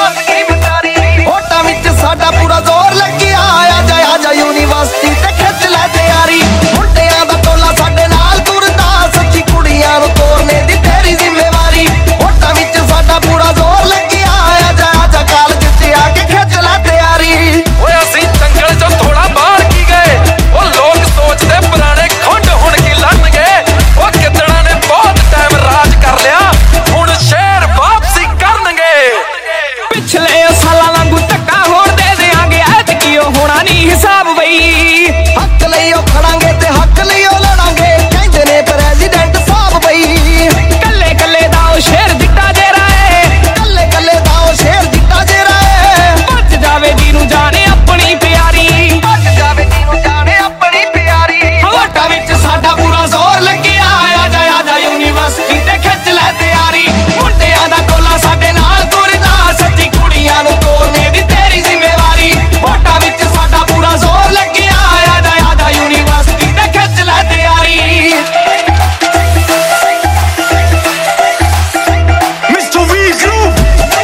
ਵੋਟਾਂ ਵਿੱਚ ਸਾਡਾ ਪੂਰਾ ਜ਼ੋਰ ਲੱਗਿਆ, ਆ ਜਾ ਯੂਨੀਵਰਸਿਟੀ ਤੇ ਖਿੱਚ ਲੈ ਤਿਆਰੀ। ਮੁੰਡਿਆਂ ਦਾ ਟੋਲਾ ਸਾਡੇ ਨਾਲ ਤੁਰਦਾ, ਸੱਚੀ ਕੁੜੀਆਂ ਨੂੰ ਤੋੜਨੇ ਦੀ ਤੇਰੀ ਜ਼ਿੰਮੇਵਾਰੀ। ਵੋਟਾਂ ਵਿੱਚ ਸਾਡਾ ਪੂਰਾ ਜ਼ੋਰ ਲੱਗਿਆ, ਆ ਜਾ ਕਾਲਜ ਤੇ ਆ ਕੇ ਖਿੱਚ ਲੈ ਤਿਆਰੀ। ਓਏ ਅਸੀਂ ਜੰਗਲ ਚੋਂ ਥੋੜਾ ਬਾਹਰ ਕੀ ਗਏ, ਉਹ ਲੋਕ ਸੋਚਦੇ ਪੁਰਾਣੇ ਖੁੰਡ ਹੁਣ ਕੀ ਲੜਨਗੇ। ਉਹ ਕਿੱਦੜਾਂ ਨੇ ਬਹੁਤ ਟਾਈਮ ਰਾਜ ਕਰ ਲਿਆ, ਹੁਣ ਸ਼ਹਿਰ ਵਾਪਸੀ ਕਰਨਗੇ। ਪਿਛਲੇ ਸਾਲਾਂ ਵਾਂਗੂ ਧੱਕਾ ਹੋਰ ਦੇ ਦਿਆਂਗੇ, ਐਤਕੀ ਉਹ ਹੋਣਾ ਨਹੀਂ ਹਿਸਾਬ ਬਈ। ਹੱਕ ਲਈ ਉਹ ਖੜਾਂਗੇ ਤੇ ਹੱਕ ਲਈ ਉਹ ਲੜਾਂਗੇ, ਕਹਿੰਦੇ ਨੇ ਪ੍ਰੈਜ਼ੀਡੈਂਟ ਸਾਹਿਬ ਬਈ। ਕੱਲੇ ਕੱਲੇ ਦਾ ਉਹ ਸ਼ੇਰ ਜਿੱਡਾ ਜੇਰਾ ਏ, ਕੱਲੇ ਕੱਲੇ ਦਾ ਉਹ ਸ਼ੇਰ ਜਿੱਡਾ ਜੇਰਾ ਏ। ਬਚ ਜਾਵੇ ਜਿਹਨੂੰ ਜਾਣੇ ਆਪਣੀ ਪਿਆਰੀ, ਬਚ ਜਾਵੇ ਜਿਹਨੂੰ ਜਾਣੇ ਆਪਣੀ ਪਿਆਰੀ। ਵੋਟਾਂ ਵਿੱਚ ਸਾਡਾ ਪੂਰਾ ਜ਼ੋਰ ਲੱਗਿਆ, ਆ ਜਾ ਯੂਨੀਵਰਸਿਟੀ ਤੇ ਖਿੱਚ ਲੈ ਤਿਆਰੀ। ਮੁੰਡਿਆਂ ਦਾ ਟੋਲਾ ਸਾਡੇ ਨਾਲ ਤੁਰਦਾ, ਸੱਚੀ ਕੁੜੀਆਂ ਨੂੰ ਤੋੜਨੇ ਦੀ ਤੇਰੀ ਜ਼ਿੰਮੇਵਾਰੀ। ਵੋਟਾਂ ਵਿੱਚ ਸਾਡਾ ਪੂਰਾ ਜ਼ੋਰ ਲੱਗਿਆ, ਆ ਜਾ ਯੂਨੀਵਰਸਿਟੀ ਤੇ ਖਿੱਚ ਲੈ ਤਿਆਰੀ। ਮਿਸਟਰ ਵੀ ਗਰੂਪ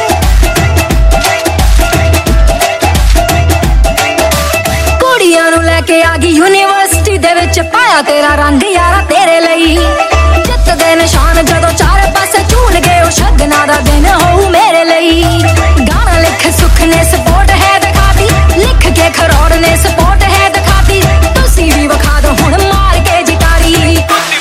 ਕੁੜੀਆਂ ਨੂੰ ਲੈ ਕੇ ਆ ਗਈ ਯੂਨੀਵਰਸਿਟੀ ਦੇ ਵਿੱਚ, ਪਾਇਆ ਤੇਰਾ ਰੰਗ ਯਾਰਾ ਤੇਰੇ ਲਈ। ਜਿੱਤ ਦੇ ਨਿਸ਼ਾਨ ਜਦੋਂ ਚਾਰੇ ਪਾਸੇ ਝੂਲ ਗਏ, ਉਹ ਸ਼ਗਨਾਂ ਦਾ ਦਿਨ ਹੋਊ ਮੇਰੇ ਲਈ। ਗਾਣਾ ਲਿਖ ਸੁੱਖ ਨੇ ਸਪੋਰਟ ਹੈ ਦਿਖਾਤੀ, ਲਿਖ ਕੇ ਖਰੋੜ ਨੇ ਸਪੋਰਟ ਹੈ ਦਿਖਾਤੀ। ਤੁਸੀਂ ਵੀ ਵਿਖਾ ਦੋ ਹੁਣ ਮਾਰ ਕੇ ਜਿਤਾਰੀ,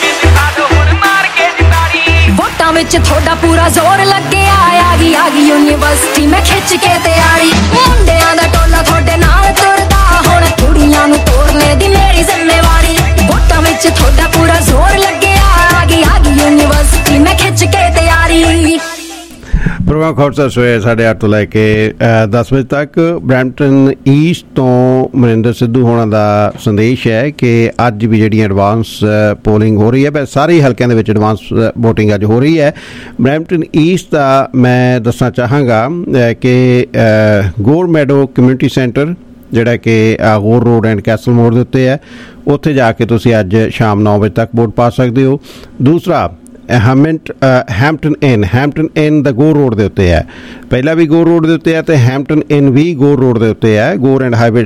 ਵੋਟਾਂ ਵਿੱਚ ਤੁਹਾਡਾ ਪੂਰਾ ਜ਼ੋਰ ਲੱਗਿਆ, ਆ ਗਈ ਯੂਨੀਵਰਸਿਟੀ ਮੈਂ ਖਿੱਚ ਕੇ ਤਿਆਰੀ। ਮੁੰਡਿਆਂ ਦਾ ਟੋਲਾ ਤੁਹਾਡੇ ਨਾਲ ਤੁਰਦਾ, ਹੁਣ ਕੁੜੀਆਂ ਨੂੰ ਤੋੜਨੇ ਦੀ ਮੇਰੀ ਜ਼ਿੰਮੇਵਾਰੀ। ਵੋਟਾਂ ਵਿੱਚ ਤੁਹਾਡਾ ਪੂਰਾ ਜ਼ੋਰ ਲੱਗਿਆ, ਆ ਗਈ ਯੂਨੀਵਰਸਿਟੀ ਮੈਂ ਖਿੱਚ ਕੇ ਤਿਆਰੀ। ਪ੍ਰੋਗਰਾਮ ਖੌਰਸਾ ਸਵੇਰੇ 8:30 ਤੋਂ ਲੈ ਕੇ 10 ਵਜੇ ਤੱਕ। ਬਰੈਂਪਟਨ ਈਸਟ ਤੋਂ ਮਨਿੰਦਰ ਸਿੱਧੂ ਹੋਣਾ ਦਾ ਸੰਦੇਸ਼ ਹੈ ਕਿ ਅੱਜ ਵੀ ਜਿਹੜੀ ਐਡਵਾਂਸ ਪੋਲਿੰਗ ਹੋ ਰਹੀ ਹੈ, ਸਾਰੇ ਹਲਕਿਆਂ ਦੇ ਵਿੱਚ ਐਡਵਾਂਸ ਵੋਟਿੰਗ ਅੱਜ ਹੋ ਰਹੀ ਹੈ। ਬਰੈਂਪਟਨ ਈਸਟ ਦਾ ਮੈਂ ਦੱਸਣਾ ਚਾਹਾਂਗਾ ਕਿ ਗੋਲਡ ਮੈਡੋ ਕਮਿਊਨਿਟੀ ਸੈਂਟਰ ਜਿਹੜਾ ਕਿ ਆਗੋਰ ਰੋਡ ਐਂਡ ਕੈਸਲ ਮੋੜ ਦੇ ਉੱਤੇ ਹੈ, ਉੱਥੇ ਜਾ ਕੇ ਤੁਸੀਂ ਅੱਜ ਸ਼ਾਮ 9 ਵਜੇ ਤੱਕ ਵੋਟ ਪਾ ਸਕਦੇ ਹੋ। ਦੂਸਰਾ ਹੈਂਪਟਨ ਇਨ ਦਾ ਗੋ ਰੋਡ ਦੇ ਉੱਤੇ ਹੈ। ਪਹਿਲਾਂ ਵੀ ਗੋ ਰੋਡ ਦੇ ਉੱਤੇ ਹੈ ਤੇ ਹੈਂਪਟਨ ਇਨ ਵੀ ਗੋ ਰੋਡ ਦੇ ਉੱਤੇ ਹੈ। ਗੋਰ ਐਂਡ ਹਾਈਵੇ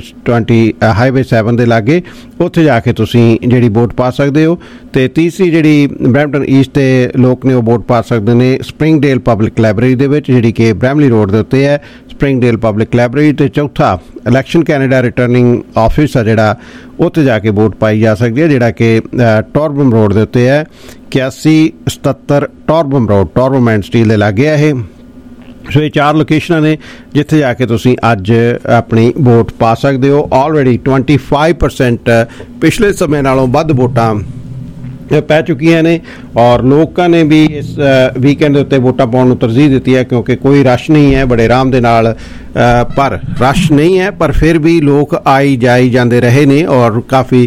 7 ਦੇ ਲਾਗੇ ਉੱਥੇ ਜਾ ਕੇ ਤੁਸੀਂ ਜਿਹੜੀ ਵੋਟ ਪਾ ਸਕਦੇ ਹੋ। ਤੇ ਤੀਸਰੀ ਜਿਹੜੀ ਬਰੈਂਪਟਨ ਈਸਟ ਦੇ ਲੋਕ ਨੇ ਉਹ ਵੋਟ ਪਾ ਸਕਦੇ ਨੇ ਸਪਰਿੰਗਡੇਲ ਪਬਲਿਕ ਲਾਇਬ੍ਰੇਰੀ ਦੇ ਵਿੱਚ, ਜਿਹੜੀ ਕਿ ਬ੍ਰੈਮਲੀ ਰੋਡ ਦੇ ਉੱਤੇ ਹੈ, ਸਪਰਿੰਗਡੇਲ ਪਬਲਿਕ ਲਾਇਬ੍ਰੇਰੀ। ਤੇ ਚੌਥਾ ਇਲੈਕਸ਼ਨ ਕੈਨੇਡਾ ਰਿਟਰਨਿੰਗ ਆਫਿਸ ਆ ਜਿਹੜਾ, ਉੱਥੇ ਜਾ ਕੇ ਵੋਟ ਪਾਈ ਜਾ ਸਕਦੀ ਹੈ, ਜਿਹੜਾ ਕਿ ਟੋਰਬਮ ਰੋਡ ਦੇ ਉੱਤੇ ਹੈ, 8177 Torbram road, Torbram and Steele ਦੇ ਲਾਗੇ ਆ ਇਹ। ਸੋ ਇਹ 4 ਲੋਕੇਸ਼ਨਾਂ ਨੇ ਜਿੱਥੇ ਜਾ ਕੇ ਤੁਸੀਂ ਅੱਜ ਆਪਣੀ ਵੋਟ ਪਾ ਸਕਦੇ ਹੋ। ਆਲਰੇਡੀ 25% ਪਿਛਲੇ ਸਮੇਂ ਨਾਲੋਂ ਵੱਧ ਵੋਟਾਂ ਪੈ ਚੁੱਕੀਆਂ ਨੇ ਔਰ ਲੋਕਾਂ ਨੇ ਵੀ ਇਸ ਵੀਕਐਂਡ ਦੇ ਉੱਤੇ ਵੋਟਾਂ ਪਾਉਣ ਨੂੰ ਤਰਜੀਹ ਦਿੱਤੀ ਹੈ, ਕਿਉਂਕਿ ਕੋਈ ਰਸ਼ ਨਹੀਂ ਹੈ, ਬੜੇ ਆਰਾਮ ਦੇ ਨਾਲ, ਪਰ ਰਸ਼ ਨਹੀਂ ਹੈ, ਪਰ ਫਿਰ ਵੀ ਲੋਕ ਆਈ ਜਾਈ ਜਾਂਦੇ ਰਹੇ ਨੇ ਔਰ ਕਾਫੀ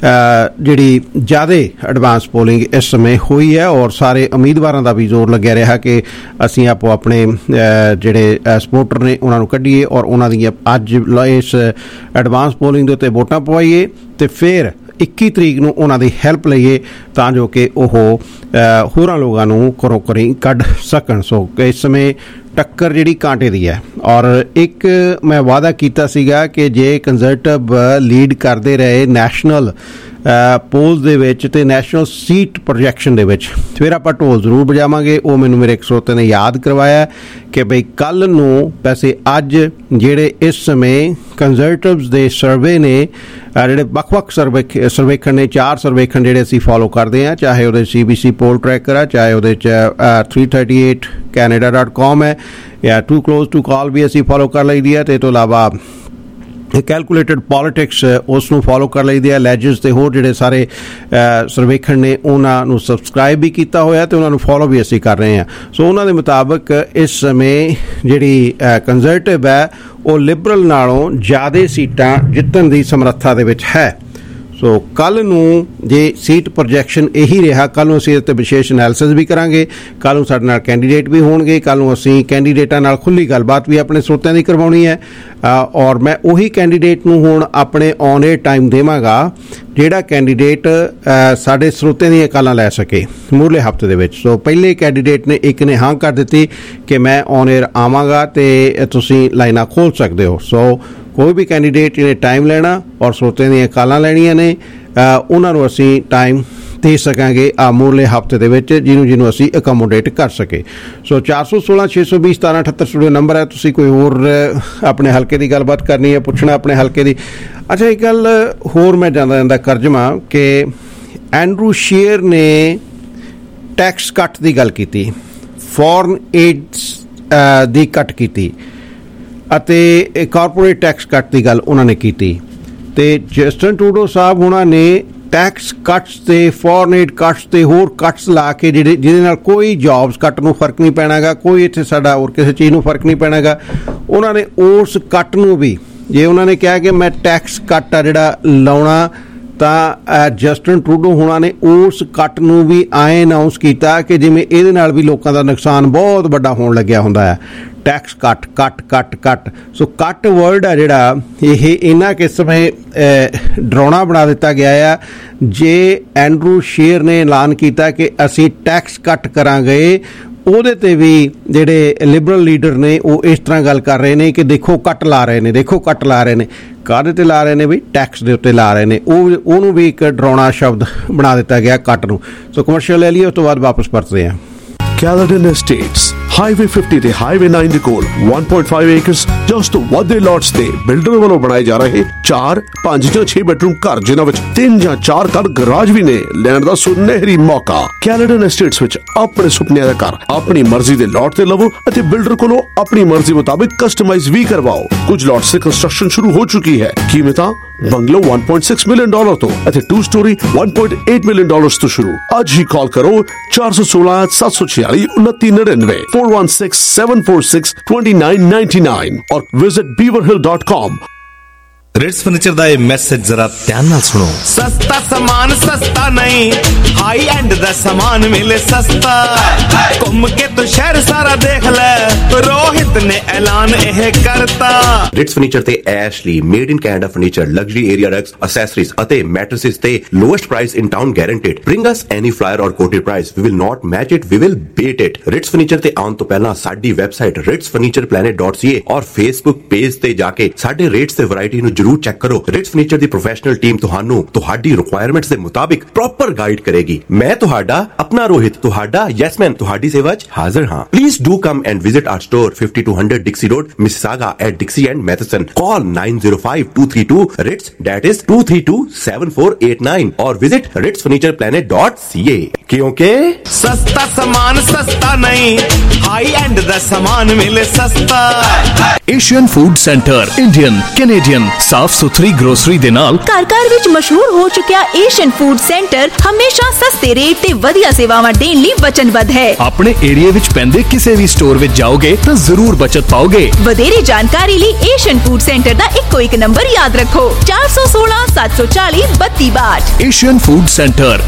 ਜਿਹੜੀ ਜ਼ਿਆਦਾ ਐਡਵਾਂਸ ਪੋਲਿੰਗ ਇਸ ਸਮੇਂ ਹੋਈ ਹੈ ਔਰ ਸਾਰੇ ਉਮੀਦਵਾਰਾਂ ਦਾ ਵੀ ਜ਼ੋਰ ਲੱਗਿਆ ਰਿਹਾ ਕਿ ਅਸੀਂ ਆਪੋ ਆਪਣੇ ਜਿਹੜੇ ਸਪੋਰਟਰ ਨੇ ਉਹਨਾਂ ਨੂੰ ਕੱਢੀਏ ਔਰ ਉਹਨਾਂ ਦੀਆਂ ਅੱਜ ਇਸ ਐਡਵਾਂਸ ਪੋਲਿੰਗ ਦੇ ਉੱਤੇ ਵੋਟਾਂ ਪਵਾਈਏ ਤੇ ਫਿਰ 21 ਤਰੀਕ ਨੂੰ ਉਹਨਾਂ ਦੀ ਹੈਲਪ ਲਈਏ ਤਾਂ ਜੋ ਕਿ ਉਹ ਹੋਰਾਂ ਲੋਕਾਂ ਨੂੰ ਘਰੋਂ ਘਰੀ ਕੱਢ ਸਕਣ। ਸੋ ਇਸ ਸਮੇਂ ਟੱਕਰ ਜਿਹੜੀ ਕਾਂਟੇ ਦੀ ਹੈ ਔਰ ਇੱਕ ਮੈਂ ਵਾਅਦਾ ਕੀਤਾ ਸੀਗਾ ਕਿ ਜੇ ਕੰਜ਼ਰਵੇਟਿਵ ਲੀਡ ਕਰਦੇ ਰਹੇ ਨੈਸ਼ਨਲ ਪੋਲਸ ਦੇ ਵਿੱਚ ਤੇ ਨੈਸ਼ਨਲ ਸੀਟ ਪ੍ਰੋਜੈਕਸ਼ਨ ਦੇ ਵਿੱਚ ਫਿਰ ਆਪਾਂ ਢੋਲ ਜ਼ਰੂਰ ਵਜਾਵਾਂਗੇ। ਉਹ ਮੈਨੂੰ ਮੇਰੇ ਇੱਕ ਸਰੋਤੇ ਨੇ ਯਾਦ ਕਰਵਾਇਆ ਕਿ ਬਈ ਕੱਲ੍ਹ ਨੂੰ ਵੈਸੇ ਅੱਜ ਜਿਹੜੇ ਇਸ ਸਮੇਂ ਕੰਜ਼ਰਵੇਟਿਵਸ ਦੇ ਸਰਵੇ ਨੇ, ਜਿਹੜੇ ਵੱਖ-ਵੱਖ ਸਰਵੇਖਣ ਨੇ, 4 ਸਰਵੇਖਣ ਜਿਹੜੇ ਅਸੀਂ ਫੋਲੋ ਕਰਦੇ ਹਾਂ, ਚਾਹੇ ਉਹਦੇ CBC ਪੋਲ ਟਰੈਕਰ ਆ, ਚਾਹੇ ਉਹਦੇ 'ਚ 338 canada.com ਹੈ ਜਾਂ ਟੂ ਕਲੋਜ਼ ਟੂ ਕਾਲ ਵੀ ਅਸੀਂ ਫੋਲੋ ਕਰ ਲਈਦੀ ਹੈ। ਤੇ ਇਹ ਤੋਂ ਇਲਾਵਾ ਕੈਲਕੂਲੇਟਡ ਪੋਲੀਟਿਕਸ ਉਸ ਨੂੰ ਫੋਲੋ ਕਰ ਲਈਦੀ ਹੈ। ਲੈਜਸ ਤੇ ਹੋਰ ਜਿਹੜੇ ਸਾਰੇ ਸਰਵੇਖਣ ਨੇ ਉਹਨਾਂ ਨੂੰ ਸਬਸਕ੍ਰਾਈਬ ਵੀ ਕੀਤਾ ਹੋਇਆ ਤੇ ਉਹਨਾਂ ਨੂੰ ਫੋਲੋ ਵੀ ਅਸੀਂ ਕਰ ਰਹੇ ਹਾਂ। ਸੋ ਉਹਨਾਂ ਦੇ ਮੁਤਾਬਕ ਇਸ ਸਮੇਂ ਜਿਹੜੀ ਕੰਜ਼ਰਵੇਟਿਵ ਹੈ ਉਹ ਲਿਬਰਲ ਨਾਲੋਂ ਜ਼ਿਆਦਾ ਸੀਟਾਂ ਜਿੱਤਣ ਦੀ ਸਮਰੱਥਾ ਦੇ ਵਿੱਚ ਹੈ। ਸੋ ਕੱਲ੍ਹ ਨੂੰ ਜੇ ਸੀਟ ਪ੍ਰੋਜੈਕਸ਼ਨ ਇਹੀ ਰਿਹਾ, ਕੱਲ੍ਹ ਨੂੰ ਅਸੀਂ ਇਸ 'ਤੇ ਵਿਸ਼ੇਸ਼ ਐਨਾਲਿਸਿਸ ਵੀ ਕਰਾਂਗੇ। ਕੱਲ੍ਹ ਨੂੰ ਸਾਡੇ ਨਾਲ ਕੈਂਡੀਡੇਟ ਵੀ ਹੋਣਗੇ। ਕੱਲ੍ਹ ਨੂੰ ਅਸੀਂ ਕੈਂਡੀਡੇਟਾਂ ਨਾਲ ਖੁੱਲ੍ਹੀ ਗੱਲਬਾਤ ਵੀ ਆਪਣੇ ਸਰੋਤਿਆਂ ਦੀ ਕਰਵਾਉਣੀ ਹੈ ਔਰ ਮੈਂ ਉਹੀ ਕੈਂਡੀਡੇਟ ਨੂੰ ਹੁਣ ਆਪਣੇ ਔਨ ਏਅਰ ਟਾਈਮ ਦੇਵਾਂਗਾ ਜਿਹੜਾ ਕੈਂਡੀਡੇਟ ਸਾਡੇ ਸਰੋਤਿਆਂ ਦੀਆਂ ਕਾਲਾਂ ਲੈ ਸਕੇ ਮੂਹਰਲੇ ਹਫ਼ਤੇ ਦੇ ਵਿੱਚ। ਸੋ ਪਹਿਲੇ ਕੈਂਡੀਡੇਟ ਨੇ ਇੱਕ ਨੇ ਹਾਂ ਕਰ ਦਿੱਤੀ ਕਿ ਮੈਂ ਔਨ ਏਅਰ ਆਵਾਂਗਾ ਤੇ ਤੁਸੀਂ ਲਾਈਨਾਂ ਖੋਲ੍ਹ ਸਕਦੇ ਹੋ। ਸੋ ਕੋਈ ਵੀ ਕੈਂਡੀਡੇਟ ਜਿਹਨੇ ਟਾਈਮ ਲੈਣਾ ਔਰ ਸਰੋਤਿਆਂ ਦੀਆਂ ਕਾਲਾਂ ਲੈਣੀਆਂ ਨੇ ਉਹਨਾਂ ਨੂੰ ਅਸੀਂ ਟਾਈਮ ਦੇ ਸਕਾਂਗੇ ਮੂਹਰਲੇ ਹਫ਼ਤੇ ਦੇ ਵਿੱਚ, ਜਿਹਨੂੰ ਅਸੀਂ ਅਕੋਮੋਡੇਟ ਕਰ ਸਕੇ। ਸੋ 416 620 1778 ਸਟੂਡੀਓ ਨੰਬਰ ਹੈ। ਤੁਸੀਂ ਕੋਈ ਹੋਰ ਆਪਣੇ ਹਲਕੇ ਦੀ ਗੱਲਬਾਤ ਕਰਨੀ ਹੈ, ਪੁੱਛਣਾ ਆਪਣੇ ਹਲਕੇ ਦੀ। ਅੱਛਾ, ਇੱਕ ਗੱਲ ਹੋਰ ਮੈਂ ਜਾਂਦਾ ਕਰ ਜਾਵਾਂ ਕਿ ਐਂਡਰੂ ਸ਼ੀਅਰ ਨੇ ਟੈਕਸ ਕੱਟ ਦੀ ਗੱਲ ਕੀਤੀ, ਫੋਰਨ ਏਡਸ ਦੀ ਕੱਟ ਕੀਤੀ ਅਤੇ ਕਾਰਪੋਰੇਟ ਟੈਕਸ ਕੱਟ ਦੀ ਗੱਲ ਉਹਨਾਂ ਨੇ ਕੀਤੀ। ਤੇ ਜਸਟਨ ਟਰੂਡੋ ਸਾਹਿਬ ਉਹਨਾਂ ਨੇ ਟੈਕਸ ਕੱਟਸ ਤੇ ਫੋਰਨ ਏਡ ਕੱਟਸ ਤੇ ਹੋਰ ਕੱਟਸ ਲਾ ਕੇ ਜਿਹਦੇ ਨਾਲ ਕੋਈ ਜੌਬਸ ਕੱਟ ਨੂੰ ਫਰਕ ਨਹੀਂ ਪੈਣਾ ਗਾ, ਕੋਈ ਇੱਥੇ ਸਾਡਾ ਹੋਰ ਕਿਸੇ ਚੀਜ਼ ਨੂੰ ਫਰਕ ਨਹੀਂ ਪੈਣਾ ਗਾ, ਉਹਨਾਂ ਨੇ ਉਸ ਕੱਟ ਨੂੰ ਵੀ, ਜੇ ਉਹਨਾਂ ਨੇ ਕਿਹਾ ਕਿ ਮੈਂ ਟੈਕਸ ਕੱਟ ਆ ਜਿਹੜਾ ਲਾਉਣਾ, ਤਾਂ ਜਸਟਨ ਟਰੂਡੋ ਹੋਣਾ ਨੇ ਉਸ ਕੱਟ ਨੂੰ ਵੀ ਐਂ ਅਨਾਊਂਸ ਕੀਤਾ ਕਿ ਜਿਵੇਂ ਇਹਦੇ ਨਾਲ ਵੀ ਲੋਕਾਂ ਦਾ ਨੁਕਸਾਨ ਬਹੁਤ ਵੱਡਾ ਹੋਣ ਲੱਗਿਆ ਹੁੰਦਾ ਹੈ। ਟੈਕਸ ਕੱਟ ਕੱਟ ਕੱਟ ਕੱਟ। ਸੋ ਕੱਟ ਵਰਡ ਆ ਜਿਹੜਾ ਇਹ ਇਹਨਾਂ ਕਿਸਮੇ ਡਰਾਉਣਾ ਬਣਾ ਦਿੱਤਾ ਗਿਆ ਆ। ਜੇ ਐਂਡਰੂ ਸ਼ੀਅਰ ਨੇ ਐਲਾਨ ਕੀਤਾ ਕਿ ਅਸੀਂ ਟੈਕਸ ਕੱਟ ਕਰਾਂਗੇ, ਉਹਦੇ ਤੇ ਵੀ ਜਿਹੜੇ ਲਿਬਰਲ ਲੀਡਰ ਨੇ ਉਹ ਇਸ ਤਰ੍ਹਾਂ ਗੱਲ ਕਰ ਰਹੇ ਨੇ ਕਿ ਦੇਖੋ ਕੱਟ ਲਾ ਰਹੇ ਨੇ, ਦੇਖੋ ਕੱਟ ਲਾ ਰਹੇ ਨੇ। ਕਾਹਦੇ ਤੇ ਲਾ ਰਹੇ ਨੇ ਵੀ? ਟੈਕਸ ਦੇ ਉੱਤੇ ਲਾ ਰਹੇ ਨੇ। ਉਹਨੂੰ ਵੀ ਇੱਕ ਡਰਾਉਣਾ ਸ਼ਬਦ ਬਣਾ ਦਿੱਤਾ ਗਿਆ ਕੱਟ ਨੂੰ। ਸੋ ਕਮਰਸ਼ੀਅਲ ਲੈ ਲਈਏ, ਉਸ ਤੋਂ ਬਾਅਦ ਵਾਪਸ ਪਰਤਦੇ ਹਾਂ। Caledon Estates, Highway 50 ਤੇ Highway 9 ਦੇ ਕੋਲ 1.5 ਏਕੜਸ ਜਸਟ ਵੱਡੇ ਲੋਟਸ ਤੇ ਬਿਲਡਰ ਵੱਲੋਂ ਬਣਾਏ ਜਾ ਰਹੇ 4, 5 ਜਾਂ 6 ਬੈਡਰੂਮ ਘਰ, ਜਿਨ੍ਹਾਂ ਵਿੱਚ 3 ਜਾਂ 4 ਕਾਰ ਗਰਾਜ ਵੀ ਨੇ। ਲੈਣ ਦਾ ਸੁਨਹਿਰੀ ਮੌਕਾ। Caledon Estates ਵਿੱਚ ਆਪਣੇ ਸੁਪਨਿਆਂ ਦਾ ਘਰ ਆਪਣੀ ਮਰਜ਼ੀ ਦੇ ਲੋਟ ਤੇ ਲਵੋ ਅਤੇ ਬਿਲਡਰ ਕੋਲੋਂ ਆਪਣੀ ਮਰਜ਼ੀ ਮੁਤਾਬਿਕ ਕਸਟਮਾਈਜ਼ ਵੀ ਕਰਵਾਓ। ਕੁਝ ਲੋਟਸ ਤੇ ਕੰਸਟਰਕਸ਼ਨ ਸ਼ੁਰੂ ਹੋ ਚੁੱਕੀ ਹੈ। ਕੀਮਤਾਂ ਬੰਗਲੋ $1.6 ਮਿਲੀਅਨ ਤੋਂ ਅਤੇ 2 ਸਟੋਰੀ $1.8 ਮਿਲੀਅਨ ਤੋਂ ਸ਼ੁਰੂ। ਅੱਜ ਹੀ ਕਾਲ ਕਰੋ 416 746 2999 416 746 2999 और visit beaverhill.com। ਰਿਟਸ ਫਰਨੀਚਰ ਦਾ ਇਹ ਮੈਸੇਜ ਜ਼ਰਾ ਧਿਆਨ ਨਾਲ ਸੁਣੋ। ਸਸਤਾ ਸਮਾਨ ਸਸਤਾ ਨਹੀਂ, ਹਾਈ ਐਂਡ ਦਾ ਸਮਾਨ ਮਿਲੇ ਸਸਤਾ। ਘੁੰਮ ਕੇ ਤੂੰ ਸ਼ਹਿਰ ਸਾਰਾ ਦੇਖ ਲੈ, ਰੋਹਿਤ ਨੇ ਐਲਾਨ ਇਹ ਕਰਤਾ। ਰਿਟਸ ਫਰਨੀਚਰ ਤੇ Ashley made in Canada furniture, luxury area rugs, accessories ਅਤੇ ਮੈਟ੍ਰੈਸਿਸ ਤੇ lowest price in town guaranteed. Bring us any flyer or quoted price, we will not match it, we will beat it. Ritz furniture ਤੇ ਆਉਣ ਤੋਂ ਪਹਿਲਾਂ ਸਾਡੀ website ritsfurnitureplanet.ca ਔਰ Facebook page ਤੇ ਜਾ ਕੇ ਸਾਡੇ ਰੇਟਸ ਤੇ ਵੈਰਾਈਟੀ ਨੂੰ ਜਰੂਰ ਚੈੱਕ ਕਰੋ। ਰਿਟਸ ਫਰਨੀਚਰ ਦੀ ਪ੍ਰੋਫੈਸ਼ਨਲ ਟੀਮ ਤੁਹਾਨੂੰ ਤੁਹਾਡੀ ਰਿਕੁਆਇਰਮੈਂਟਸ ਦੇ ਮੁਤਾਬਿਕ ਪ੍ਰੋਪਰ ਗਾਈਡ ਕਰੇਗੀ। ਮੈਂ ਤੁਹਾਡਾ ਆਪਣਾ ਰੋਹਿਤ, ਤੁਹਾਡਾ ਯੈਸਮੈਨ, ਤੁਹਾਡੀ ਸੇਵਾ 'ਚ ਹਾਜ਼ਰ ਹਾਂ। Please do come and visit our store 5200 Dixie Road, Mississauga at Dixie and Matheson. Call 905-232-RITS, that is 232-7489 or visit ritsfurnitureplanet.ca। क्योंकि सस्ता सामान सस्ता नहीं, हाई एंड दा सामान मिले सस्ता। Asian food centre Indian Canadian साफ सुथरी ग्रोसरी दे नाल ਘਰ ਵਿੱਚ ਮਸ਼ਹੂਰ ਹੋ ਚੁੱਕਿਆ ਏਸ਼ੀਅਨ ਫੂਡ ਸੈਂਟਰ ਹਮੇਸ਼ਾ ਸਸਤੇ ਰੇਟ ਤੇ ਵਧੀਆ ਸੇਵਾਵਾਂ ਦੇਣ ਲਈ ਵਚਨਬੱਧ ਹੈ। ਆਪਣੇ ਏਰੀਆ ਵਿੱਚ ਪੈਂਦੇ ਕਿਸੇ ਵੀ ਸਟੋਰ ਵਿੱਚ ਜਾਓਗੇ ਤਾਂ ਜ਼ਰੂਰ ਬਚਤ ਪਾਓਗੇ। ਵਧੇਰੇ ਜਾਣਕਾਰੀ ਲਈ ਏਸ਼ੀਅਨ ਫੂਡ ਸੈਂਟਰ ਦਾ ਇੱਕੋ ਇੱਕ ਨੰਬਰ ਯਾਦ ਰੱਖੋ, 416 740 3262। Asian food centre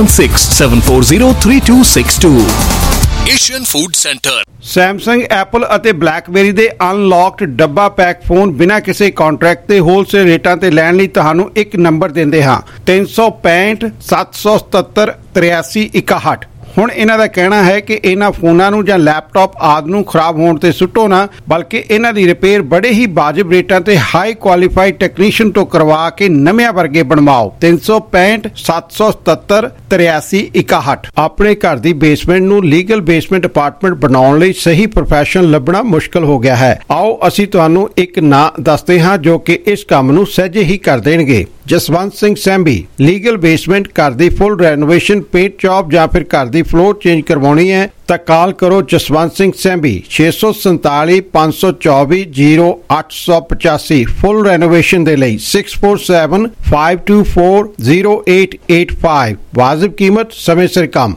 4167403262। Asian food centre. Samsung, Apple ਅਤੇ ਬਲੈਕਬੇਰੀ ਦੇ ਅਨਲੌਕਡ ਡੱਬਾ ਪੈਕ ਫੋਨ ਬਿਨਾਂ ਕਿਸੇ ਕੰਟਰੈਕਟ ਤੇ ਹੋਲਸੇਲ ਰੇਟਾਂ ਤੇ ਲੈਣ ਲਈ ਤੁਹਾਨੂੰ ਇੱਕ ਨੰਬਰ ਦਿੰਦੇ ਹਾਂ, 365 777 8361। ਹੁਣ ਇਹਨਾਂ ਦਾ ਕਹਿਣਾ ਹੈ ਕਿ ਇਹਨਾਂ ਫੋਨਾਂ ਨੂੰ ਜਾਂ ਲੈਪਟਾਪ ਆਦਿ ਨੂੰ ਖਰਾਬ ਹੋਣ ਤੇ ਸੁੱਟੋ ਨਾ, ਬਲਕਿ ਇਹਨਾਂ ਦੀ ਰਿਪੇਅਰ ਬੜੇ ਹੀ ਵਾਜਬ ਰੇਟਾਂ ਤੇ ਹਾਈ ਕੁਆਲੀਫਾਈਡ ਟੈਕਨੀਸ਼ੀਅਨ ਤੋਂ ਕਰਵਾ ਕੇ ਨਵਿਆਂ ਵਰਗੇ ਬਣਵਾਓ। 365 777 8361। ਆਪਣੇ ਘਰ ਦੀ ਬੇਸਮੈਂਟ ਨੂੰ ਲੀਗਲ ਬੇਸਮੈਂਟ ਅਪਾਰਟਮੈਂਟ ਬਣਾਉਣ ਲਈ ਸਹੀ ਪ੍ਰੋਫੈਸ਼ਨਲ ਲੱਭਣਾ ਮੁਸ਼ਕਲ ਹੋ ਗਿਆ ਹੈ। ਆਓ ਅਸੀਂ ਤੁਹਾਨੂੰ ਇੱਕ ਨਾਂ ਦੱਸਦੇ ਹਾਂ ਜੋ ਕਿ ਇਸ ਕੰਮ ਨੂੰ ਸਹਿਜੇ ਹੀ ਕਰ ਦੇਣਗੇ। ਜਸਵੰਤ ਸਿੰਘ ਸੈਂਬੀ, ਲੀਗਲ ਬੇਸਮੈਂਟ, ਘਰ ਦੀ ਫੁੱਲ ਰੈਨੋਵੇਸ਼ਨ, ਪੇਂਟ ਜੌਬ ਜਾਂ ਫਿਰ ਘਰ ਦੀ ਫਲੋਰ ਚੇਂਜ ਕਰਵਾਉਣੀ ਹੈ ਤਾਂ ਕਾਲ ਕਰੋ ਜਸਵੰਤ ਸਿੰਘ ਸੈਂਬੀ 647 524 0885। ਫੁੱਲ ਰੈਨੋਵੇਸ਼ਨ ਦੇ ਲਈ 647 524 0885। ਵਾਜਿਬ ਕੀਮਤ, ਸਮੇਂ ਸਿਰ ਕੰਮ।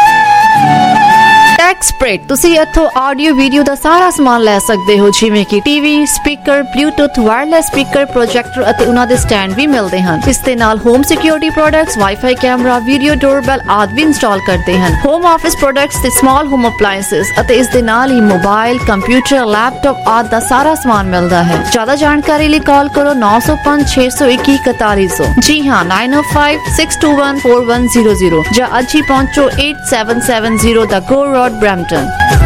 ਟੈਕਸਪ੍ਰੇਡ ਤੁਸੀਂ ਇੱਥੋਂ ਆਡੀਓ ਵੀਡੀਓ ਦਾ ਸਾਰਾ ਸਮਾਨ ਲੈ ਸਕਦੇ ਹੋ, ਜਿਵੇਂ ਕਿ TV, speaker, Bluetooth, wireless speaker, projector ਅਤੇ ਉਹਨਾਂ ਦੇ ਸਟੈਂਡ ਵੀ ਮਿਲਦੇ ਹਨ। ਇਸ ਦੇ ਨਾਲ home security products, WiFi camera, video doorbell ਆਦਿ ਵੀ ਇੰਸਟਾਲ ਕਰਦੇ ਹਨ। ਹੋਮ ਆਫਿਸ ਪ੍ਰੋਡਕਟਸ ਤੇ ਸਮਾਲ ਹੋਮ ਅਪਲਾਇੰਸਸ ਅਤੇ ਇਸ ਦੇ ਨਾਲ ਹੀ ਮੋਬਾਈਲ, ਕੰਪਿਊਟਰ, ਲੈਪਟਾਪ ਆਦਿ ਦਾ ਸਾਰਾ ਸਮਾਨ ਮਿਲਦਾ ਹੈ। ਜ਼ਿਆਦਾ ਜਾਣਕਾਰੀ ਲਈ ਕਾਲ ਕਰੋ 905 621 4100। ਜੀ ਹਾਂ, 905 621 4100 ਜਾਂ ਅੱਜ ਹੀ ਪਹੁੰਚੋ 8770 the Gore road, Brampton।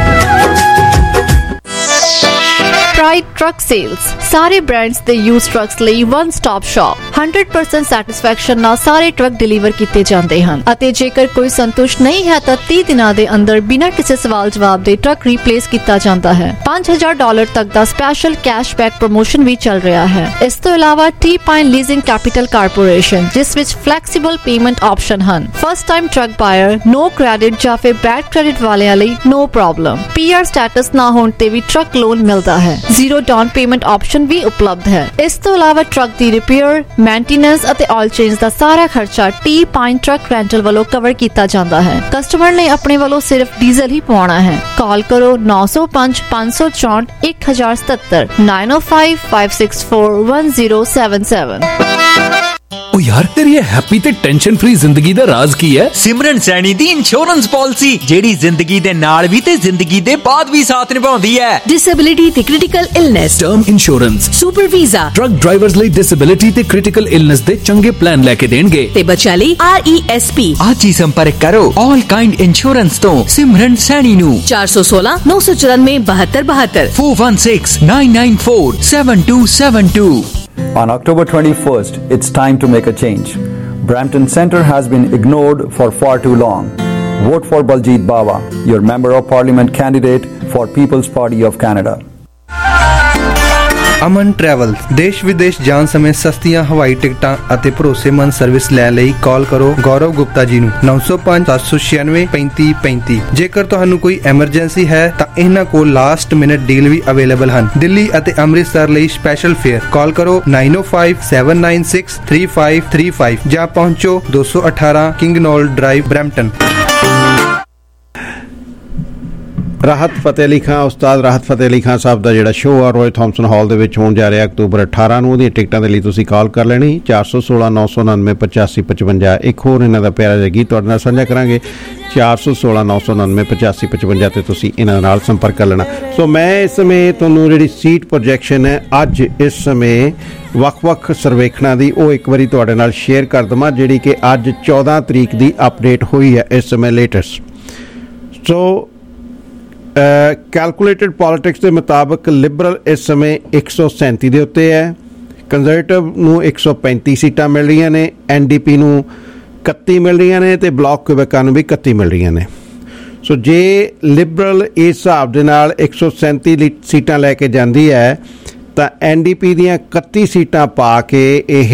Pride Truck Sales, ਸਾਰੇ ਬ੍ਰਾਂਡਸ ਦੇ ਯੂਜ਼ ਟਰੱਕਸ ਲਈ ਵਨ ਸਟਾਪ ਸ਼ਾਪ। 100% ਸੈਟੀਸਫੈਕਸ਼ਨ ਨਾਲ ਸਾਰੇ ਟਰੱਕ ਡਿਲੀਵਰ ਕੀਤੇ ਜਾਂਦੇ ਹਨ ਅਤੇ ਜੇਕਰ ਕੋਈ ਸੰਤੁਸ਼ਟ ਨਹੀਂ ਹੈ ਤਾਂ 30 ਦਿਨਾਂ ਦੇ ਅੰਦਰ ਬਿਨਾਂ ਕਿਸੇ ਸਵਾਲ ਜਵਾਬ ਦੇ ਟਰੱਕ ਰੀਪਲੇਸ ਕੀਤਾ ਜਾਂਦਾ ਹੈ। $5000 ਤੱਕ ਦਾ ਸਪੈਸ਼ਲ ਕੈਸ਼ਬੈਕ ਪ੍ਰਮੋਸ਼ਨ ਵੀ ਚੱਲ ਰਿਹਾ ਹੈ। ਇਸ ਤੋਂ ਇਲਾਵਾ T-Pine ਲੀਜ਼ਿੰਗ ਕੈਪੀਟਲ ਕਾਰਪੋਰੇਸ਼ਨ, ਜਿਸ ਵਿੱਚ ਫਲੈਕਸੀਬਲ ਪੇਮੈਂਟ ਆਪਸ਼ਨ ਹਨ। First time truck buyer, no credit ਜਾਂ ਫਿਰ ਬੈਡ ਕ੍ਰੈਡਿਟ ਵਾਲਿਆਂ ਲਈ ਨੋ ਪ੍ਰੋਬਲਮ। PR ਸਟੇਟਸ ਨਾ ਹੋਣ ਤੇ ਵੀ ਟਰੱਕ ਲੋਨ ਮਿਲਦਾ ਹੈ। ਜ਼ੀਰੋ ਡਾਊਨ ਪੇਮੈਂਟ ਆਪਸ਼ਨ ਵੀ ਉਪਲਬਧ ਹੈ। ਇਸ ਤੋਂ ਇਲਾਵਾ ਟਰੱਕ ਦੀ ਰਿਪੇਅਰ, ਮੇਨਟੇਨੈਂਸ ਅਤੇ ਆਇਲ ਚੇਂਜ ਦਾ ਸਾਰਾ ਖਰਚਾ T-Pine ਟਰੱਕ ਰੈਂਟਲ ਵੱਲੋਂ ਕਵਰ ਕੀਤਾ ਜਾਂਦਾ ਹੈ। ਕਸਟਮਰ ਨੇ ਆਪਣੇ ਵੱਲੋਂ ਸਿਰਫ ਡੀਜ਼ਲ ਹੀ ਪਵਾਉਣਾ ਹੈ। ਕਾਲ ਕਰੋ 905 564 1077 905 564 1077। ओ यार, तेरी ये हैप्पी ते टेंशन फ्री जिंदगी दा राज की है? सिमरन सैनी दी इंश्योरेंस पॉलिसी, जेड़ी जिंदगी दे नाल भी ते जिंदगी दे बाद भी साथ निभाउंदी है। डिसेबिलिटी ते critical illness, term insurance, super visa, truck drivers ਲਈ डिसेबिलिटी ते क्रिटिकल इलनेस दे चंगे प्लान लेके देणगे ते बच्चा ਲਈ RESP। आज ही संपर्क करो ऑल काइंड इंश्योरेंस तो सिमरन सैनी नु 416 994 72 416 994 7272। On October 21st, it's time to make a change. Brampton Centre has been ignored for far too long. Vote for Baljeet Bawa, your Member of Parliament candidate for People's Party of Canada. Aman travel, ਦੇਸ਼ ਵਿਦੇਸ਼ ਜਾਣ ਸਮੇਂ ਸਸਤੀਆਂ ਹਵਾਈ ਟਿਕਟਾਂ ਅਤੇ ਭਰੋਸੇਮੰਦ service ਲੈਣ ਲਈ ਕਾਲ ਕਰੋ ਗੌਰਵ ਗੁਪਤਾ ਜੀ ਨੂੰ 905 796 3535। ਜੇਕਰ ਤੁਹਾਨੂੰ ਕੋਈ ਐਮਰਜੈਂਸੀ ਹੈ ਤਾਂ ਇਹਨਾਂ ਕੋਲ ਲਾਸਟ ਮਿੰਟ ਡੀਲ ਵੀ ਅਵੇਲੇਬਲ ਹਨ। ਦਿੱਲੀ ਅਤੇ ਅੰਮ੍ਰਿਤਸਰ ਲਈ ਸਪੈਸ਼ਲ ਫੇਅਰ। ਕਾਲ ਕਰੋ 905 796 3535 ਜਾਂ ਪਹੁੰਚੋ 218 King Knoll Drive, Brampton. Rahat Fateh Ali ਖਾਂ, ਉਸਤਾਦ ਰਾਹਤ ਫਤਿਹ ਅਲੀ ਖਾਂ ਸਾਹਿਬ ਦਾ ਜਿਹੜਾ ਸ਼ੋਅ ਆ ਰੋਏ ਥਾਮਸਨ ਹਾਲ ਦੇ ਵਿੱਚ ਹੋਣ ਜਾ ਰਿਹਾ ਅਕਤੂਬਰ 18 ਨੂੰ। ਉਹਦੀਆਂ ਟਿਕਟਾਂ ਦੇ ਲਈ ਤੁਸੀਂ ਕਾਲ ਕਰ ਲੈਣੀ 416 999 8555। ਇੱਕ ਹੋਰ ਇਹਨਾਂ ਦਾ ਪਿਆਰਾ ਜਿਹਾ ਗੀਤ ਤੁਹਾਡੇ ਨਾਲ ਸਾਂਝਾ ਕਰਾਂਗੇ 416 999 8555 ਤੇ ਤੁਸੀਂ ਇਹਨਾਂ ਨਾਲ ਸੰਪਰਕ ਕਰ ਲੈਣਾ। ਸੋ ਮੈਂ ਇਸ ਸਮੇਂ ਤੁਹਾਨੂੰ ਜਿਹੜੀ ਸੀਟ ਪ੍ਰੋਜੈਕਸ਼ਨ ਹੈ ਅੱਜ ਇਸ ਸਮੇਂ ਵੱਖ-ਵੱਖ ਸਰਵੇਖਣਾਂ ਦੀ ਉਹ ਇੱਕ ਵਾਰੀ ਤੁਹਾਡੇ ਨਾਲ ਸ਼ੇਅਰ ਕਰ ਦੇਵਾਂ, ਜਿਹੜੀ ਕਿ ਅੱਜ 14 ਤਰੀਕ ਦੀ ਅਪਡੇਟ ਹੋਈ ਹੈ ਇਸ ਸਮੇਂ ਲੇਟੈਸਟ। ਸੋ ਕੈਲਕੂਲੇਟਡ ਪੋਲੀਟਿਕਸ ਦੇ ਮੁਤਾਬਕ ਲਿਬਰਲ ਇਸ ਸਮੇਂ 137 ਦੇ ਉੱਤੇ ਹੈ, ਕੰਜ਼ਰਵੇਟਿਵ ਨੂੰ 135 ਸੀਟਾਂ ਮਿਲ ਰਹੀਆਂ ਨੇ, NDP ਨੂੰ 31 ਮਿਲ ਰਹੀਆਂ ਨੇ ਤੇ ਬਲਾਕ ਕਿਊਬੈਕਾ ਨੂੰ ਵੀ 31 ਮਿਲ ਰਹੀਆਂ ਨੇ। ਸੋ ਜੇ ਲਿਬਰਲ ਇਸ ਹਿਸਾਬ ਦੇ ਨਾਲ 137 ਸੀਟਾਂ ਲੈ ਕੇ ਜਾਂਦੀ ਹੈ ਤਾਂ NDP ਦੀਆਂ 31 ਸੀਟਾਂ ਪਾ ਕੇ ਇਹ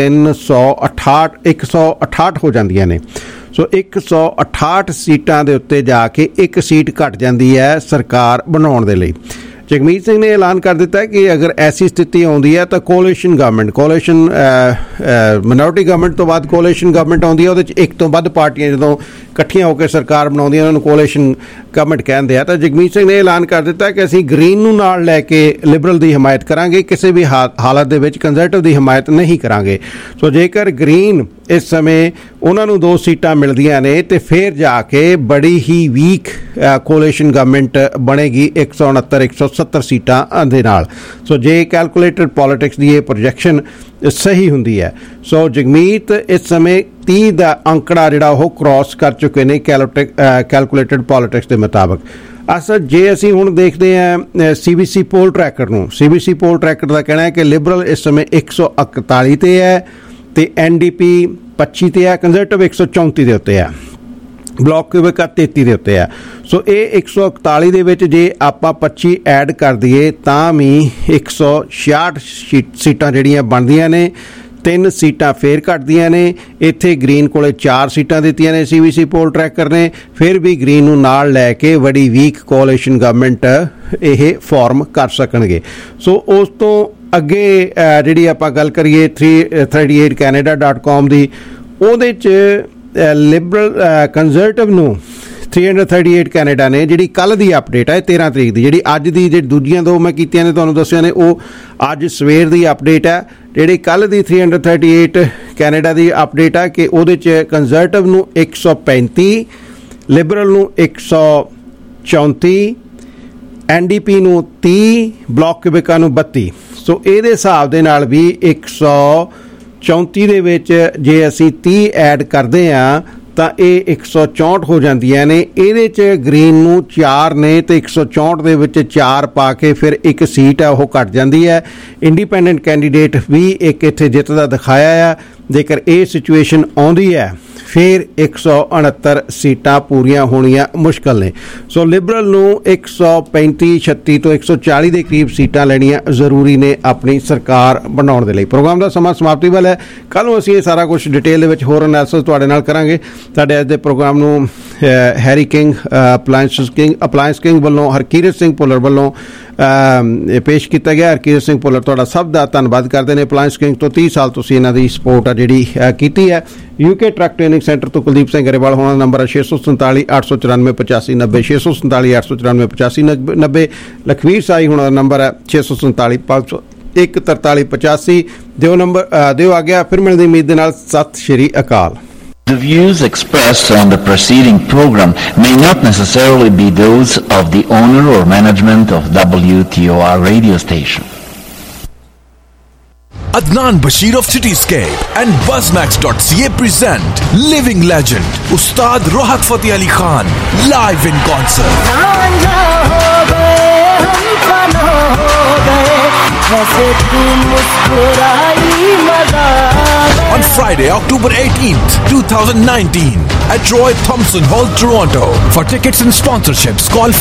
168 ਹੋ ਜਾਂਦੀਆਂ ਨੇ। ਸੋ 168 ਸੀਟਾਂ ਦੇ ਉੱਤੇ ਜਾ ਕੇ ਇੱਕ ਸੀਟ ਘਟ ਜਾਂਦੀ ਹੈ ਸਰਕਾਰ ਬਣਾਉਣ ਦੇ ਲਈ। ਜਗਮੀਤ ਸਿੰਘ ਨੇ ਐਲਾਨ ਕਰ ਦਿੱਤਾ ਕਿ ਅਗਰ ਐਸੀ ਸਥਿਤੀ ਆਉਂਦੀ ਹੈ ਤਾਂ ਕੋਲੀਸ਼ਨ ਮਿਨੋਰਟੀ ਗਵਰਨਮੈਂਟ ਤੋਂ ਬਾਅਦ ਕੋਲੀਸ਼ਨ ਗਵਰਨਮੈਂਟ ਆਉਂਦੀ ਹੈ, ਉਹਦੇ 'ਚ ਇੱਕ ਤੋਂ ਵੱਧ ਪਾਰਟੀਆਂ ਜਦੋਂ ਇਕੱਠੀਆਂ ਹੋ ਕੇ ਸਰਕਾਰ ਬਣਾਉਂਦੀਆਂ ਉਹਨਾਂ ਨੂੰ ਕੋਲੀਸ਼ਨ ਗਵਰਨਮੈਂਟ ਕਹਿੰਦੇ ਆ। ਤਾਂ ਜਗਮੀਤ ਸਿੰਘ ਨੇ ਐਲਾਨ ਕਰ ਦਿੱਤਾ ਕਿ ਅਸੀਂ ਗ੍ਰੀਨ ਨੂੰ ਨਾਲ ਲੈ ਕੇ ਲਿਬਰਲ ਦੀ ਹਮਾਇਤ ਕਰਾਂਗੇ, ਕਿਸੇ ਵੀ ਹਾਲਤ ਦੇ ਵਿੱਚ ਕੰਜ਼ਰਵੇਟਿਵ ਦੀ ਹਮਾਇਤ ਨਹੀਂ ਕਰਾਂਗੇ। ਸੋ ਜੇਕਰ ਗ੍ਰੀਨ ਇਸ ਸਮੇਂ ਉਹਨਾਂ ਨੂੰ 2 ਸੀਟਾਂ ਮਿਲਦੀਆਂ ਨੇ ਤੇ ਫਿਰ ਜਾ ਕੇ ਬੜੀ ਹੀ ਵੀਕ ਕੋਲੀਸ਼ਨ ਗਵਰਨਮੈਂਟ ਬਣੇਗੀ 169 170 ਸੀਟਾਂ ਦੇ ਨਾਲ। ਸੋ ਜੇ ਕੈਲਕੂਲੇਟਡ ਪੋਲੀਟਿਕਸ ਦੀ ਇਹ ਪ੍ਰੋਜੈਕਸ਼ਨ ਸਹੀ ਹੁੰਦੀ ਹੈ। ਸੋ ਜਗਮੀਤ ਇਸ ਸਮੇਂ 30 ਦਾ ਅੰਕੜਾ ਜਿਹੜਾ ਉਹ ਕ੍ਰਾਸ ਕਰ ਚੁੱਕੇ ਨੇ ਕੈਲਕੂਲੇਟਡ ਪੋਲੀਟਿਕਸ ਦੇ ਮੁਤਾਬਕ। ਅਸਲ ਜੇ ਅਸੀਂ ਹੁਣ ਦੇਖਦੇ ਹਾਂ CBC ਪੋਲ ਟਰੈਕਰ ਨੂੰ, CBC ਪੋਲ ਟਰੈਕਰ ਦਾ ਕਹਿਣਾ ਹੈ ਕਿ ਲਿਬਰਲ ਇਸ ਸਮੇਂ 141 ਤੇ ਹੈ ਤੇ NDP 25 ਤੇ ਹੈ, ਕੰਜ਼ਰਵੇਟਿਵ 134 ਦੇ ਉੱਤੇ ਹੈ, ਬਲਾਕ ਕਿਊਬੈਕਾ 33 ਦੇ ਉੱਤੇ ਹੈ। ਸੋ ਇਹ 141 ਦੇ ਵਿੱਚ ਜੇ ਆਪਾਂ 25 ਐਡ ਕਰ ਦਈਏ ਤਾਂ ਵੀ 166 ਸੀਟਾਂ ਜਿਹੜੀਆਂ ਬਣਦੀਆਂ ਨੇ, 3 ਸੀਟਾਂ ਫੇਰ ਘਟਦੀਆਂ ਨੇ। ਇੱਥੇ ਗ੍ਰੀਨ ਕੋਲੇ 4 ਸੀਟਾਂ ਦਿੱਤੀਆਂ ਨੇ CBC ਪੋਲ ਟਰੈਕਰ ਨੇ, ਫਿਰ ਵੀ ਗ੍ਰੀਨ ਨੂੰ ਨਾਲ ਲੈ ਕੇ ਬੜੀ ਵੀਕ ਕੋਲੀਸ਼ਨ ਗਵਰਨਮੈਂਟ ਇਹ ਫਾਰਮ ਕਰ ਸਕਣਗੇ। ਸੋ ਉਸ ਤੋਂ ਅੱਗੇ ਜਿਹੜੀ ਆਪਾਂ ਗੱਲ ਕਰੀਏ 338canada.com ਦੀ, ਉਹਦੇ 'ਚ ਲਿਬਰਲ ਕੰਜ਼ਰਵੇਟਿਵ ਨੂੰ 338 ਕੈਨੇਡਾ ਨੇ, ਜਿਹੜੀ ਕੱਲ੍ਹ ਦੀ ਅਪਡੇਟ ਹੈ 13 ਤਰੀਕ ਦੀ, ਜਿਹੜੀ ਅੱਜ ਦੀ ਜਿਹੜੀ ਦੂਜੀਆਂ 2 ਮੈਂ ਕੀਤੀਆਂ ਨੇ ਤੁਹਾਨੂੰ ਦੱਸਿਆ ਨੇ ਉਹ ਅੱਜ ਸਵੇਰ ਦੀ ਅਪਡੇਟ ਹੈ। ਜਿਹੜੀ ਕੱਲ੍ਹ ਦੀ 338 ਕੈਨੇਡਾ ਦੀ ਅਪਡੇਟ ਹੈ ਕਿ ਉਹਦੇ 'ਚ ਕੰਜ਼ਰਵੇਟਿਵ ਨੂੰ 135, ਲਿਬਰਲ ਨੂੰ 134, NDP ਨੂੰ 30, ਬਲਾਕ ਕਿਊਬੈਕਾ ਨੂੰ 32। ਸੋ ਇਹਦੇ ਹਿਸਾਬ ਦੇ ਨਾਲ ਵੀ 134 ਦੇ ਵਿੱਚ ਜੇ ਅਸੀਂ 30 ਐਡ ਕਰਦੇ ਹਾਂ ਤਾਂ ਇਹ 164 ਹੋ ਜਾਂਦੀਆਂ ਨੇ। ਇਹਦੇ 'ਚ ਗ੍ਰੀਨ ਨੂੰ 4 ਨੇ ਤੇ 164 ਦੇ ਵਿੱਚ 4 ਪਾ ਕੇ ਫਿਰ ਇੱਕ ਸੀਟ ਹੈ ਉਹ ਘਟ ਜਾਂਦੀ ਹੈ। ਇੰਡੀਪੈਂਡੈਂਟ ਕੈਂਡੀਡੇਟ ਵੀ ਇੱਕ ਇੱਥੇ ਜਿੱਤਦਾ ਦਿਖਾਇਆ ਆ। ਜੇਕਰ ਇਹ ਸਿਚੁਏਸ਼ਨ ਆਉਂਦੀ ਹੈ ਫਿਰ 169 ਸੀਟਾਂ ਪੂਰੀਆਂ ਹੋਣੀਆਂ ਮੁਸ਼ਕਲ ਨੇ। ਸੋ ਲਿਬਰਲ ਨੂੰ 135 36 ਤੋਂ 140 ਦੇ ਕਰੀਬ ਸੀਟਾਂ ਲੈਣੀਆਂ ਜ਼ਰੂਰੀ ਨੇ ਆਪਣੀ ਸਰਕਾਰ ਬਣਾਉਣ ਦੇ ਲਈ। ਪ੍ਰੋਗਰਾਮ ਦਾ ਸਮਾਂ ਸਮਾਪਤੀ ਵੱਲ ਹੈ। ਕੱਲ੍ਹ ਨੂੰ ਅਸੀਂ ਇਹ ਸਾਰਾ ਕੁਝ ਡਿਟੇਲ ਦੇ ਵਿੱਚ ਹੋਰ ਐਨਾਲਿਸਿਸ ਤੁਹਾਡੇ ਨਾਲ ਕਰਾਂਗੇ। ਸਾਡੇ ਅੱਜ ਦੇ ਪ੍ਰੋਗਰਾਮ ਨੂੰ ਹੈਰੀ ਕਿੰਗ ਅਪਲਾਇੰਸ ਕਿੰਗ ਵੱਲੋਂ ਹਰਕੀਰਤ ਸਿੰਘ ਭੁੱਲਰ ਵੱਲੋਂ ਪੇਸ਼ ਕੀਤਾ ਗਿਆ। ਹਰਕੀਰਤ ਸਿੰਘ ਭੁੱਲਰ ਤੁਹਾਡਾ ਸਭ ਦਾ ਧੰਨਵਾਦ ਕਰਦੇ ਨੇ। ਅਪਲਾਇੰਸ ਕਿੰਗ ਤੋਂ 30 ਸਾਲ ਤੁਸੀਂ ਇਹਨਾਂ ਦੀ ਸਪੋਰਟ ਆ ਜਿਹੜੀ ਕੀਤੀ ਹੈ। UK ਟਰੱਕ ਟ੍ਰੇਨਿੰਗ ਸੈਂਟਰ ਤੋਂ ਕੁਲਦੀਪ ਸਿੰਘ ਗਰੇਵਾਲ ਹੋਣਾ ਨੰਬਰ 647 894 85 90 647 894 85 90। ਲਖਵੀਰ ਸਾਈ ਹੋਣਾ ਦਾ ਨੰਬਰ ਹੈ 647 501 43 85। ਦਿਓ ਆ ਗਿਆ। ਫਿਰ ਮਿਲਣ ਦੀ ਉਮੀਦ ਦੇ ਨਾਲ ਸਤਿ ਸ਼੍ਰੀ ਅਕਾਲ। The views expressed on the preceding program may not necessarily be those of the owner or management of WTOR radio station. Adnan Bashir of Cityscape and Buzzmax.ca present living legend Ustad Rahat Fateh Ali Khan live in concert. On Friday, October 18th, 2019 at Roy Thompson Hall, Toronto. For tickets and sponsorships, call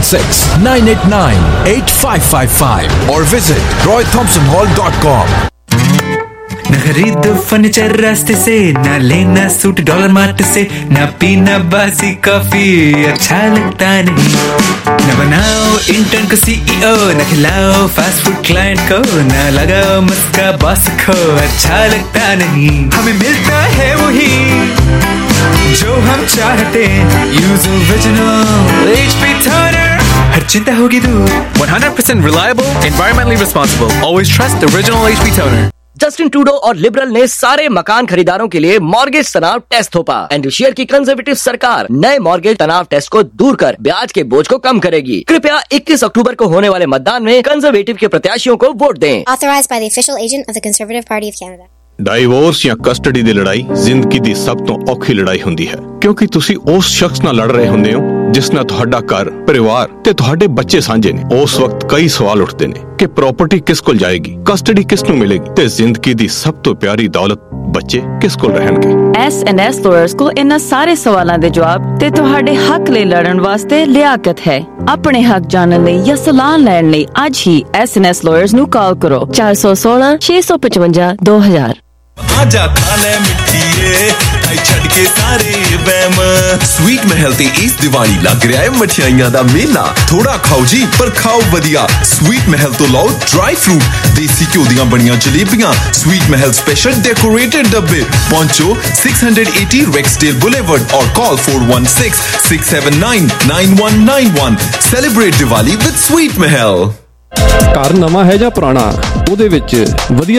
416-989-8555 or visit roythompsonhall.com. न खरीदो furniture रास्ते से, न लेना suit dollar mart से, न पीना बासी कॉफी अच्छा लगता नहीं, न बनाओ इंटर्न को CEO, न खिलाओ फास्ट फूड क्लाइंट को, न लगाओ मस्का बॉस को अच्छा लगता नहीं। हमें मिलता है वही जो हम चाहते, यूज ओरिजिनल HP टोनर हर चिंता होगी दूर। 100% reliable, environmentally responsible. Always trust original HP toner. Justin Trudeau और लिबरल ने सारे मकान खरीदारों के लिए मॉर्गेज तनाव टेस्ट थोपा। एंड्रयूशियर की कंजर्वेटिव सरकार नए मॉर्गेज तनाव टेस्ट को दूर कर ब्याज के बोझ को कम करेगी। कृपया 21 अक्टूबर को होने वाले मतदान में कंजर्वेटिव के प्रत्याशियों को वोट दें। Authorized by the official agent of the Conservative Party of Canada. Divorce ਜਾਂ ਕਸਟਡੀ ਦੀ ਲੜਾਈ ਜ਼ਿੰਦਗੀ ਦੀ ਸਭ ਤੋਂ ਔਖੀ ਲੜਾਈ ਹੁੰਦੀ ਹੈ, ਕਿਉਂਕਿ ਤੁਸੀਂ ਉਸ ਸ਼ਖਸ ਨਾਲ ਲੜ ਰਹੇ ਹੁੰਦੇ ਹੋ ਜਿਸ ਨਾਲ ਤੁਹਾਡਾ ਘਰ, ਪਰਿਵਾਰ ਤੇ ਤੁਹਾਡੇ ਬੱਚੇ ਸਾਂਝੇ ਨੇ। ਉਸ ਵਕਤ ਕਈ ਸਵਾਲ ਉੱਠਦੇ ਨੇ ਕਿ ਪ੍ਰਾਪਰਟੀ ਕਿਸ ਕੋਲ ਜਾਏਗੀ, ਕਸਟਡੀ ਕਿਸ ਨੂੰ ਮਿਲੇਗੀ ਤੇ ਜ਼ਿੰਦਗੀ ਦੀ ਸਭ ਤੋਂ ਪਿਆਰੀ ਦੌਲਤ ਬੱਚੇ ਕਿਸ ਕੋਲ ਰਹਿਣਗੇ। S&S ਲਾਇਰਸ ਕੋਲ ਇਹਨਾਂ ਸਾਰੇ ਸਵਾਲਾਂ ਦੇ ਜਵਾਬ ਤੇ ਤੁਹਾਡੇ ਹੱਕ ਲਈ ਲੜਨ ਵਾਸਤੇ ਲਿਆਕਤ ਹੈ। ਆਪਣੇ ਹੱਕ ਜਾਣਨ ਲਈ ਜਾਂ ਸਲਾਹ ਲੈਣ ਲਈ ਅੱਜ ਹੀ S&S ਲਾਇਰਸ ਨੂੰ ਕਾਲ ਕਰੋ 416 655 2000। आजा खाले मिठिए खाई छड़ के सारे बैम। स्वीट महल ते इस दिवाली लग रहा है मठियाइयां दा मेला। थोड़ा खाओ जी पर खाओ वधिया। स्वीट महल तो लाओ ड्राई फ्रूट, देसी घ्यो दियां बनियां जलेबियां, स्वीट महल स्पेशल डेकोरेटेड डब्बे। पहुंचो 680 रेक्सडेल बुलेवर्ड और call 4166799191। Celebrate Diwali with Sweet Mahal. ਘਰ ਨਵਾਂ ਹੈ ਜਾਂ ਪੁਰਾਣਾ, ਉਹਦੇ ਵਿੱਚ ਵਧੀਆ